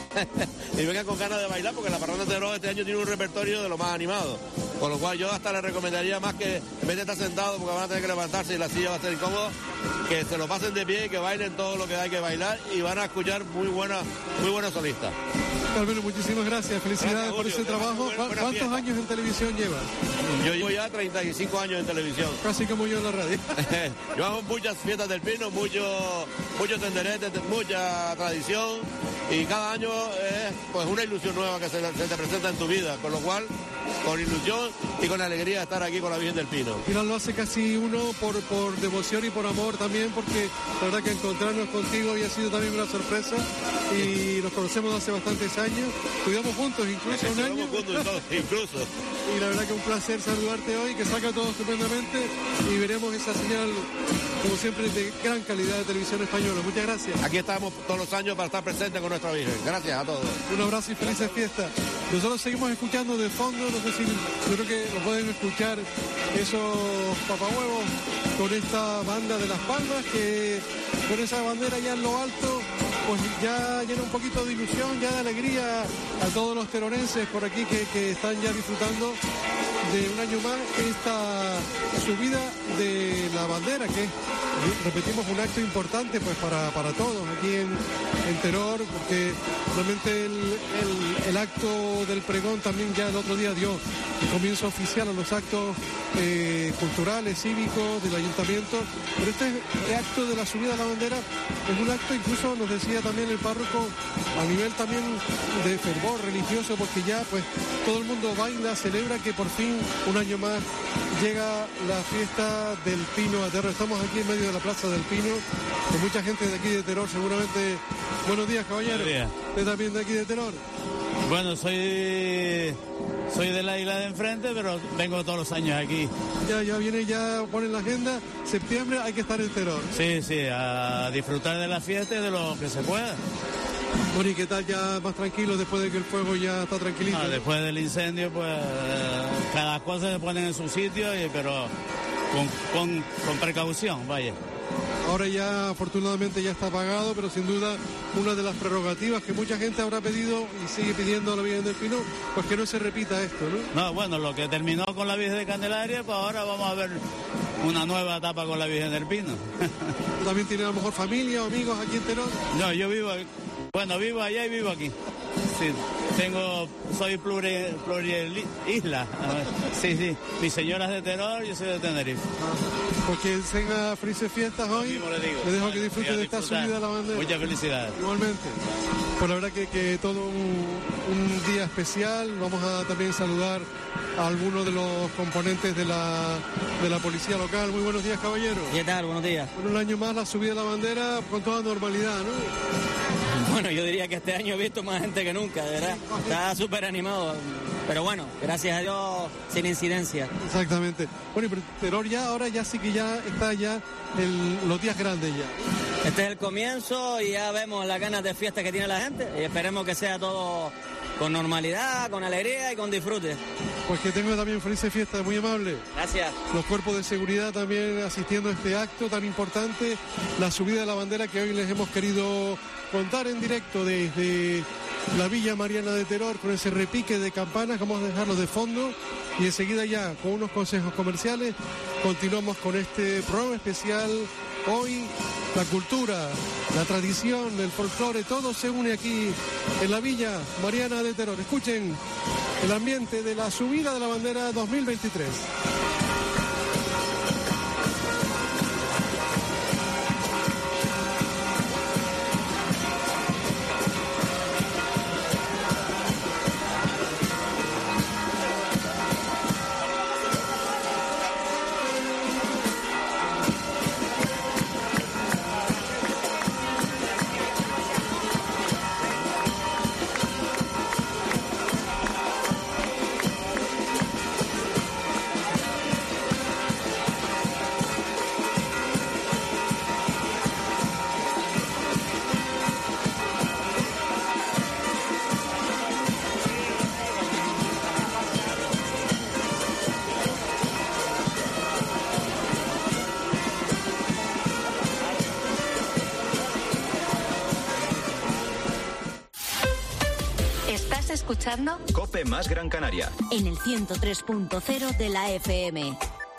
y vengan con ganas de bailar, porque la Parranda de Teror este año tiene un repertorio de lo más animado. Con lo cual yo hasta les recomendaría más que en vez de estar sentados, porque van a tener que levantarse y la silla va a ser incómoda, que se lo pasen de pie y que bailen todo lo que hay que bailar y van a escuchar muy buenas muy buenos solistas. Carmelo, muchísimas gracias, felicidades gracias, por ese trabajo. Buena, buena ¿Cuántos fiesta. años en televisión llevas? Yo llevo ya treinta y cinco años en televisión. Casi como yo en la radio. Llevamos muchas fiestas del Pino, muchos mucho tenderetes, mucha tradición y cada año es pues una ilusión nueva que se, se te presenta en tu vida, con lo cual con ilusión y con alegría de estar aquí con la Virgen del Pino. Al final lo hace casi uno por, por devoción y por amor también, porque la verdad que encontrarnos contigo hoy ha sido también una sorpresa y nos conocemos hace bastantes años, estudiamos juntos incluso un año. Juntos, todos, incluso. Y la verdad que un placer saludarte hoy, que salga todo estupendamente y veremos esa señal, como siempre, de gran calidad de televisión española. Muchas gracias. Aquí estamos todos los años para estar presentes con nuestra Virgen. Gracias a todos. Un abrazo y felices fiestas. Nosotros seguimos escuchando de fondo, no sé si, yo creo que lo pueden escuchar, esos papahuevos con esta banda de Las Palmas, que con esa bandera ya en lo alto, pues ya llena un poquito de ilusión, ya de alegría a todos los terorenses por aquí que, que están ya disfrutando de un año más esta subida de la bandera, que es, repetimos, un acto importante pues para, para todos aquí en, en Teror, porque realmente el, el, el acto del pregón también ya el otro día dio el comienzo oficial a los actos eh, culturales, cívicos del ayuntamiento, pero este acto de la subida de la bandera es un acto, incluso nos decía también el párroco, a nivel también de fervor religioso, porque ya pues todo el mundo baila, celebra que por fin un año más llega la fiesta del Pino a Teror. Estamos aquí en medio de la Plaza del Pino, con mucha gente de aquí de Teror, seguramente. Buenos días, caballero. Buenos días. ¿Usted también de aquí de Teror? Bueno, soy soy de la isla de enfrente, pero vengo todos los años aquí. Ya, ya viene, ya ponen la agenda, septiembre hay que estar en Teror. Sí, sí, a disfrutar de la fiesta y de lo que se pueda. Bueno, ¿y qué tal ya más tranquilo después de que el fuego ya está tranquilito? Ah, después del incendio, pues cada cosa se pone en su sitio, y, pero con, con, con precaución, vaya. Ahora ya afortunadamente ya está apagado, pero sin duda una de las prerrogativas que mucha gente habrá pedido y sigue pidiendo a la Virgen del Pino, pues que no se repita esto, ¿no? No, bueno, lo que terminó con la Virgen de Candelaria, pues ahora vamos a ver una nueva etapa con la Virgen del Pino. ¿Tú también tienes a lo mejor familia o amigos aquí en Teror? No, yo vivo, bueno, vivo allá y vivo aquí. Sí, tengo, soy pluri, pluri isla. Sí, sí. Mi señora es de Teror, yo soy de Tenerife. Ah, porque tenga felices fiestas hoy. Mismo le digo. Le dejo que disfrute de esta subida de la bandera. Muchas felicidades. Igualmente. Pues la verdad que, que todo un, un día especial. Vamos a también saludar a algunos de los componentes de la, de la policía local. Muy buenos días, caballero. ¿Qué tal? Buenos días. Bueno, un año más la subida de la bandera con toda normalidad, ¿no? Bueno, yo diría que este año he visto más gente que nunca, de verdad. Está súper animado. Pero bueno, gracias a Dios, sin incidencia. Exactamente. Bueno, pero Teror ya, ahora ya sí que ya está ya el, los días grandes ya. Este es el comienzo y ya vemos las ganas de fiesta que tiene la gente. Y esperemos que sea todo con normalidad, con alegría y con disfrute. Pues que tenga también felices fiestas, muy amable. Gracias. Los cuerpos de seguridad también asistiendo a este acto tan importante, la subida de la bandera que hoy les hemos querido contar en directo desde la Villa Mariana de Teror, con ese repique de campanas. Vamos a dejarlo de fondo y enseguida ya con unos consejos comerciales continuamos con este programa especial. Hoy la cultura, la tradición, el folclore, todo se une aquí en la Villa Mariana de Teror. Escuchen el ambiente de la subida de la bandera dos mil veintitrés. Escuchando Cope más Gran Canaria en el ciento tres punto cero de la F M.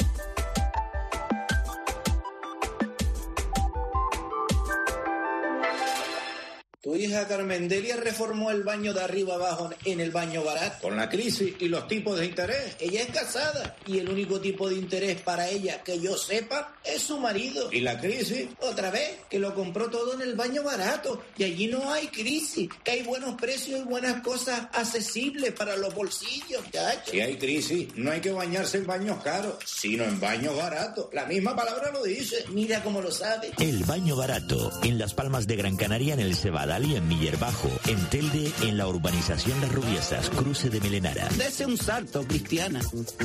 Tu hija Carmendelia reformó el baño de arriba abajo en el baño barato. Con la crisis y los tipos de interés. Ella es casada y el único tipo de interés para ella que yo sepa es su marido. Y la crisis, otra vez, que lo compró todo en el baño barato. Y allí no hay crisis, que hay buenos precios y buenas cosas accesibles para los bolsillos, chacho. Si hay crisis, no hay que bañarse en baños caros, sino en baños baratos. La misma palabra lo dice. Mira cómo lo sabe. El baño barato, en Las Palmas de Gran Canaria, en el Cebadal y en Miller Bajo, en Telde, en la urbanización Las Rubiesas, cruce de Melenara. Dese un salto, Cristiana.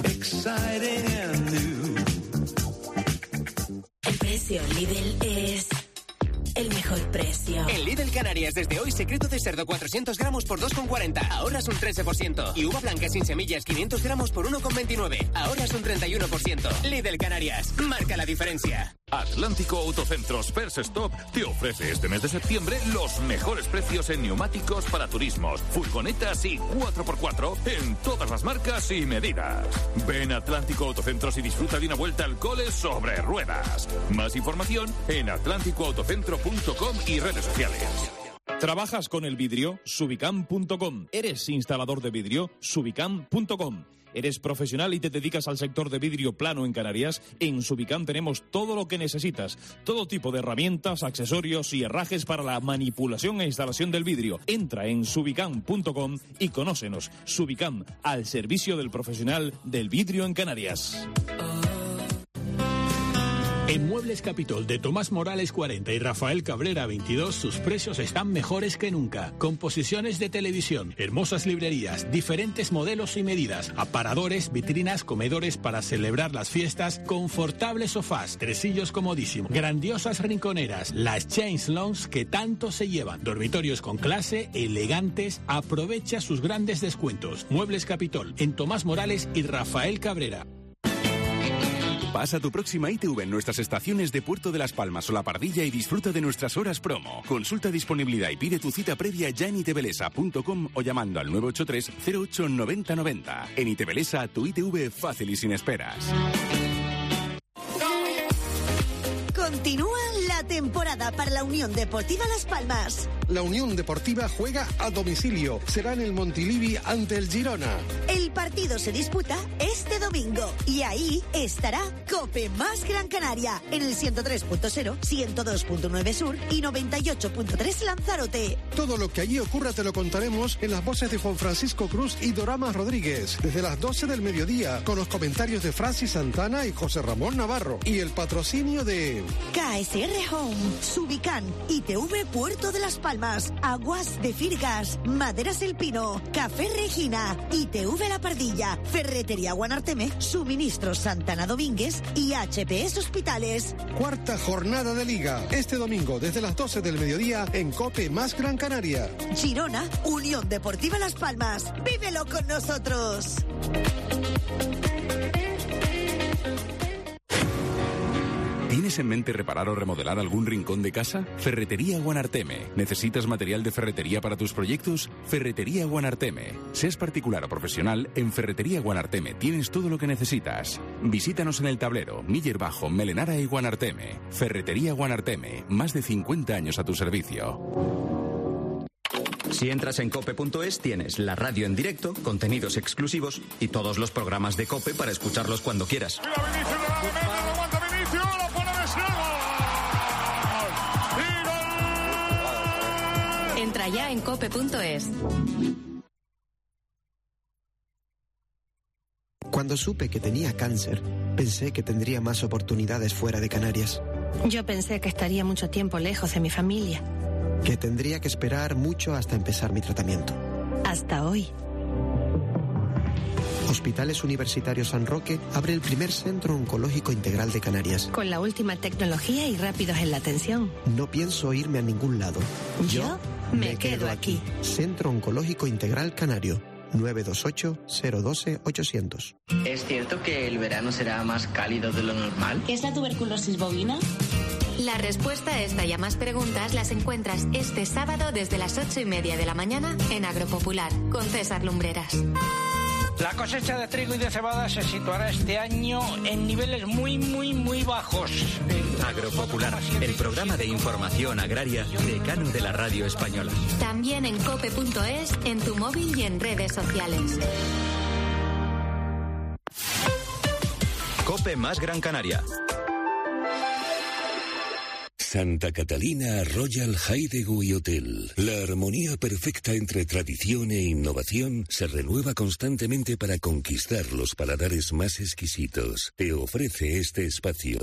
El precio Lidl es el mejor precio. En Lidl Canarias, desde hoy, secreto de cerdo cuatrocientos gramos por dos con cuarenta. Ahorras un trece por ciento. Y uva blanca sin semillas quinientos gramos por uno con veintinueve. Ahorras un treinta y uno por ciento. Lidl Canarias. Marca la diferencia. Atlántico Autocentros First Stop te ofrece este mes de septiembre los mejores precios en neumáticos para turismos, furgonetas y cuatro por cuatro en todas las marcas y medidas. Ven a Atlántico Autocentros y disfruta de una vuelta al cole sobre ruedas. Más información en atlántico autocentro punto com y redes sociales. ¿Trabajas con el vidrio? Subicam punto com. ¿Eres instalador de vidrio? Subicam punto com. ¿Eres profesional y te dedicas al sector de vidrio plano en Canarias? En Subicam tenemos todo lo que necesitas. Todo tipo de herramientas, accesorios y herrajes para la manipulación e instalación del vidrio. Entra en subicam punto com y conócenos. Subicam, al servicio del profesional del vidrio en Canarias. En Muebles Capitol de Tomás Morales cuarenta y Rafael Cabrera veintidós, sus precios están mejores que nunca. Composiciones de televisión, hermosas librerías, diferentes modelos y medidas, aparadores, vitrinas, comedores para celebrar las fiestas, confortables sofás, tresillos comodísimos, grandiosas rinconeras, las Chains Lounge que tanto se llevan, dormitorios con clase, elegantes. Aprovecha sus grandes descuentos. Muebles Capitol en Tomás Morales y Rafael Cabrera. Pasa tu próxima I T V en nuestras estaciones de Puerto de las Palmas o La Pardilla y disfruta de nuestras horas promo. Consulta disponibilidad y pide tu cita previa ya en itebelesa punto com o llamando al nueve ocho tres cero ocho noventa noventa. En Itebelesa, tu I T V fácil y sin esperas. Continúa la temporada para la Unión Deportiva Las Palmas. La Unión Deportiva juega a domicilio. Será en el Montilivi ante el Girona. El partido se disputa este domingo y ahí estará COPE más Gran Canaria en el ciento tres punto cero, ciento dos punto nueve Sur y noventa y ocho punto tres Lanzarote. Todo lo que allí ocurra te lo contaremos en las voces de Juan Francisco Cruz y Dorama Rodríguez desde las doce del mediodía con los comentarios de Francis Santana y José Ramón Navarro y el patrocinio de K S R Home, Subicam, I T V Puerto de las Palmas, Aguas de Firgas, Maderas El Pino, Café Regina, I T V La Pardilla, Ferretería Guanarteme, Suministros Santana Domínguez y H P S Hospitales. Cuarta jornada de Liga, este domingo desde las doce del mediodía en COPE más Gran Canaria. Girona, Unión Deportiva Las Palmas. ¡Vívelo con nosotros! ¿Tienes en mente reparar o remodelar algún rincón de casa? Ferretería Guanarteme. ¿Necesitas material de ferretería para tus proyectos? Ferretería Guanarteme. Seas particular o profesional, en Ferretería Guanarteme tienes todo lo que necesitas. Visítanos en El Tablero, Miller Bajo, Melenara y Guanarteme. Ferretería Guanarteme. Más de cincuenta años a tu servicio. Si entras en cope punto es tienes la radio en directo, contenidos exclusivos y todos los programas de COPE para escucharlos cuando quieras. Entra ya en cope punto es. Cuando supe que tenía cáncer, pensé que tendría más oportunidades fuera de Canarias. Yo pensé que estaría mucho tiempo lejos de mi familia. Que tendría que esperar mucho hasta empezar mi tratamiento. Hasta hoy. Hospitales Universitarios San Roque abre el primer centro oncológico integral de Canarias. Con la última tecnología y rápidos en la atención. No pienso irme a ningún lado. Yo, Yo me, me quedo, quedo aquí. aquí. Centro Oncológico Integral Canario. nueve dos ocho, cero uno dos, ochocientos. ¿Es cierto que el verano será más cálido de lo normal? ¿Qué es la tuberculosis bovina? La respuesta a esta y a más preguntas las encuentras este sábado desde las ocho y media de la mañana en Agropopular con César Lumbreras. La cosecha de trigo y de cebada se situará este año en niveles muy, muy, muy bajos. Agropopular, el programa de información agraria decano de la radio española. También en cope punto es, en tu móvil y en redes sociales. COPE más Gran Canaria. Santa Catalina Royal Hideaway Hotel. La armonía perfecta entre tradición e innovación se renueva constantemente para conquistar los paladares más exquisitos. Te ofrece este espacio.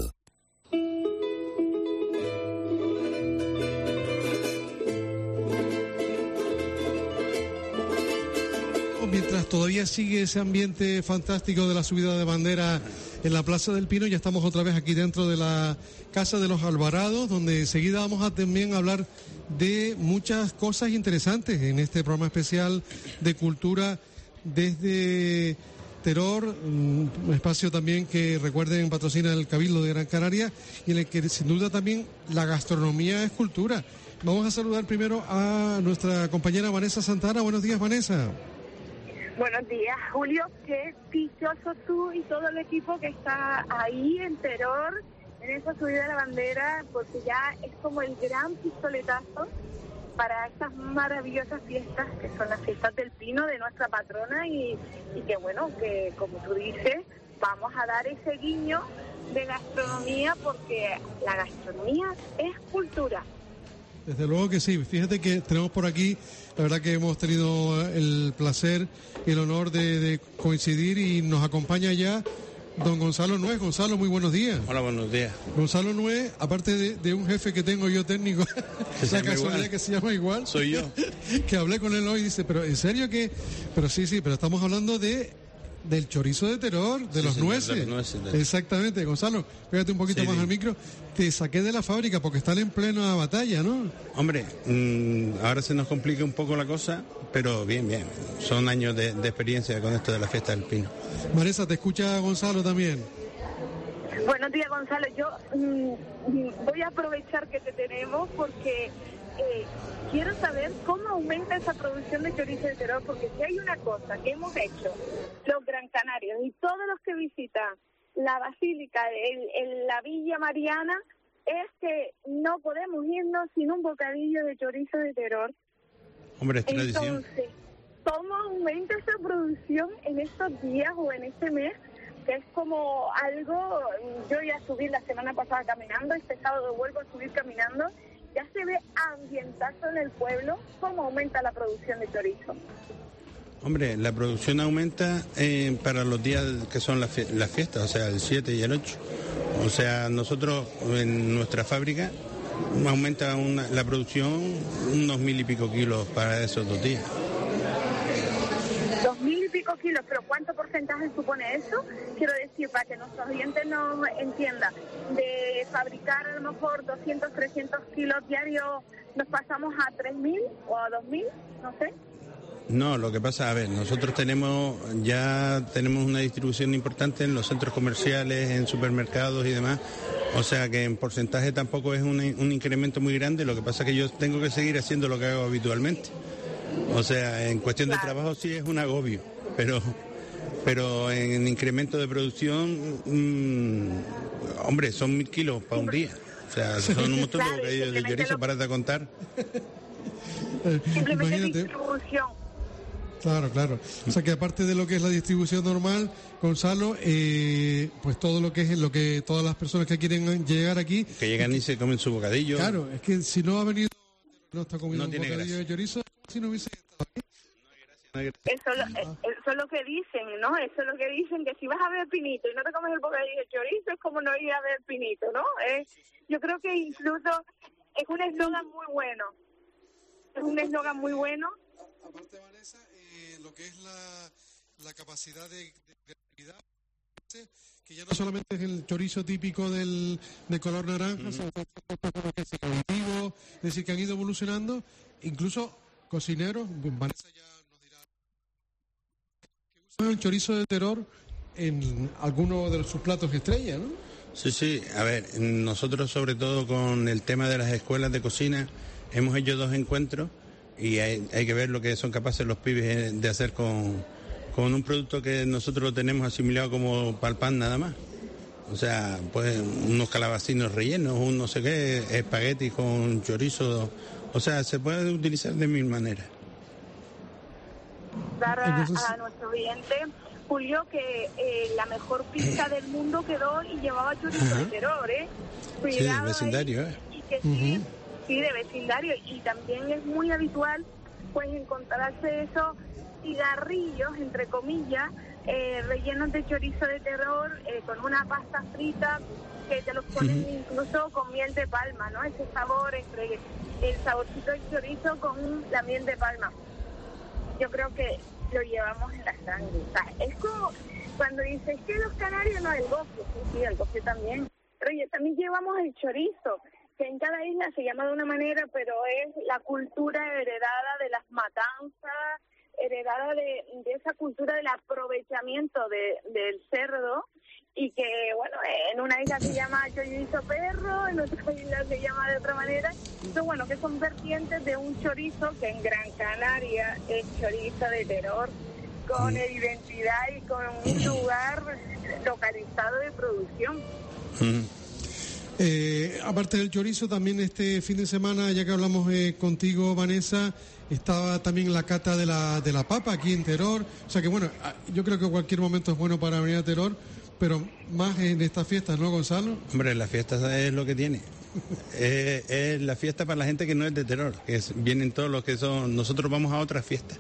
Mientras todavía sigue ese ambiente fantástico de la subida de bandera en la Plaza del Pino, ya estamos otra vez aquí dentro de la Casa de los Alvarados, donde enseguida vamos a también hablar de muchas cosas interesantes en este programa especial de cultura desde Terror, un espacio también que recuerden patrocina el Cabildo de Gran Canaria y en el que sin duda también la gastronomía es cultura. Vamos a saludar primero a nuestra compañera Vanessa Santana. Buenos días, Vanessa. Buenos días, Julio. Qué dichoso tú y todo el equipo que está ahí en Terror, en esa subida de la bandera, porque ya es como el gran pistoletazo para estas maravillosas fiestas que son las fiestas del Pino de nuestra patrona y, y que bueno, que como tú dices, vamos a dar ese guiño de gastronomía porque la gastronomía es cultura. Desde luego que sí, fíjate que tenemos por aquí, la verdad que hemos tenido el placer y el honor de, de coincidir y nos acompaña ya don Gonzalo Nuez. Gonzalo, muy buenos días. Hola, buenos días. Gonzalo Nuez, aparte de, de un jefe que tengo yo técnico, la casualidad igual. Que se llama igual. Soy yo. Que hablé con él hoy y dice, pero ¿en serio que? Pero sí, sí, pero estamos hablando de del chorizo de Terror, de sí, los sí, nueces. De los nueces de... Exactamente, Gonzalo, pégate un poquito sí, más sí. al micro. Te saqué de la fábrica porque están en plena batalla, ¿no? Hombre, mmm, ahora se nos complica un poco la cosa, pero bien, bien. Son años de, de experiencia con esto de la fiesta del Pino. Marisa, ¿te escucha Gonzalo también? Buenos días, Gonzalo. Yo mmm, voy a aprovechar que te tenemos porque eh, quiero saber cómo aumenta esa producción de chorizo de Terror, porque si hay una cosa que hemos hecho los Gran Canarios y todos los que visitan la Basílica en la Villa Mariana es que no podemos irnos sin un bocadillo de chorizo de Terror. Hombre, es tradición. Entonces, ¿cómo aumenta esa producción en estos días o en este mes? Que es como algo, yo ya subí la semana pasada caminando, este sábado vuelvo a subir caminando, ya se ve ambientazo en el pueblo. ¿Cómo aumenta la producción de chorizo? Hombre, la producción aumenta eh, para los días que son las, fie- las fiestas, o sea, el siete y el ocho. O sea, nosotros en nuestra fábrica aumenta una, la producción unos mil y pico kilos para esos dos días. Dos mil y pico kilos, pero ¿cuánto porcentaje supone eso? Quiero decir, para que nuestros oyentes no entiendan, de fabricar a lo mejor doscientos, trescientos kilos diarios, ¿nos pasamos a tres mil o a dos mil? No sé. No, lo que pasa, a ver, nosotros tenemos ya tenemos una distribución importante en los centros comerciales, en supermercados y demás, o sea que en porcentaje tampoco es un, un incremento muy grande, lo que pasa es que yo tengo que seguir haciendo lo que hago habitualmente. O sea, en cuestión de trabajo sí es un agobio, pero pero en incremento de producción, mmm, hombre, son mil kilos para un día. O sea, son un montón de bocadillos de chorizo, para de contar. Simplemente Imagínate. Distribución. Claro, claro. O sea que aparte de lo que es la distribución normal, Gonzalo, eh, pues todo lo que es lo que todas las personas que quieren llegar aquí... Que llegan y se comen su bocadillo. Claro, es que si no ha venido, no está comiendo no un tiene bocadillo gracia. de chorizo, si no hubiese estado aquí. Eso, lo, eso es lo que dicen, ¿no? Eso es lo que dicen, que si vas a ver pinito y no te comes el bocadillo de chorizo es como no ir a ver pinito, ¿no? Eh, yo creo que incluso es un eslogan muy bueno. Es un eslogan muy bueno. Aparte, Vanessa, eh, lo que es la, la capacidad de creatividad, que ya no solamente es el chorizo típico del de color naranja, uh-huh. sino que es colectivo, es decir, que han ido evolucionando, incluso cocineros, Vanessa ya nos dirá, que usan el chorizo de Terror en alguno de sus platos estrella, ¿no? Sí, sí, a ver, nosotros sobre todo con el tema de las escuelas de cocina hemos hecho dos encuentros y hay, hay que ver lo que son capaces los pibes de hacer con, con un producto que nosotros lo tenemos asimilado como para el pan nada más. O sea, pues unos calabacinos rellenos, un no sé qué, espagueti con chorizo, o sea, se puede utilizar de mil maneras. Dar a, Entonces... a nuestro oyente, Julio, que eh, la mejor pizza del mundo quedó y llevaba chorizo uh-huh. de Terror, ¿eh? Cuidado sí, de vecindario, ahí, ¿eh? Y que sí, uh-huh. sí, de vecindario. Y también es muy habitual, pues, encontrarse esos cigarrillos, entre comillas, eh, rellenos de chorizo de Terror, eh, con una pasta frita, que te los ponen uh-huh. incluso con miel de palma, ¿no? Ese sabor entre el saborcito del chorizo con la miel de palma. Yo creo que lo llevamos en la sangre. O sea, es como cuando dices que los canarios no, el gofio, sí, sí, el gofio también, pero ya también llevamos el chorizo, que en cada isla se llama de una manera, pero es la cultura heredada de las matanzas, heredada de, de esa cultura del aprovechamiento de, del cerdo, y que, bueno, en una isla se llama chorizo perro, en otra isla se llama de otra manera. Entonces, bueno, que son vertientes de un chorizo que en Gran Canaria es chorizo de terror, con identidad y con un lugar localizado de producción. Mm. Eh, aparte del chorizo, también este fin de semana, ya que hablamos eh, contigo, Vanessa, estaba también la cata de la de la papa aquí en Teror. O sea que, bueno, yo creo que cualquier momento es bueno para venir a Teror, pero más en estas fiestas, ¿no, Gonzalo? Hombre, la fiesta es lo que tiene. es, es la fiesta para la gente que no es de Teror, que es, vienen todos los que son... Nosotros vamos a otras fiestas.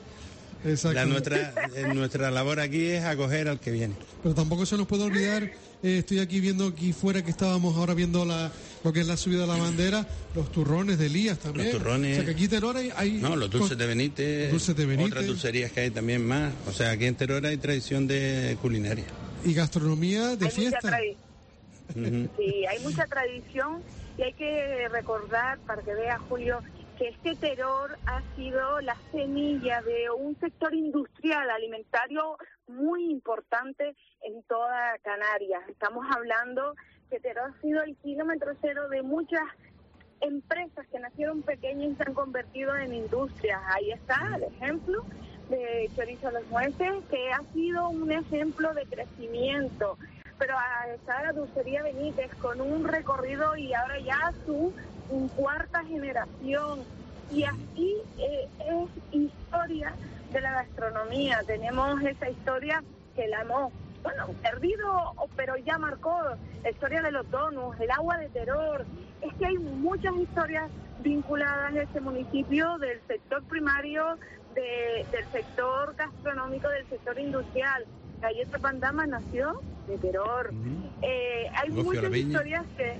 La nuestra nuestra labor aquí es acoger al que viene. Pero tampoco se nos puede olvidar, eh, estoy aquí viendo aquí fuera que estábamos ahora viendo la lo que es la subida de la bandera, los turrones de Elías también. Los turrones. O sea que aquí en Teror hay, hay no, los dulces de Benítez, dulces de Benítez, otras dulcerías que hay también más. O sea, aquí en Teror hay tradición de culinaria. Y gastronomía de hay fiesta. Mucha tradi- uh-huh. Sí, hay mucha tradición y hay que recordar, para que vea, Julio, que este Teror ha sido la semilla de un sector industrial alimentario muy importante en toda Canarias. Estamos hablando que Teror ha sido el kilómetro cero de muchas empresas que nacieron pequeñas y se han convertido en industrias. Ahí está el ejemplo de Chorizo Los Mueces, que ha sido un ejemplo de crecimiento. Pero está la dulcería Benítez con un recorrido y ahora ya su un cuarta generación, y así eh, es historia de la gastronomía. Tenemos esa historia que la hemos, bueno, perdido, pero ya marcó la historia de los donuts, el agua de Teror. Es que hay muchas historias vinculadas a este municipio, del sector primario, de, del sector gastronómico, del sector industrial. Galleta Pandama nació de Teror. Uh-huh. Eh, hay Gofio muchas historias que...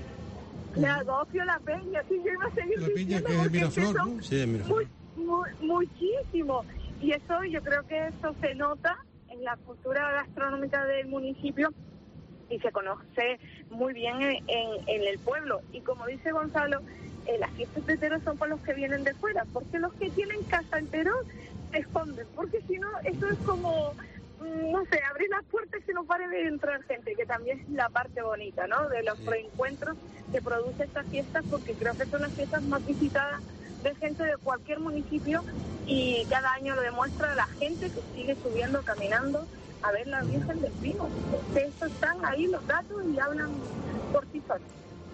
La Gofio, la Peña, sí, yo iba a seguir la diciendo, Peña, que es Miraflor, ¿no? Sí, de Miraflor. Muy, muy, muchísimo. Y eso, yo creo que eso se nota en la cultura gastronómica del municipio y se conoce muy bien en, en, en el pueblo. Y como dice Gonzalo, eh, las fiestas de Teror son para los que vienen de fuera, porque los que tienen casa en Teror se esconden, porque si no, eso es como... no sé, abrir las puertas y no pare de entrar gente, que también es la parte bonita, ¿no? De los reencuentros que produce estas fiestas, porque creo que son las fiestas más visitadas de gente de cualquier municipio y cada año lo demuestra la gente que sigue subiendo, caminando a ver la Virgen del Pino. De eso están ahí los datos y hablan por sí solos.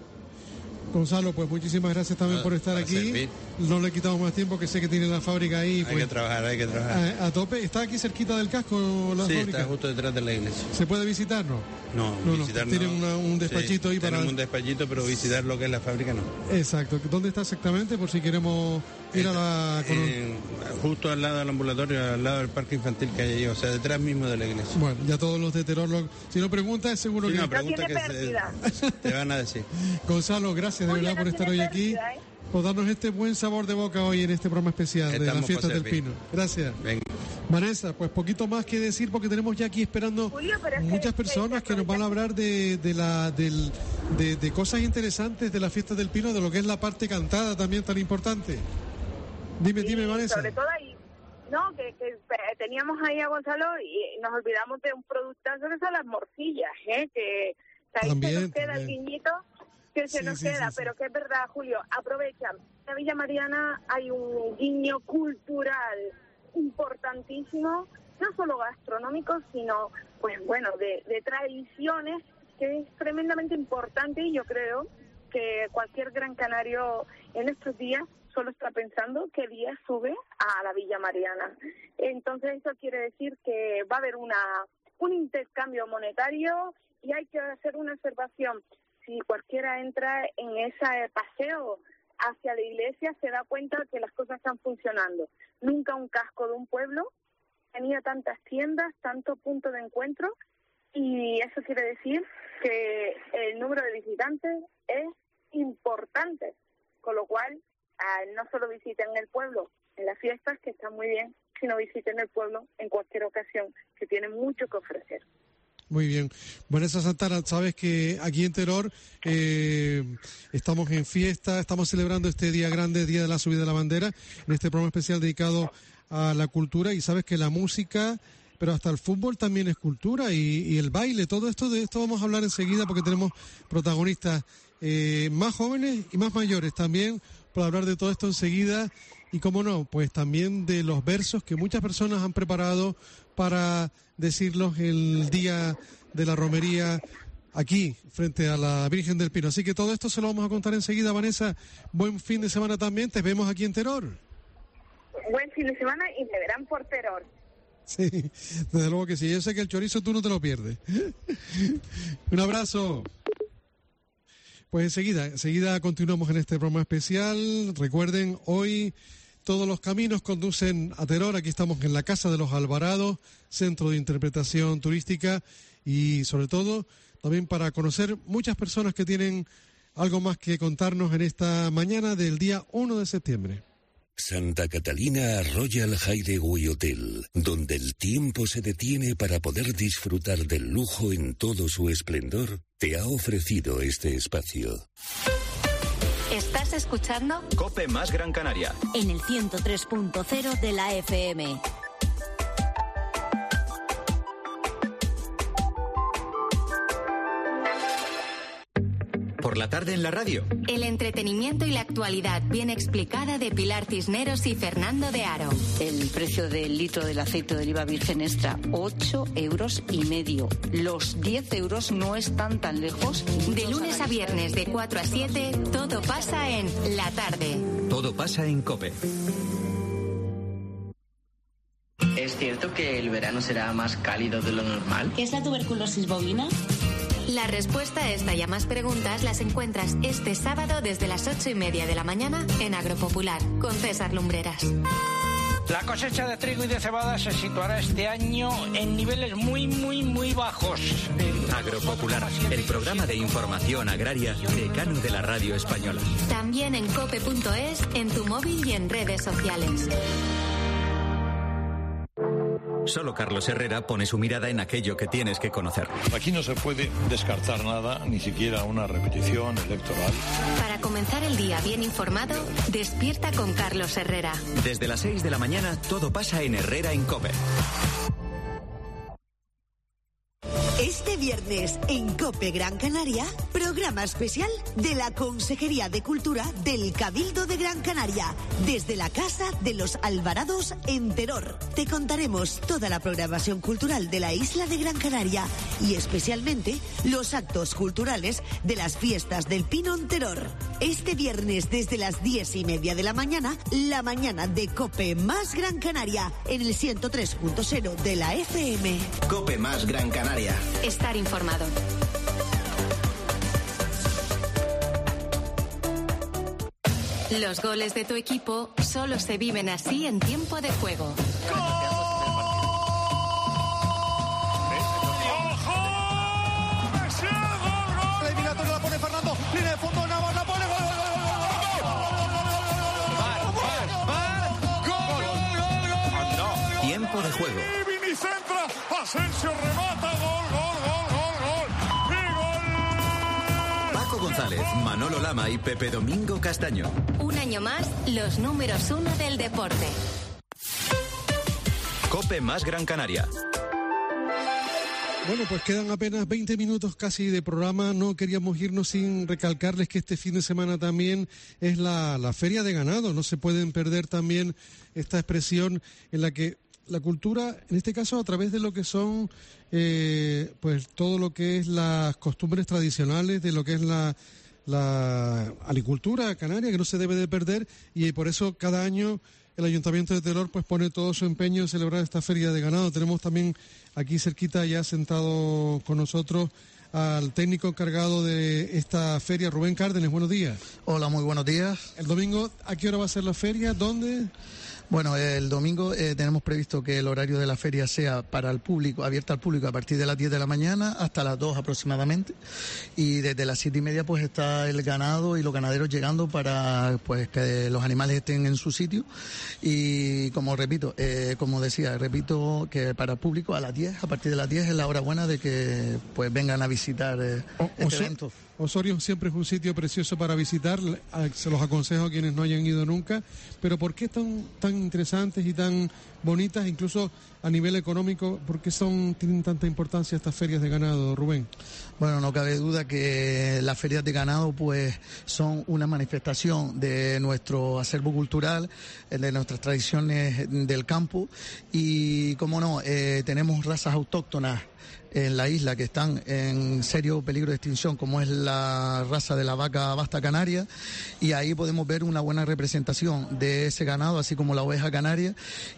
Gonzalo, pues muchísimas gracias también no, por estar aquí. Servir. No le quitamos más tiempo, que sé que tiene la fábrica ahí. Hay pues, que trabajar, hay que trabajar. A, a tope. ¿Está aquí cerquita del casco la sí, fábrica? Sí, está justo detrás de la iglesia. ¿Se puede visitar, no? No, no, visitar no. Tienen una, un despachito sí, ahí para... Tenemos un despachito, pero visitar lo que es la fábrica no. Exacto. ¿Dónde está exactamente? Por si queremos ir a la... Con... En, justo al lado del ambulatorio, al lado del parque infantil que hay ahí, o sea, detrás mismo de la iglesia. Bueno, ya todos los de Teror, lo... si no preguntas, seguro sí, que... No, pregunta que se, te van a decir. Hola, gracias de verdad por estar hoy aquí, por darnos este buen sabor de boca hoy en este programa especial Estamos de las fiestas del Pino. Gracias. Venga. Vanessa, pues poquito más que decir porque tenemos ya aquí esperando Julio, muchas personas que nos van a hablar de, de la del, de, de cosas interesantes de las fiestas del Pino, de lo que es la parte cantada también tan importante. Dime, sí, dime, Vanessa. Sobre todo ahí, no, que, que teníamos ahí a Gonzalo y nos olvidamos de un productazo que son las morcillas, ¿eh? Que ahí también, se nos queda también. El guiñito que se sí, nos sí, queda, sí, pero sí. Que es verdad, Julio, aprovecha. En Villa Mariana hay un guiño cultural importantísimo, no solo gastronómico, sino, pues bueno, de, de tradiciones, que es tremendamente importante, y yo creo que cualquier gran canario en estos días solo está pensando qué día sube a la Villa Mariana. Entonces eso quiere decir que va a haber una un intercambio monetario y hay que hacer una observación. Si cualquiera entra en ese paseo hacia la iglesia, se da cuenta que las cosas están funcionando. Nunca un casco de un pueblo tenía tantas tiendas, tantos puntos de encuentro, y eso quiere decir que el número de visitantes es importante, con lo cual eh, no solo visiten el pueblo en las fiestas, que está muy bien, sino visiten el pueblo en cualquier ocasión, que tiene mucho que ofrecer. Muy bien. Vanessa Santana, sabes que aquí en Teror eh, estamos en fiesta, estamos celebrando este día grande, Día de la Subida de la Bandera, en este programa especial dedicado a la cultura, y sabes que la música, pero hasta el fútbol también es cultura, y, y el baile, todo esto, de esto vamos a hablar enseguida porque tenemos protagonistas eh, más jóvenes y más mayores también, para hablar de todo esto enseguida, y cómo no, pues también de los versos que muchas personas han preparado para decirlos el día de la romería aquí, frente a la Virgen del Pino. Así que todo esto se lo vamos a contar enseguida. Vanessa, buen fin de semana también, te vemos aquí en Teror. Buen fin de semana y me verán por Teror. Sí, desde luego que sí. Yo sé que el chorizo tú no te lo pierdes. Un abrazo. Pues enseguida, enseguida continuamos en este programa especial. Recuerden, hoy todos los caminos conducen a Teror. Aquí estamos en la Casa de los Alvarados, centro de interpretación turística, y sobre todo también para conocer muchas personas que tienen algo más que contarnos en esta mañana del día uno de septiembre. Santa Catalina Royal Hideaway Hotel, donde el tiempo se detiene para poder disfrutar del lujo en todo su esplendor, te ha ofrecido este espacio. ¿Estás escuchando? COPE más Gran Canaria. En el ciento tres punto cero de la F M. Por la tarde en la radio. El entretenimiento y la actualidad bien explicada de Pilar Cisneros y Fernando de Aro. El precio del litro del aceite de oliva virgen extra, ocho euros y medio. Los diez euros no están tan lejos. De lunes a viernes de cuatro a siete, todo pasa en La Tarde. Todo pasa en COPE. ¿Es cierto que el verano será más cálido de lo normal? ¿Qué es la tuberculosis bovina? La respuesta a esta y a más preguntas las encuentras este sábado desde las ocho y media de la mañana en Agropopular, con César Lumbreras. La cosecha de trigo y de cebada se situará este año en niveles muy, muy, muy bajos. Agropopular, el programa de información agraria decano de la radio española. También en cope punto es, en tu móvil y en redes sociales. Solo Carlos Herrera pone su mirada en aquello que tienes que conocer. Aquí no se puede descartar nada, ni siquiera una repetición electoral. Para comenzar el día bien informado, despierta con Carlos Herrera. Desde las seis de la mañana, todo pasa en Herrera en COPE. Este viernes en COPE Gran Canaria, programa especial de la Consejería de Cultura del Cabildo de Gran Canaria, desde la Casa de los Alvarados en Teror. Te contaremos toda la programación cultural de la isla de Gran Canaria y especialmente los actos culturales de las fiestas del Pino en Teror. Este viernes desde las diez y media de la mañana, la mañana de COPE más Gran Canaria en el ciento tres punto cero de la F M. COPE más Gran Canaria. Estar informado. Los goles de tu equipo solo se viven así en tiempo de juego. La eliminatoria la pone Fernando, línea de fondo, Navas la pone, gol, gol, gol, gol, gol, gol, gol, tiempo de juego. Vini centra, Asensio remata, gol, gol, gol, gol, gol, y gol. Paco González, Manolo Lama y Pepe Domingo Castaño. Un año más, los números uno del deporte. COPE más Gran Canaria. Bueno, pues quedan apenas veinte minutos casi de programa. No queríamos irnos sin recalcarles que este fin de semana también es la, la Feria de Ganado. No se pueden perder también esta expresión en la que la cultura, en este caso a través de lo que son eh, pues todo lo que es las costumbres tradicionales, de lo que es la, la agricultura canaria, que no se debe de perder, y por eso cada año el Ayuntamiento de Teror pues pone todo su empeño en celebrar esta Feria de Ganado. Tenemos también aquí cerquita ya sentado con nosotros al técnico encargado de esta feria, Rubén Cárdenas. Buenos días. Hola, muy buenos días. El domingo, ¿a qué hora va a ser la feria? ¿Dónde? Bueno, el domingo eh, tenemos previsto que el horario de la feria sea para el público, abierta al público a partir de las diez de la mañana hasta las dos aproximadamente, y desde las siete y media pues está el ganado y los ganaderos llegando para pues que los animales estén en su sitio, y como repito, eh, como decía, repito que para el público a las diez, a partir de las diez es la hora buena de que pues vengan a visitar eh, este Oso- evento. Osorio siempre es un sitio precioso para visitar, se los aconsejo a quienes no hayan ido nunca, pero ¿por qué están tan interesantes y tan bonitas, incluso a nivel económico? ¿Por qué son, tienen tanta importancia estas ferias de ganado, Rubén? Bueno, no cabe duda que las ferias de ganado pues son una manifestación de nuestro acervo cultural, de nuestras tradiciones del campo, y como no, eh, tenemos razas autóctonas en la isla que están en serio peligro de extinción, como es la raza de la vaca basta canaria, y ahí podemos ver una buena representación de ese ganado, así como la oveja canaria,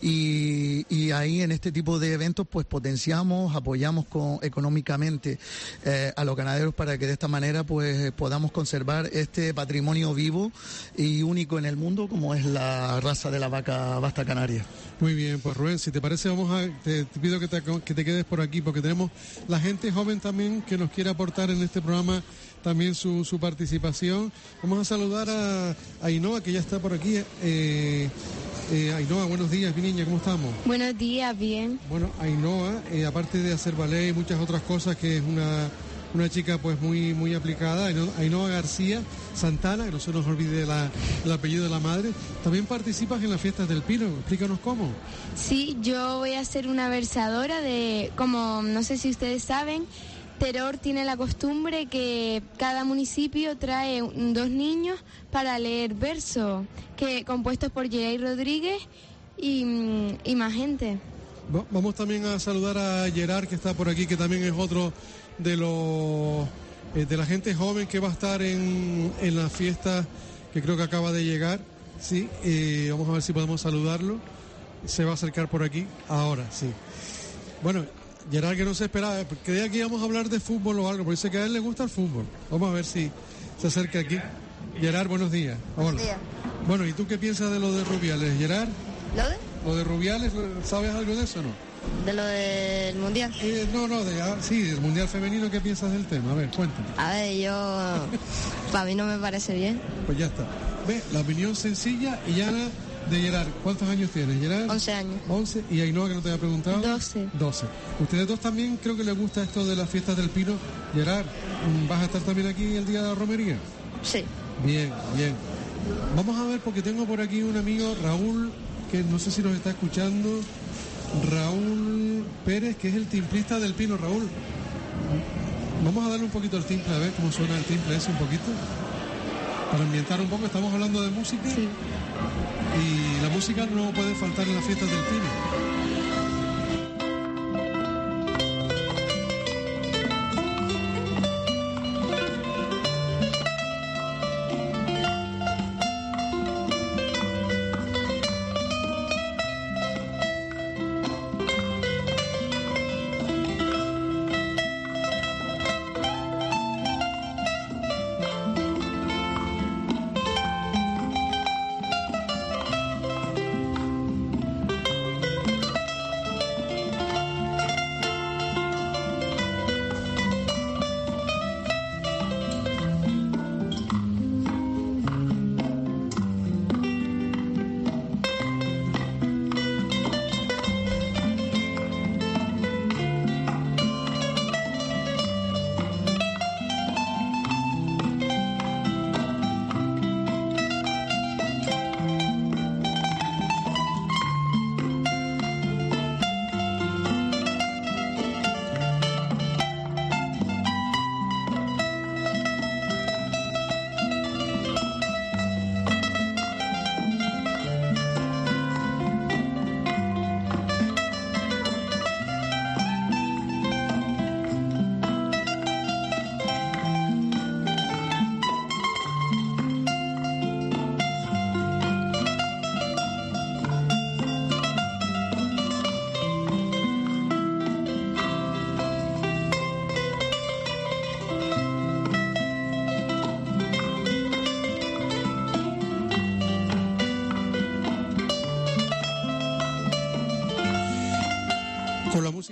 y, y ahí en este tipo de eventos pues potenciamos, apoyamos con, económicamente eh, a los ganaderos para que de esta manera pues podamos conservar este patrimonio vivo y único en el mundo como es la raza de la vaca basta canaria. Muy bien, pues Rubén, si te parece, vamos a, te, te pido que te, que te quedes por aquí, porque tenemos la gente joven también que nos quiere aportar en este programa también su, su participación. Vamos a saludar a, a Ainhoa, que ya está por aquí. Eh, eh, Ainhoa, buenos días, mi niña, ¿cómo estamos? Buenos días, bien. Bueno, Ainhoa, eh, aparte de hacer ballet y muchas otras cosas, que es una... una chica pues muy muy aplicada, Ainhoa García Santana, que no se nos olvide la, el apellido de la madre. También participas en las fiestas del Pino, explícanos cómo. Sí, yo voy a ser una versadora de, como no sé si ustedes saben, Teror tiene la costumbre que cada municipio trae un, dos niños para leer versos, que compuestos por Gerard Rodríguez y, y más gente. Vamos también a saludar a Gerard, que está por aquí, que también es otro de los eh, de la gente joven que va a estar en, en la fiesta, que creo que acaba de llegar. Sí, eh, vamos a ver si podemos saludarlo. Se va a acercar por aquí ahora, sí. Bueno, Gerard, que no se esperaba, creía que íbamos a hablar de fútbol o algo, porque dice que a él le gusta el fútbol. Vamos a ver si se acerca aquí. Gerard, buenos días. Hola. Buenos días. Bueno, ¿y tú qué piensas de lo de Rubiales, Gerard? ¿Lo de? Lo de Rubiales, ¿sabes algo de eso o no? ¿De lo del Mundial? Eh, no, no, de, ah, sí, del Mundial Femenino, ¿qué piensas del tema? A ver, cuéntame. A ver, yo... para mí no me parece bien. Pues ya está. Ve, la opinión sencilla y llana de Gerard. ¿Cuántos años tienes, Gerard? once años. once. ¿Y Ainhoa, que no te había preguntado? doce. doce. Ustedes dos también creo que les gusta esto de las fiestas del Pino. Gerard, ¿vas a estar también aquí el día de la romería? Sí. Bien, bien. Vamos a ver, porque tengo por aquí un amigo, Raúl, que no sé si nos está escuchando. Raúl Pérez, que es el timplista del Pino. Raúl, vamos a darle un poquito el timple, a ver cómo suena el timple ese un poquito, para ambientar un poco. Estamos hablando de música, sí, y la música no puede faltar en las fiestas del Pino.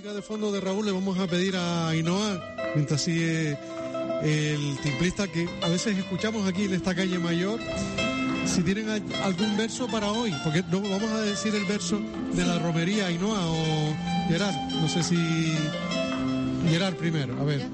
música de fondo de Raúl le vamos a pedir a Ainhoa, mientras sigue el timplista que a veces escuchamos aquí en esta calle mayor, si tienen algún verso para hoy, porque no vamos a decir el verso de la romería, Ainhoa o Gerard, no sé si Gerard primero, a ver.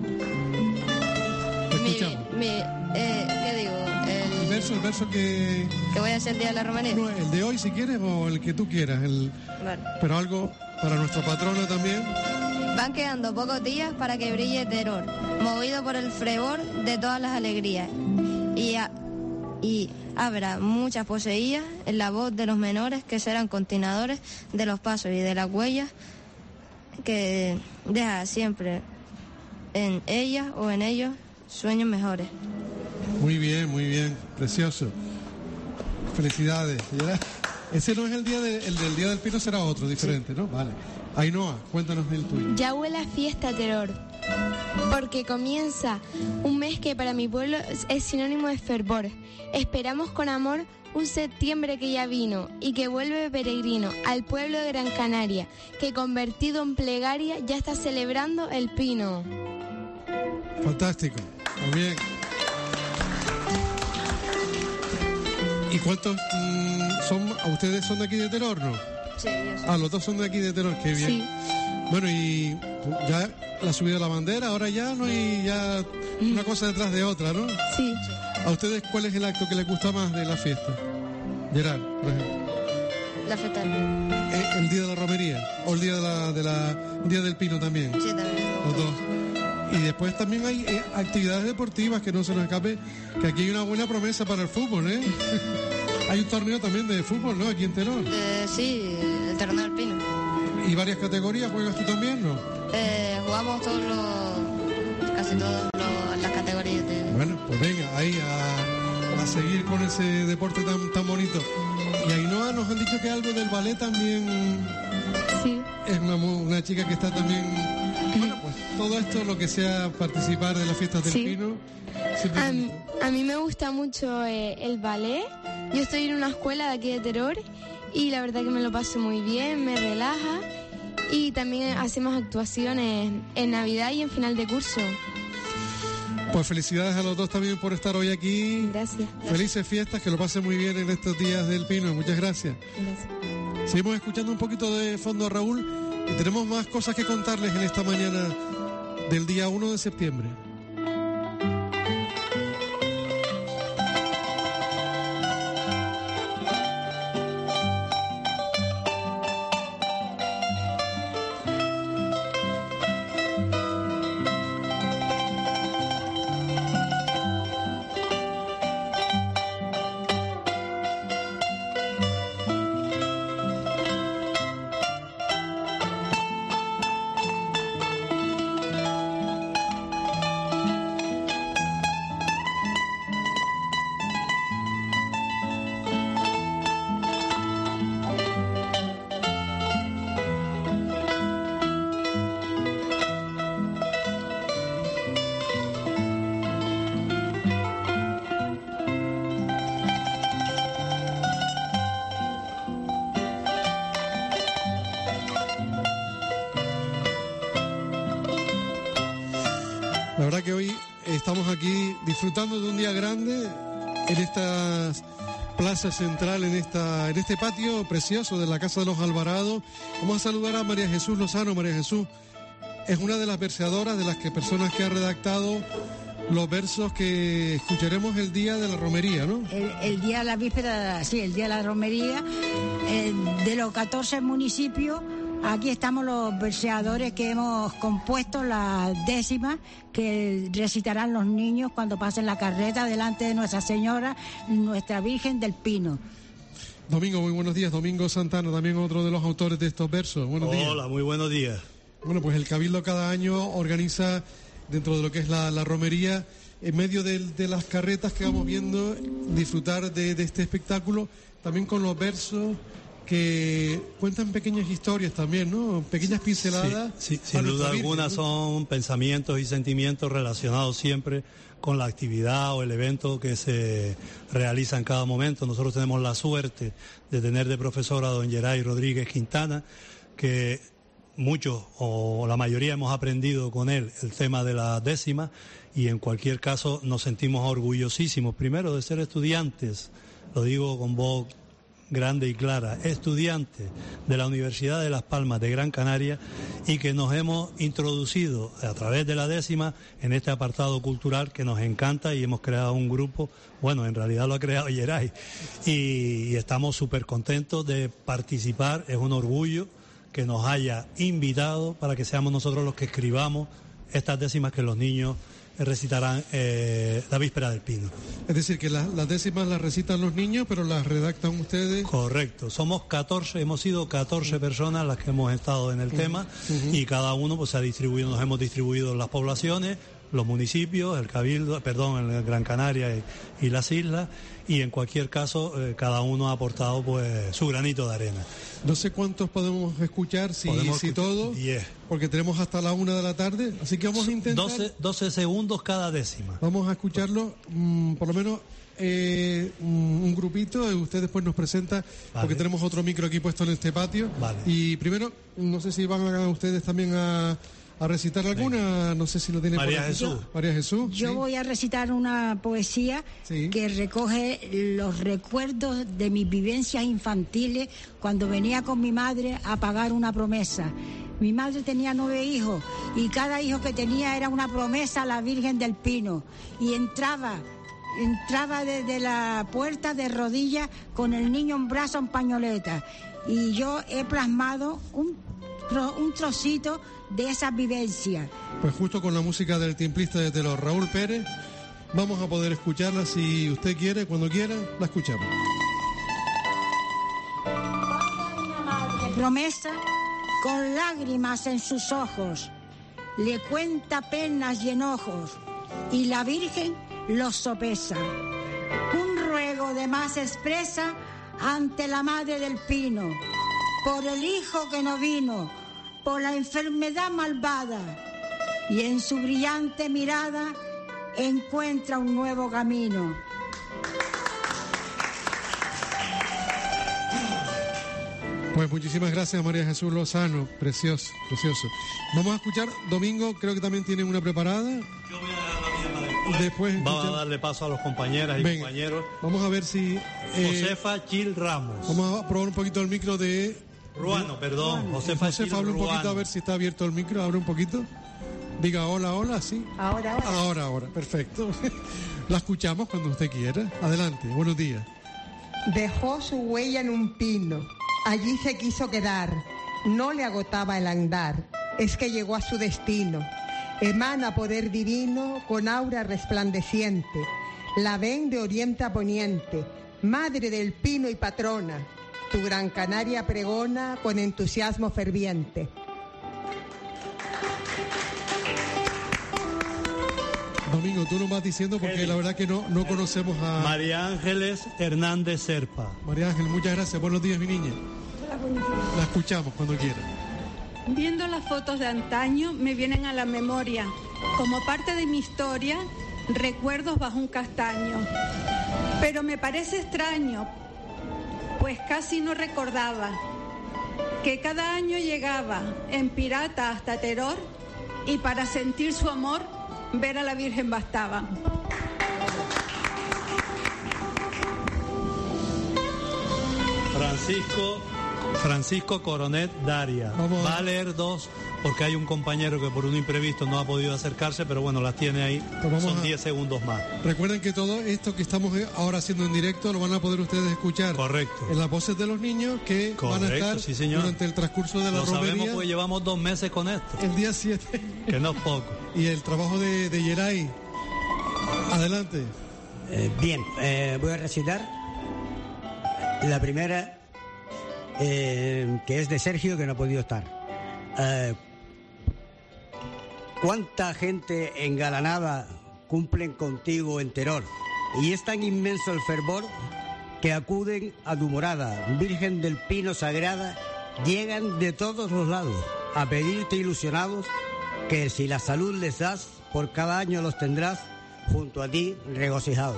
Escuchamos. Mi, mi, eh, ¿qué digo? El, el verso, el verso que... que voy a hacer el día de la romería. No, el de hoy si quieres o el que tú quieras, el, vale. Pero algo para nuestra patrona también. Van quedando pocos días para que brille Teror, movido por el frevor de todas las alegrías. Y, a, y habrá muchas poseídas en la voz de los menores que serán continuadores de los pasos y de las huellas que deja siempre en ellas o en ellos sueños mejores. Muy bien, muy bien, precioso. Felicidades. Ese no es el día de, el del Día del Pino, será otro, diferente, sí. ¿No? Vale. Ainhoa, cuéntanos del tuyo. Ya huele a fiesta, Teror, porque comienza un mes que para mi pueblo es sinónimo de fervor. Esperamos con amor un septiembre que ya vino y que vuelve peregrino al pueblo de Gran Canaria, que convertido en plegaria ya está celebrando el pino. Fantástico, muy bien. ¿Y cuántos mmm, son? ¿A ustedes son de aquí de Teror, no? Sí, yo sí. Ah, los dos son de aquí de Teror, qué bien. Sí. Bueno, y ya la subida de la bandera, ahora ya no hay ya una cosa detrás de otra, ¿no? Sí. ¿A ustedes cuál es el acto que les gusta más de la fiesta? Gerard, por ejemplo. La fiesta del pino. ¿El, el día de la romería? ¿O el día de la, de la el día del pino también? Sí, también. Los dos. Y después también hay eh, actividades deportivas, que no se nos escape, que aquí hay una buena promesa para el fútbol, ¿eh? Hay un torneo también de fútbol, ¿no? Aquí en Teror. Eh, sí, el torneo del pino. ¿Y varias categorías juegas tú también, no? Eh, jugamos todos los, casi todas las categorías de... Bueno, pues venga, ahí a, a seguir con ese deporte tan, tan bonito. Y Ainhoa, nos han dicho que algo del ballet también... Sí. Es una, una chica que está también... Bueno, pues todo esto, lo que sea participar de las fiestas del sí. pino... A mí, a mí me gusta mucho eh, el ballet. Yo estoy en una escuela de aquí de Teror y la verdad que me lo paso muy bien, me relaja. Y también hacemos actuaciones en Navidad y en final de curso. Pues felicidades a los dos también por estar hoy aquí. Gracias. Felices fiestas, que lo pasen muy bien en estos días del Pino. Muchas gracias. Gracias. Seguimos escuchando un poquito de fondo a Raúl y tenemos más cosas que contarles en esta mañana del día uno de septiembre. La verdad que hoy estamos aquí disfrutando de un día grande en esta plaza central, en esta en este patio precioso de la Casa de los Alvarados. Vamos a saludar a María Jesús Lozano. María Jesús es una de las verseadoras, de las que personas que han redactado los versos que escucharemos el día de la romería, ¿no? El, el día de la víspera, sí, el día de la romería, eh, de los catorce municipios. Aquí estamos los verseadores que hemos compuesto las décimas que recitarán los niños cuando pasen la carreta delante de Nuestra Señora, Nuestra Virgen del Pino. Domingo, muy buenos días. Domingo Santana, también otro de los autores de estos versos. Buenos Hola, días. Hola, muy buenos días. Bueno, pues el Cabildo cada año organiza, dentro de lo que es la, la romería, en medio de, de las carretas que vamos viendo, disfrutar de, de este espectáculo, también con los versos que cuentan pequeñas historias también, ¿no? Pequeñas pinceladas. Sí, sí, sin duda alguna, ¿no? Son pensamientos y sentimientos relacionados siempre con la actividad o el evento que se realiza en cada momento. Nosotros tenemos la suerte de tener de profesora a don Geray Rodríguez Quintana, que muchos o la mayoría hemos aprendido con él el tema de la décima y en cualquier caso nos sentimos orgullosísimos, primero de ser estudiantes, lo digo con voz grande y clara, estudiantes de la Universidad de Las Palmas de Gran Canaria y que nos hemos introducido a través de la décima en este apartado cultural que nos encanta y hemos creado un grupo, bueno, en realidad lo ha creado Geray y, y estamos súper contentos de participar, es un orgullo que nos haya invitado para que seamos nosotros los que escribamos estas décimas que los niños recitarán eh, la víspera del Pino. Es decir, que la, las décimas las recitan los niños, pero las redactan ustedes. Correcto, somos catorce, hemos sido catorce personas las que hemos estado en el uh-huh. tema uh-huh. y cada uno pues se ha distribuido, nos hemos distribuido en las poblaciones, los municipios, el Cabildo, perdón, el Gran Canaria y, y las islas, y en cualquier caso eh, cada uno ha aportado pues su granito de arena. No sé cuántos podemos escuchar, si, podemos si escuchar todos, diez. Porque tenemos hasta la una de la tarde, así que vamos a intentar... doce, doce segundos cada décima. Vamos a escucharlo, mmm, por lo menos eh, un grupito, y usted después nos presenta, vale. Porque tenemos otro micro aquí puesto en este patio. Vale. Y primero, no sé si van a ustedes también a... ¿A recitar alguna? Venga. No sé si lo tiene María por Jesús. María Jesús. Yo sí. voy a recitar una poesía sí. que recoge los recuerdos de mis vivencias infantiles cuando venía con mi madre a pagar una promesa. Mi madre tenía nueve hijos y cada hijo que tenía era una promesa a la Virgen del Pino. Y entraba, entraba desde la puerta de rodillas con el niño en brazo en pañoleta. Y yo he plasmado un, un trocito de esas vivencias. Pues justo con la música del timplista de Telor, Raúl Pérez, vamos a poder escucharla si usted quiere, cuando quiera, la escuchamos. Promesa, con lágrimas en sus ojos, le cuenta penas y enojos, y la Virgen los sopesa. Un ruego de más expresa ante la Madre del Pino, por el hijo que no vino, por la enfermedad malvada, y en su brillante mirada encuentra un nuevo camino. Pues muchísimas gracias, María Jesús Lozano, precioso, precioso. Vamos a escuchar, Domingo creo que también tiene una preparada. Yo voy a dar la mía para Después vamos a darle paso a los compañeras y Venga, compañeros. Vamos a ver si... Eh, Josefa Gil Ramos. Vamos a probar un poquito el micro de... Ruano, perdón. Josefa, Josefa habla un poquito Ruano. A ver si está abierto el micro, abre un poquito. Diga hola, hola, sí. Ahora, ahora. Ahora, ahora, perfecto. La escuchamos cuando usted quiera. Adelante, buenos días. Dejó su huella en un pino, allí se quiso quedar, no le agotaba el andar, es que llegó a su destino. Emana poder divino con aura resplandeciente, la ven de oriente a poniente, madre del pino y patrona. Tu Gran Canaria pregona con entusiasmo ferviente. Domingo, tú nos vas diciendo porque Eli. La verdad que no, no conocemos a... María Ángeles Hernández Serpa. María Ángel, muchas gracias. Buenos días, mi niña. La escuchamos cuando quiera. Viendo las fotos de antaño me vienen a la memoria, como parte de mi historia, recuerdos bajo un castaño. Pero me parece extraño, pues casi no recordaba que cada año llegaba en pirata hasta Teror y para sentir su amor ver a la Virgen bastaba. Francisco Francisco Coronet Daria. Vamos. Va a leer dos porque hay un compañero que por un imprevisto no ha podido acercarse, pero bueno, las tiene ahí. Pues son diez segundos más. Recuerden que todo esto que estamos ahora haciendo en directo lo van a poder ustedes escuchar. Correcto. En las voces de los niños que Correcto, van a estar sí, señor. Durante el transcurso de la lo romería. Sabemos porque llevamos dos meses con esto. El día siete. Que no es poco. Y el trabajo de, de Geray. Adelante. Eh, bien, eh, voy a recitar la primera, eh, que es de Sergio, que no ha podido estar. Eh, ¿Cuánta gente engalanada cumplen contigo en Teror? Y es tan inmenso el fervor que acuden a tu morada, Virgen del Pino Sagrada, llegan de todos los lados a pedirte ilusionados que si la salud les das, por cada año los tendrás junto a ti regocijados.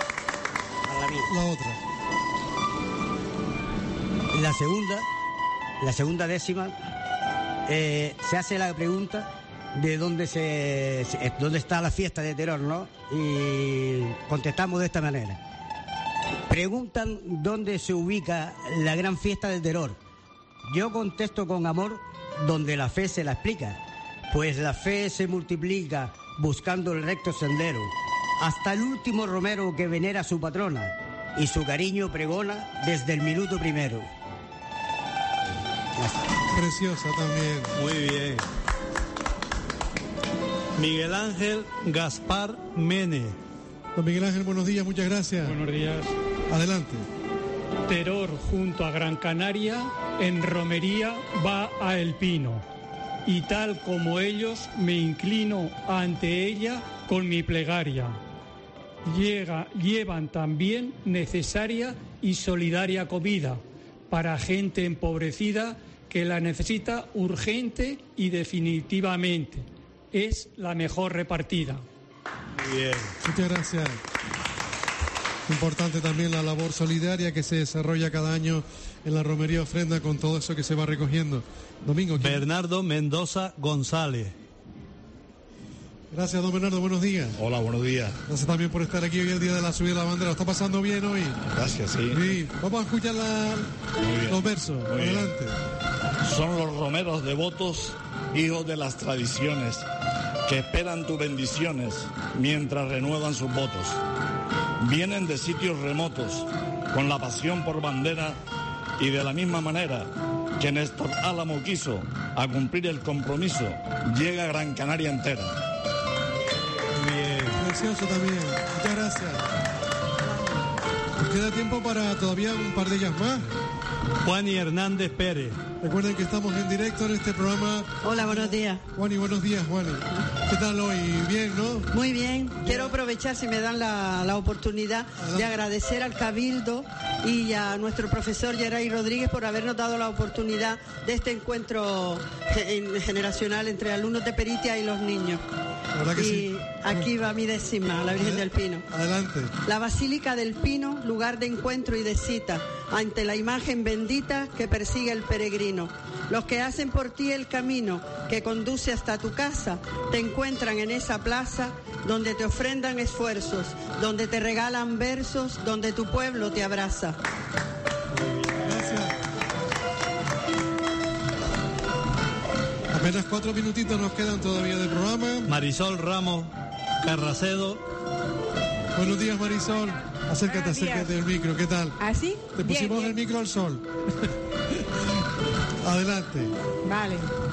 La otra. La segunda la segunda décima, eh, se hace la pregunta de dónde se, se dónde está la fiesta de Teror, ¿no? Y contestamos de esta manera. Preguntan dónde se ubica la gran fiesta de Teror. Yo contesto con amor donde la fe se la explica, pues la fe se multiplica buscando el recto sendero, hasta el último romero que venera a su patrona y su cariño pregona desde el minuto primero. Preciosa también. Muy bien. Miguel Ángel Gaspar Mene. Don Miguel Ángel, buenos días, muchas gracias. Buenos días. Adelante. Teror junto a Gran Canaria, en romería va a El Pino. Y tal como ellos me inclino ante ella con mi plegaria. Llega, llevan también necesaria y solidaria comida para gente empobrecida que la necesita urgente y definitivamente. Es la mejor repartida. Muy bien. Muchas gracias. Importante también la labor solidaria que se desarrolla cada año en la romería ofrenda con todo eso que se va recogiendo. Domingo. ¿Quién? Bernardo Mendoza González. Gracias, don Bernardo, buenos días. Hola, buenos días. Gracias también por estar aquí hoy el día de la subida de la bandera. ¿Lo está pasando bien hoy? Gracias, sí. Sí, vamos a escuchar la, los versos. Muy Adelante. Bien. Son los romeros devotos, hijos de las tradiciones, que esperan tus bendiciones mientras renuevan sus votos. Vienen de sitios remotos, con la pasión por bandera, y de la misma manera que Néstor Álamo quiso a cumplir el compromiso, llega Gran Canaria entera. Bien, precioso también. Muchas gracias. Nos queda tiempo para todavía un par de ellas más. Juani Hernández Pérez. Recuerden que estamos en directo en este programa. Hola, buenos días. Juani, buenos días, Juani. ¿Qué tal hoy? Bien, ¿no? Muy bien. Quiero aprovechar, si me dan la, la oportunidad, Adelante. de agradecer al Cabildo y a nuestro profesor Geray Rodríguez por habernos dado la oportunidad de este encuentro generacional entre alumnos de Peritia y los niños. La verdad que y sí. Aquí va mi décima, la Virgen del Pino. Adelante. La Basílica del Pino, lugar de encuentro y de cita, ante la imagen bendita que persigue el peregrino. Los que hacen por ti el camino que conduce hasta tu casa, te encuentran en esa plaza donde te ofrendan esfuerzos, donde te regalan versos, donde tu pueblo te abraza. Gracias. Apenas cuatro minutitos nos quedan todavía del programa. Marisol Ramos Carracedo. Buenos días, Marisol. Acércate, acércate del micro. ¿Qué tal? ¿Así? Te pusimos bien, bien. el micro al sol. Adelante. Vale.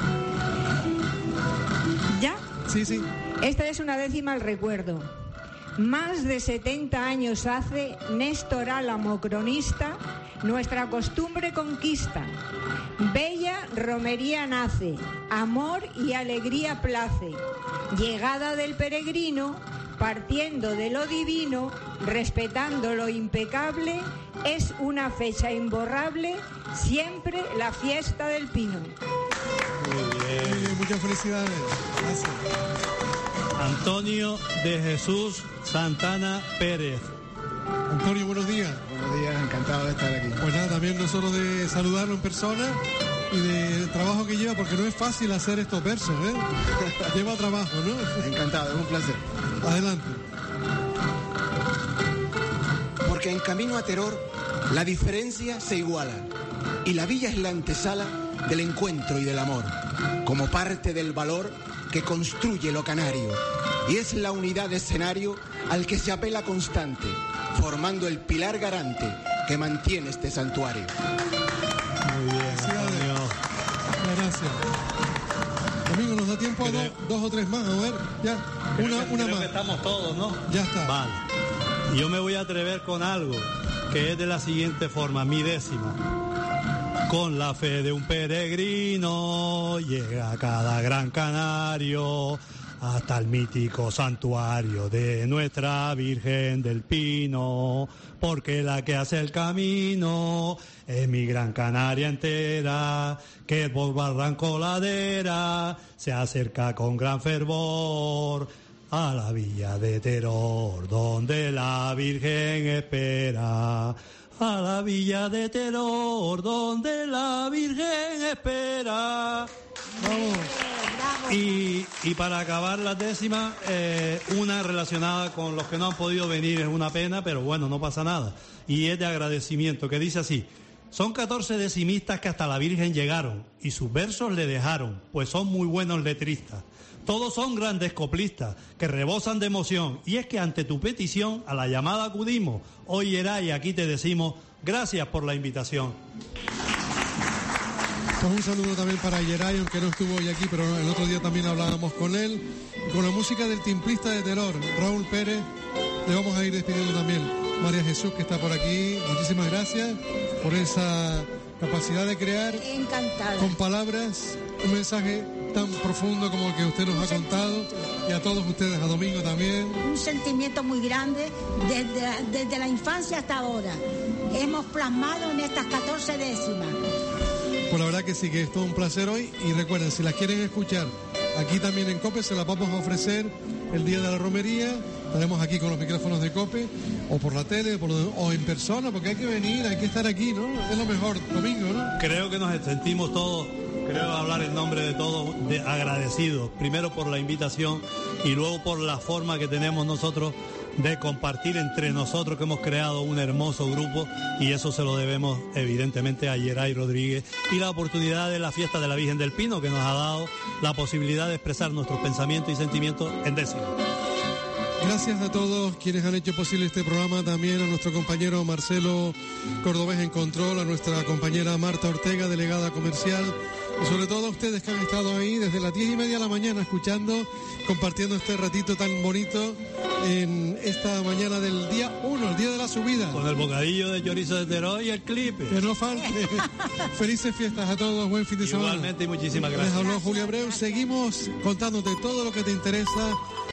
¿Ya? Sí, sí. Esta es una décima al recuerdo. Más de setenta años hace, Néstor Álamo, cronista, nuestra costumbre conquista. Bella romería nace, amor y alegría place. Llegada del peregrino, partiendo de lo divino, respetando lo impecable, es una fecha imborrable, siempre la fiesta del Pino. Muy bien, Muy bien muchas felicidades. Gracias. Antonio de Jesús Santana Pérez. Antonio, buenos días. Buenos días, encantado de estar aquí. Pues nada, también nosotros de saludarlo en persona y del trabajo que lleva, porque no es fácil hacer estos versos, ¿eh? Lleva trabajo, ¿no? Encantado, es un placer. Adelante. Porque en camino a Teror la diferencia se iguala y la villa es la antesala del encuentro y del amor, como parte del valor que construye lo canario, y es la unidad de escenario al que se apela constante, formando el pilar garante que mantiene este santuario. Muy bien, Antonio. Gracias. Domingo, ¿nos da tiempo a dos, dos o tres más? A ver, ya. Creo Una, que, una creo más. que estamos todos, ¿no? Ya está. Vale. Y yo me voy a atrever con algo que es de la siguiente forma, mi décima. Con la fe de un peregrino llega cada gran canario hasta el mítico santuario de nuestra Virgen del Pino, porque la que hace el camino es mi Gran Canaria entera, que por barranco ladera se acerca con gran fervor a la villa de Teror, donde la Virgen espera a la villa de Teror, donde la Virgen espera. Vamos. Y, y para acabar las décimas, eh, una relacionada con los que no han podido venir, es una pena, pero bueno, no pasa nada. Y es de agradecimiento, que dice así: son catorce decimistas que hasta la Virgen llegaron, y sus versos le dejaron, pues son muy buenos letristas. Todos son grandes coplistas, que rebosan de emoción, y es que ante tu petición a la llamada acudimos. Hoy, Yeray, aquí te decimos gracias por la invitación. Pues un saludo también para Yeray, aunque no estuvo hoy aquí, pero el otro día también hablábamos con él. Y con la música del timplista de Teror, Raúl Pérez, le vamos a ir despidiendo también. María Jesús, que está por aquí, muchísimas gracias por esa capacidad de crear Encantada. con palabras un mensaje tan profundo como el que usted nos ha contado, y a todos ustedes, a Domingo también. Un sentimiento muy grande desde, desde la infancia hasta ahora. Hemos plasmado en estas catorce décimas. Pues la verdad que sí, que es todo un placer hoy, y recuerden, si las quieren escuchar aquí también en COPE, se las vamos a ofrecer el día de la romería. Estaremos aquí con los micrófonos de COPE, o por la tele, por, o en persona, porque hay que venir, hay que estar aquí, ¿no? Es lo mejor, Domingo, ¿no? Creo que nos sentimos todos, creo hablar en nombre de todos, de agradecidos, primero por la invitación y luego por la forma que tenemos nosotros de compartir entre nosotros, que hemos creado un hermoso grupo, y eso se lo debemos evidentemente a Yeray Rodríguez y la oportunidad de la fiesta de la Virgen del Pino, que nos ha dado la posibilidad de expresar nuestros pensamientos y sentimientos en décima. Gracias a todos quienes han hecho posible este programa, también a nuestro compañero Marcelo Cordobés en control, a nuestra compañera Marta Ortega, delegada comercial, y sobre todo a ustedes que han estado ahí desde las diez y media de la mañana escuchando, compartiendo este ratito tan bonito en esta mañana del día uno, el día de la subida. Con el bocadillo de chorizo de Teror y el clip. Que no falte. Felices fiestas a todos, buen fin de semana. Igualmente, y muchísimas gracias. Les habló Julio Abreu, seguimos contándote todo lo que te interesa